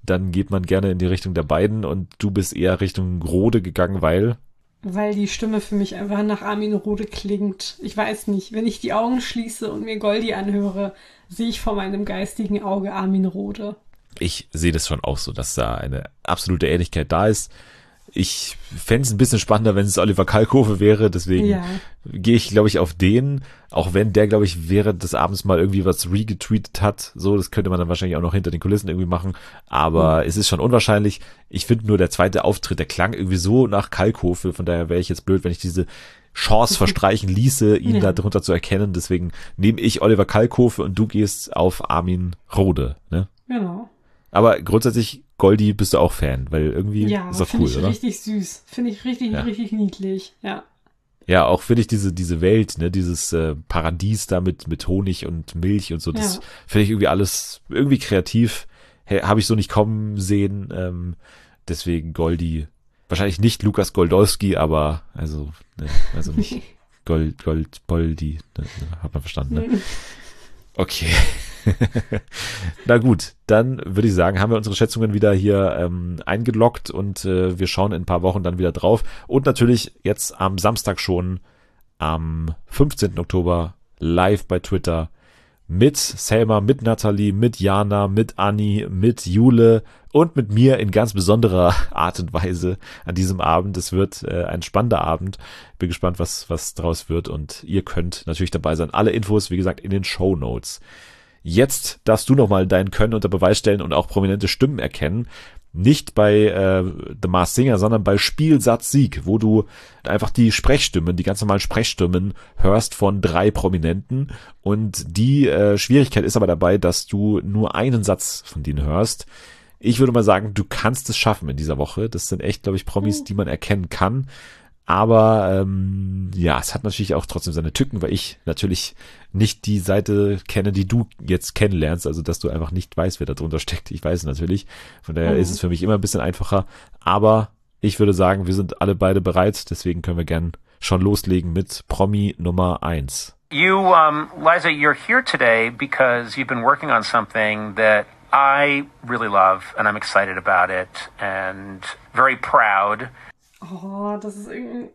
dann geht man gerne in die Richtung der beiden und du bist eher Richtung Rode gegangen, weil... Weil die Stimme für mich einfach nach Armin Rohde klingt. Ich weiß nicht, wenn ich die Augen schließe und mir Goldi anhöre, sehe ich vor meinem geistigen Auge Armin Rohde. Ich sehe das schon auch so, dass da eine absolute Ähnlichkeit da ist. Ich fände es ein bisschen spannender, wenn es Oliver Kalkofe wäre, deswegen Ja. gehe ich, glaube ich, auf den, auch wenn der, glaube ich, während des Abends mal irgendwie was regetweetet hat, so, das könnte man dann wahrscheinlich auch noch hinter den Kulissen irgendwie machen, aber es ist schon unwahrscheinlich. Ich finde nur, der zweite Auftritt, der klang irgendwie so nach Kalkofe, von daher wäre ich jetzt blöd, wenn ich diese Chance verstreichen ließe, ihn Ja. da drunter zu erkennen, deswegen nehme ich Oliver Kalkofe und du gehst auf Armin Rohde, ne? Genau. Aber grundsätzlich, Goldi, bist du auch Fan, weil irgendwie Ja, ist doch finde cool, ich oder? richtig süß. Finde ich richtig, Ja. richtig niedlich. Ja. Ja, auch finde ich diese diese Welt, ne, dieses äh, Paradies da mit mit Honig und Milch und so, das Ja. finde ich irgendwie alles irgendwie kreativ. Hey, habe ich so nicht kommen sehen. Ähm, deswegen Goldi, wahrscheinlich nicht Lukas Goldowski, aber also, ne, also nicht Gold Gold Boldi, ne, hat man verstanden. Ne? Mhm. Okay. Na gut, dann würde ich sagen, haben wir unsere Schätzungen wieder hier ähm, eingeloggt und äh, wir schauen in ein paar Wochen dann wieder drauf. Und natürlich jetzt am Samstag schon, am fünfzehnten Oktober, live bei Twitter mit Selma, mit Nathalie, mit Jana, mit Anni, mit Jule und mit mir in ganz besonderer Art und Weise an diesem Abend. Es wird äh, ein spannender Abend. Bin gespannt, was was draus wird und ihr könnt natürlich dabei sein. Alle Infos, wie gesagt, in den Shownotes. Jetzt darfst du nochmal dein Können unter Beweis stellen und auch prominente Stimmen erkennen. Nicht bei äh, The Masked Singer, sondern bei Spielsatz Sieg, wo du einfach die Sprechstimmen, die ganz normalen Sprechstimmen hörst von drei Prominenten. Und die äh, Schwierigkeit ist aber dabei, dass du nur einen Satz von denen hörst. Ich würde mal sagen, du kannst es schaffen in dieser Woche. Das sind echt, glaube ich, Promis, die man erkennen kann. Aber ähm, ja, es hat natürlich auch trotzdem seine Tücken, weil ich natürlich nicht die Seite kenne, die du jetzt kennenlernst, also dass du einfach nicht weißt, wer da drunter steckt. Ich weiß es natürlich. Von daher Mhm. ist es für mich immer ein bisschen einfacher. Aber ich würde sagen, wir sind alle beide bereit. Deswegen können wir gern schon loslegen mit Promi Nummer eins. You, um, Liza, you're here today because you've been working on something that I really love and I'm excited about it and very proud. Oh, das ist irgendein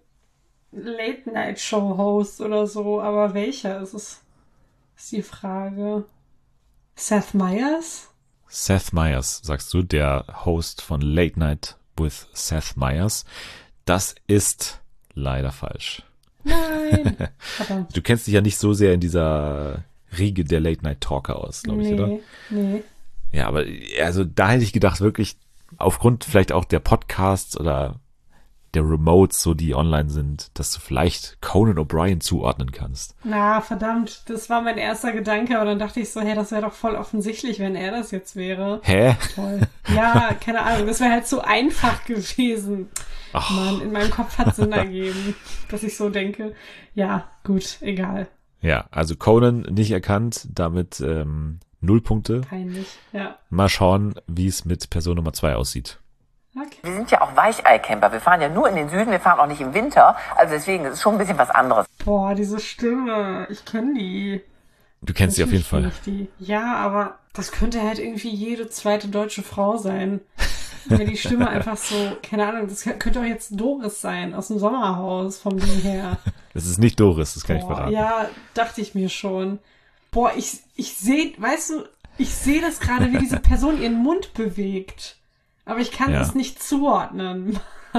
Late-Night-Show-Host oder so, aber welcher ist es? Ist die Frage. Seth Meyers? Seth Meyers, sagst du, der Host von Late Night with Seth Meyers. Das ist leider falsch. Nein. Verdammt. Du kennst dich ja nicht so sehr in dieser Riege der Late Night Talker aus, glaube ich, nee, oder? nee. Ja, aber also da hätte ich gedacht, wirklich aufgrund vielleicht auch der Podcasts oder der Remotes, so die online sind, dass du vielleicht Conan O'Brien zuordnen kannst. Na, verdammt. Das war mein erster Gedanke, aber dann dachte ich so, hey, das wäre doch voll offensichtlich, wenn er das jetzt wäre. Hä? Toll. Ja, keine Ahnung. Das wäre halt so einfach gewesen. Ach. Mann, in meinem Kopf hat Sinn ergeben, dass ich so denke. Ja, gut, egal. Ja, also Conan nicht erkannt, damit ähm, null Punkte. Peinlich. Ja. Mal schauen, wie es mit Person Nummer zwei aussieht. Okay. Wir sind ja auch Weicheicamper. Wir fahren ja nur in den Süden, wir fahren auch nicht im Winter. Also deswegen, das ist schon ein bisschen was anderes. Boah, diese Stimme. Ich kenne die. Du kennst sie auf jeden Natürlich Fall. kenn ich die. Ja, aber das könnte halt irgendwie jede zweite deutsche Frau sein. Wenn die Stimme einfach so, keine Ahnung, das könnte auch jetzt Doris sein, aus dem Sommerhaus, vom Ding her. Das ist nicht Doris, das kann ich Boah, verraten. ja, dachte ich mir schon. Boah, ich, ich sehe, weißt du, ich sehe das gerade, wie diese Person ihren Mund bewegt. Aber ich kann Ja. es nicht zuordnen.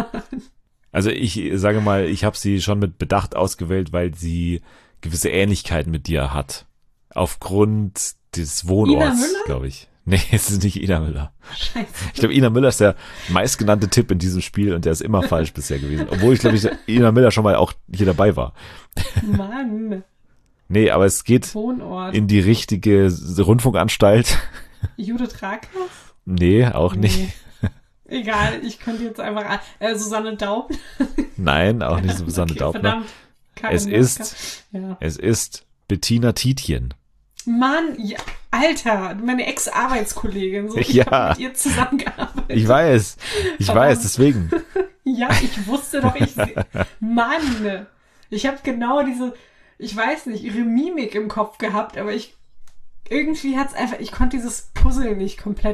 Also ich sage mal, ich habe sie schon mit Bedacht ausgewählt, weil sie gewisse Ähnlichkeiten mit dir hat. Aufgrund des Ina Wohnorts, Müller? glaube ich. Nee, es ist nicht Ina Müller. Scheiße. Ich glaube, Ina Müller ist der meistgenannte Tipp in diesem Spiel und der ist immer falsch bisher gewesen. Obwohl ich glaube, ich, Ina Müller schon mal auch hier dabei war. Mann. Nee, aber es geht Wohnort. in die richtige Rundfunkanstalt. Judith Rakers? Nee, auch nicht. Nee. Egal, ich könnte jetzt einfach, äh, Susanne Daub. Nein, auch nicht Susanne Okay, Daubner. verdammt. Karin Es Moska. ist, Ja. es ist Bettina Tietjen. Mann, ja, Alter, meine Ex-Arbeitskollegin. So, ich Ja. habe mit ihr zusammengearbeitet. Ich weiß, ich Verdammt. weiß, deswegen. Ja, ich wusste doch, ich seh- Mann, ich habe genau diese, ich weiß nicht, ihre Mimik im Kopf gehabt, aber ich irgendwie hat's einfach, ich konnte dieses Puzzle nicht komplett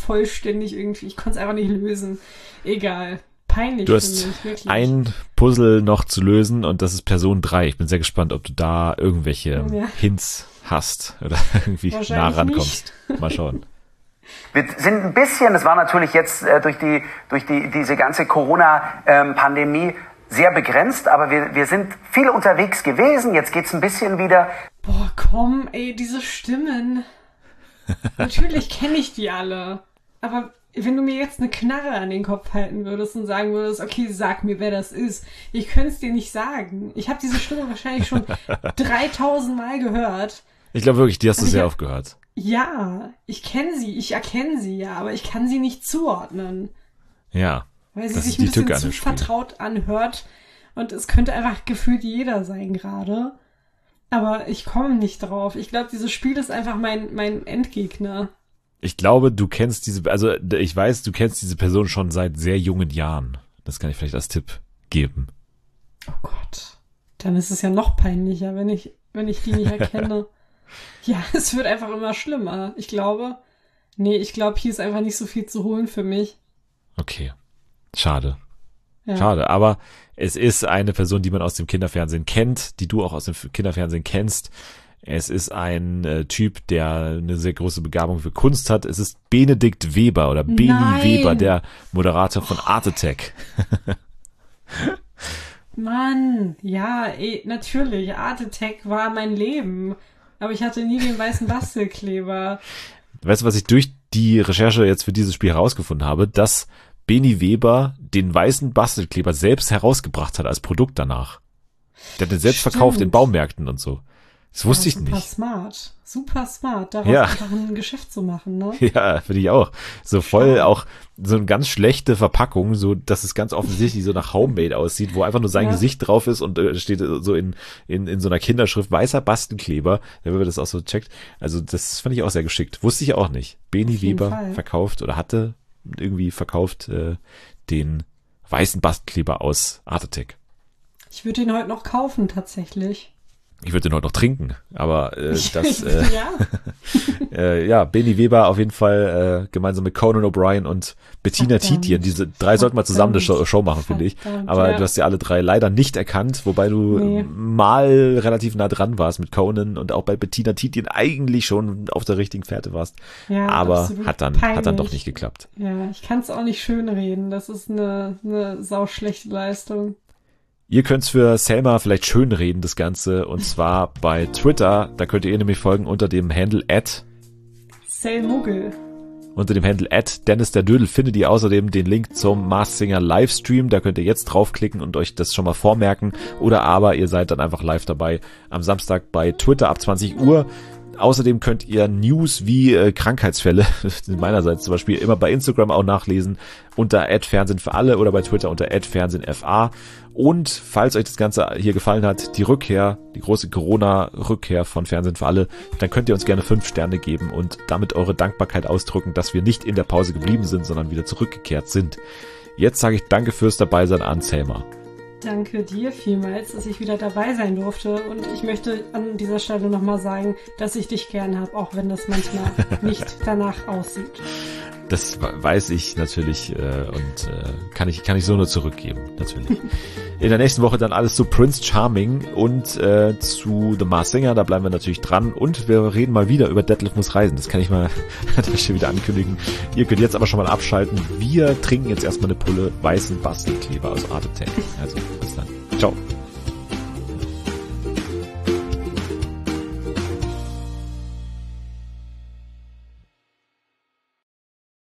vollständig irgendwie. Ich konnte es einfach nicht lösen. Egal. Peinlich Du für hast mich, wirklich. ein Puzzle noch zu lösen und das ist Person drei. Ich bin sehr gespannt, ob du da irgendwelche Ja. Hints hast oder irgendwie nah Wahrscheinlich rankommst. Mal schauen. Wir sind ein bisschen, es war natürlich jetzt äh, durch die durch die diese ganze Corona-Pandemie sehr begrenzt, aber wir, wir sind viel unterwegs gewesen. Jetzt geht's ein bisschen wieder. Boah, komm, ey, diese Stimmen. Natürlich kenne ich die alle. Aber wenn du mir jetzt eine Knarre an den Kopf halten würdest und sagen würdest, okay, sag mir, wer das ist. Ich könnte es dir nicht sagen. Ich habe diese Stimme wahrscheinlich schon dreitausend Mal gehört. Ich glaube wirklich, die hast du Aber sehr ja- oft gehört. Ja, ich kenne sie, ich erkenne sie ja, aber ich kann sie nicht zuordnen. Ja. Weil sie Das sich ist ein die bisschen Tücke an zu dem Spiel. vertraut anhört. Und es könnte einfach gefühlt jeder sein gerade. Aber ich komme nicht drauf. Ich glaube, dieses Spiel ist einfach mein, mein Endgegner. Ich glaube, du kennst diese, also ich weiß, du kennst diese Person schon seit sehr jungen Jahren. Das kann ich vielleicht als Tipp geben. Oh Gott. Dann ist es ja noch peinlicher, wenn ich, wenn ich die nicht erkenne. Ja, es wird einfach immer schlimmer. Ich glaube, nee, ich glaube, hier ist einfach nicht so viel zu holen für mich. Okay. Schade. Ja. Schade, aber es ist eine Person, die man aus dem Kinderfernsehen kennt, die du auch aus dem Kinderfernsehen kennst. Es ist ein äh, Typ, der eine sehr große Begabung für Kunst hat. Es ist Benedikt Weber oder Beni Nein. Weber, der Moderator von Art Attack. Mann, ja, eh, natürlich. Art Attack war mein Leben. Aber ich hatte nie den weißen Bastelkleber. Weißt du, was ich durch die Recherche jetzt für dieses Spiel herausgefunden habe? Dass Beni Weber den weißen Bastelkleber selbst herausgebracht hat als Produkt danach. Der hat den selbst Stimmt. verkauft in Baumärkten und so. Das wusste Ja, ich super nicht. smart. Super smart, daraus Ja. einfach ein Geschäft zu machen, ne? Ja, finde ich auch. So voll Stark. auch so eine ganz schlechte Verpackung, so dass es ganz offensichtlich so nach Homemade aussieht, wo einfach nur sein Ja. Gesicht drauf ist und äh, steht so in, in, in so einer Kinderschrift weißer Bastelkleber, wenn man das auch so checkt. Also das fand ich auch sehr geschickt. Wusste ich auch nicht. Beni Auf jeden Weber Fall. verkauft oder hatte irgendwie verkauft äh, den weißen Bastelkleber aus Art Attack. Ich würde ihn heute noch kaufen, tatsächlich. Ich würde den heute noch trinken, aber äh, das äh, ja. äh, ja, Beni Weber auf jeden Fall äh, gemeinsam mit Conan O'Brien und Bettina Verdammt. Titian. Diese drei sollten mal zusammen eine Show, Verdammt. Show machen, finde ich. Verdammt, Aber ja. du hast sie alle drei leider nicht erkannt, wobei du Nee. mal relativ nah dran warst mit Conan und auch bei Bettina Titian eigentlich schon auf der richtigen Fährte warst. Ja, Aber absolut hat dann, hat dann doch peinlich. nicht geklappt. Ja, ich kann es auch nicht schönreden. Das ist eine, eine sauschlechte Leistung. Ihr könnt's für Selma vielleicht schönreden, das Ganze, und zwar bei Twitter. Da könnt ihr ihr nämlich folgen unter dem Handle at Selmuggel. Unter dem Handle at Dennis der Dödel findet ihr außerdem den Link zum Masked Singer Livestream. Da könnt ihr jetzt draufklicken und euch das schon mal vormerken. Oder aber ihr seid dann einfach live dabei am Samstag bei Twitter ab zwanzig Uhr. Außerdem könnt ihr News wie äh, Krankheitsfälle, meinerseits zum Beispiel, immer bei Instagram auch nachlesen, unter at Fernsehen für alle oder bei Twitter unter at Fernsehen F A. Und falls euch das Ganze hier gefallen hat, die Rückkehr, die große Corona-Rückkehr von Fernsehen für alle, dann könnt ihr uns gerne fünf Sterne geben und damit eure Dankbarkeit ausdrücken, dass wir nicht in der Pause geblieben sind, sondern wieder zurückgekehrt sind. Jetzt sage ich danke fürs Dabeisein an Selma. Danke dir vielmals, dass ich wieder dabei sein durfte. Und ich möchte an dieser Stelle nochmal sagen, dass ich dich gern habe, auch wenn das manchmal nicht danach aussieht. Das weiß ich natürlich äh, und äh, kann ich kann ich so nur zurückgeben, natürlich. In der nächsten Woche dann alles zu Prince Charming und äh, zu The Masked Singer, da bleiben wir natürlich dran. Und wir reden mal wieder über Detlef muss reisen, das kann ich mal an der Stelle wieder ankündigen. Ihr könnt jetzt aber schon mal abschalten. Wir trinken jetzt erstmal eine Pulle weißen Bastelkleber aus Art Attack. Also, bis dann. Ciao.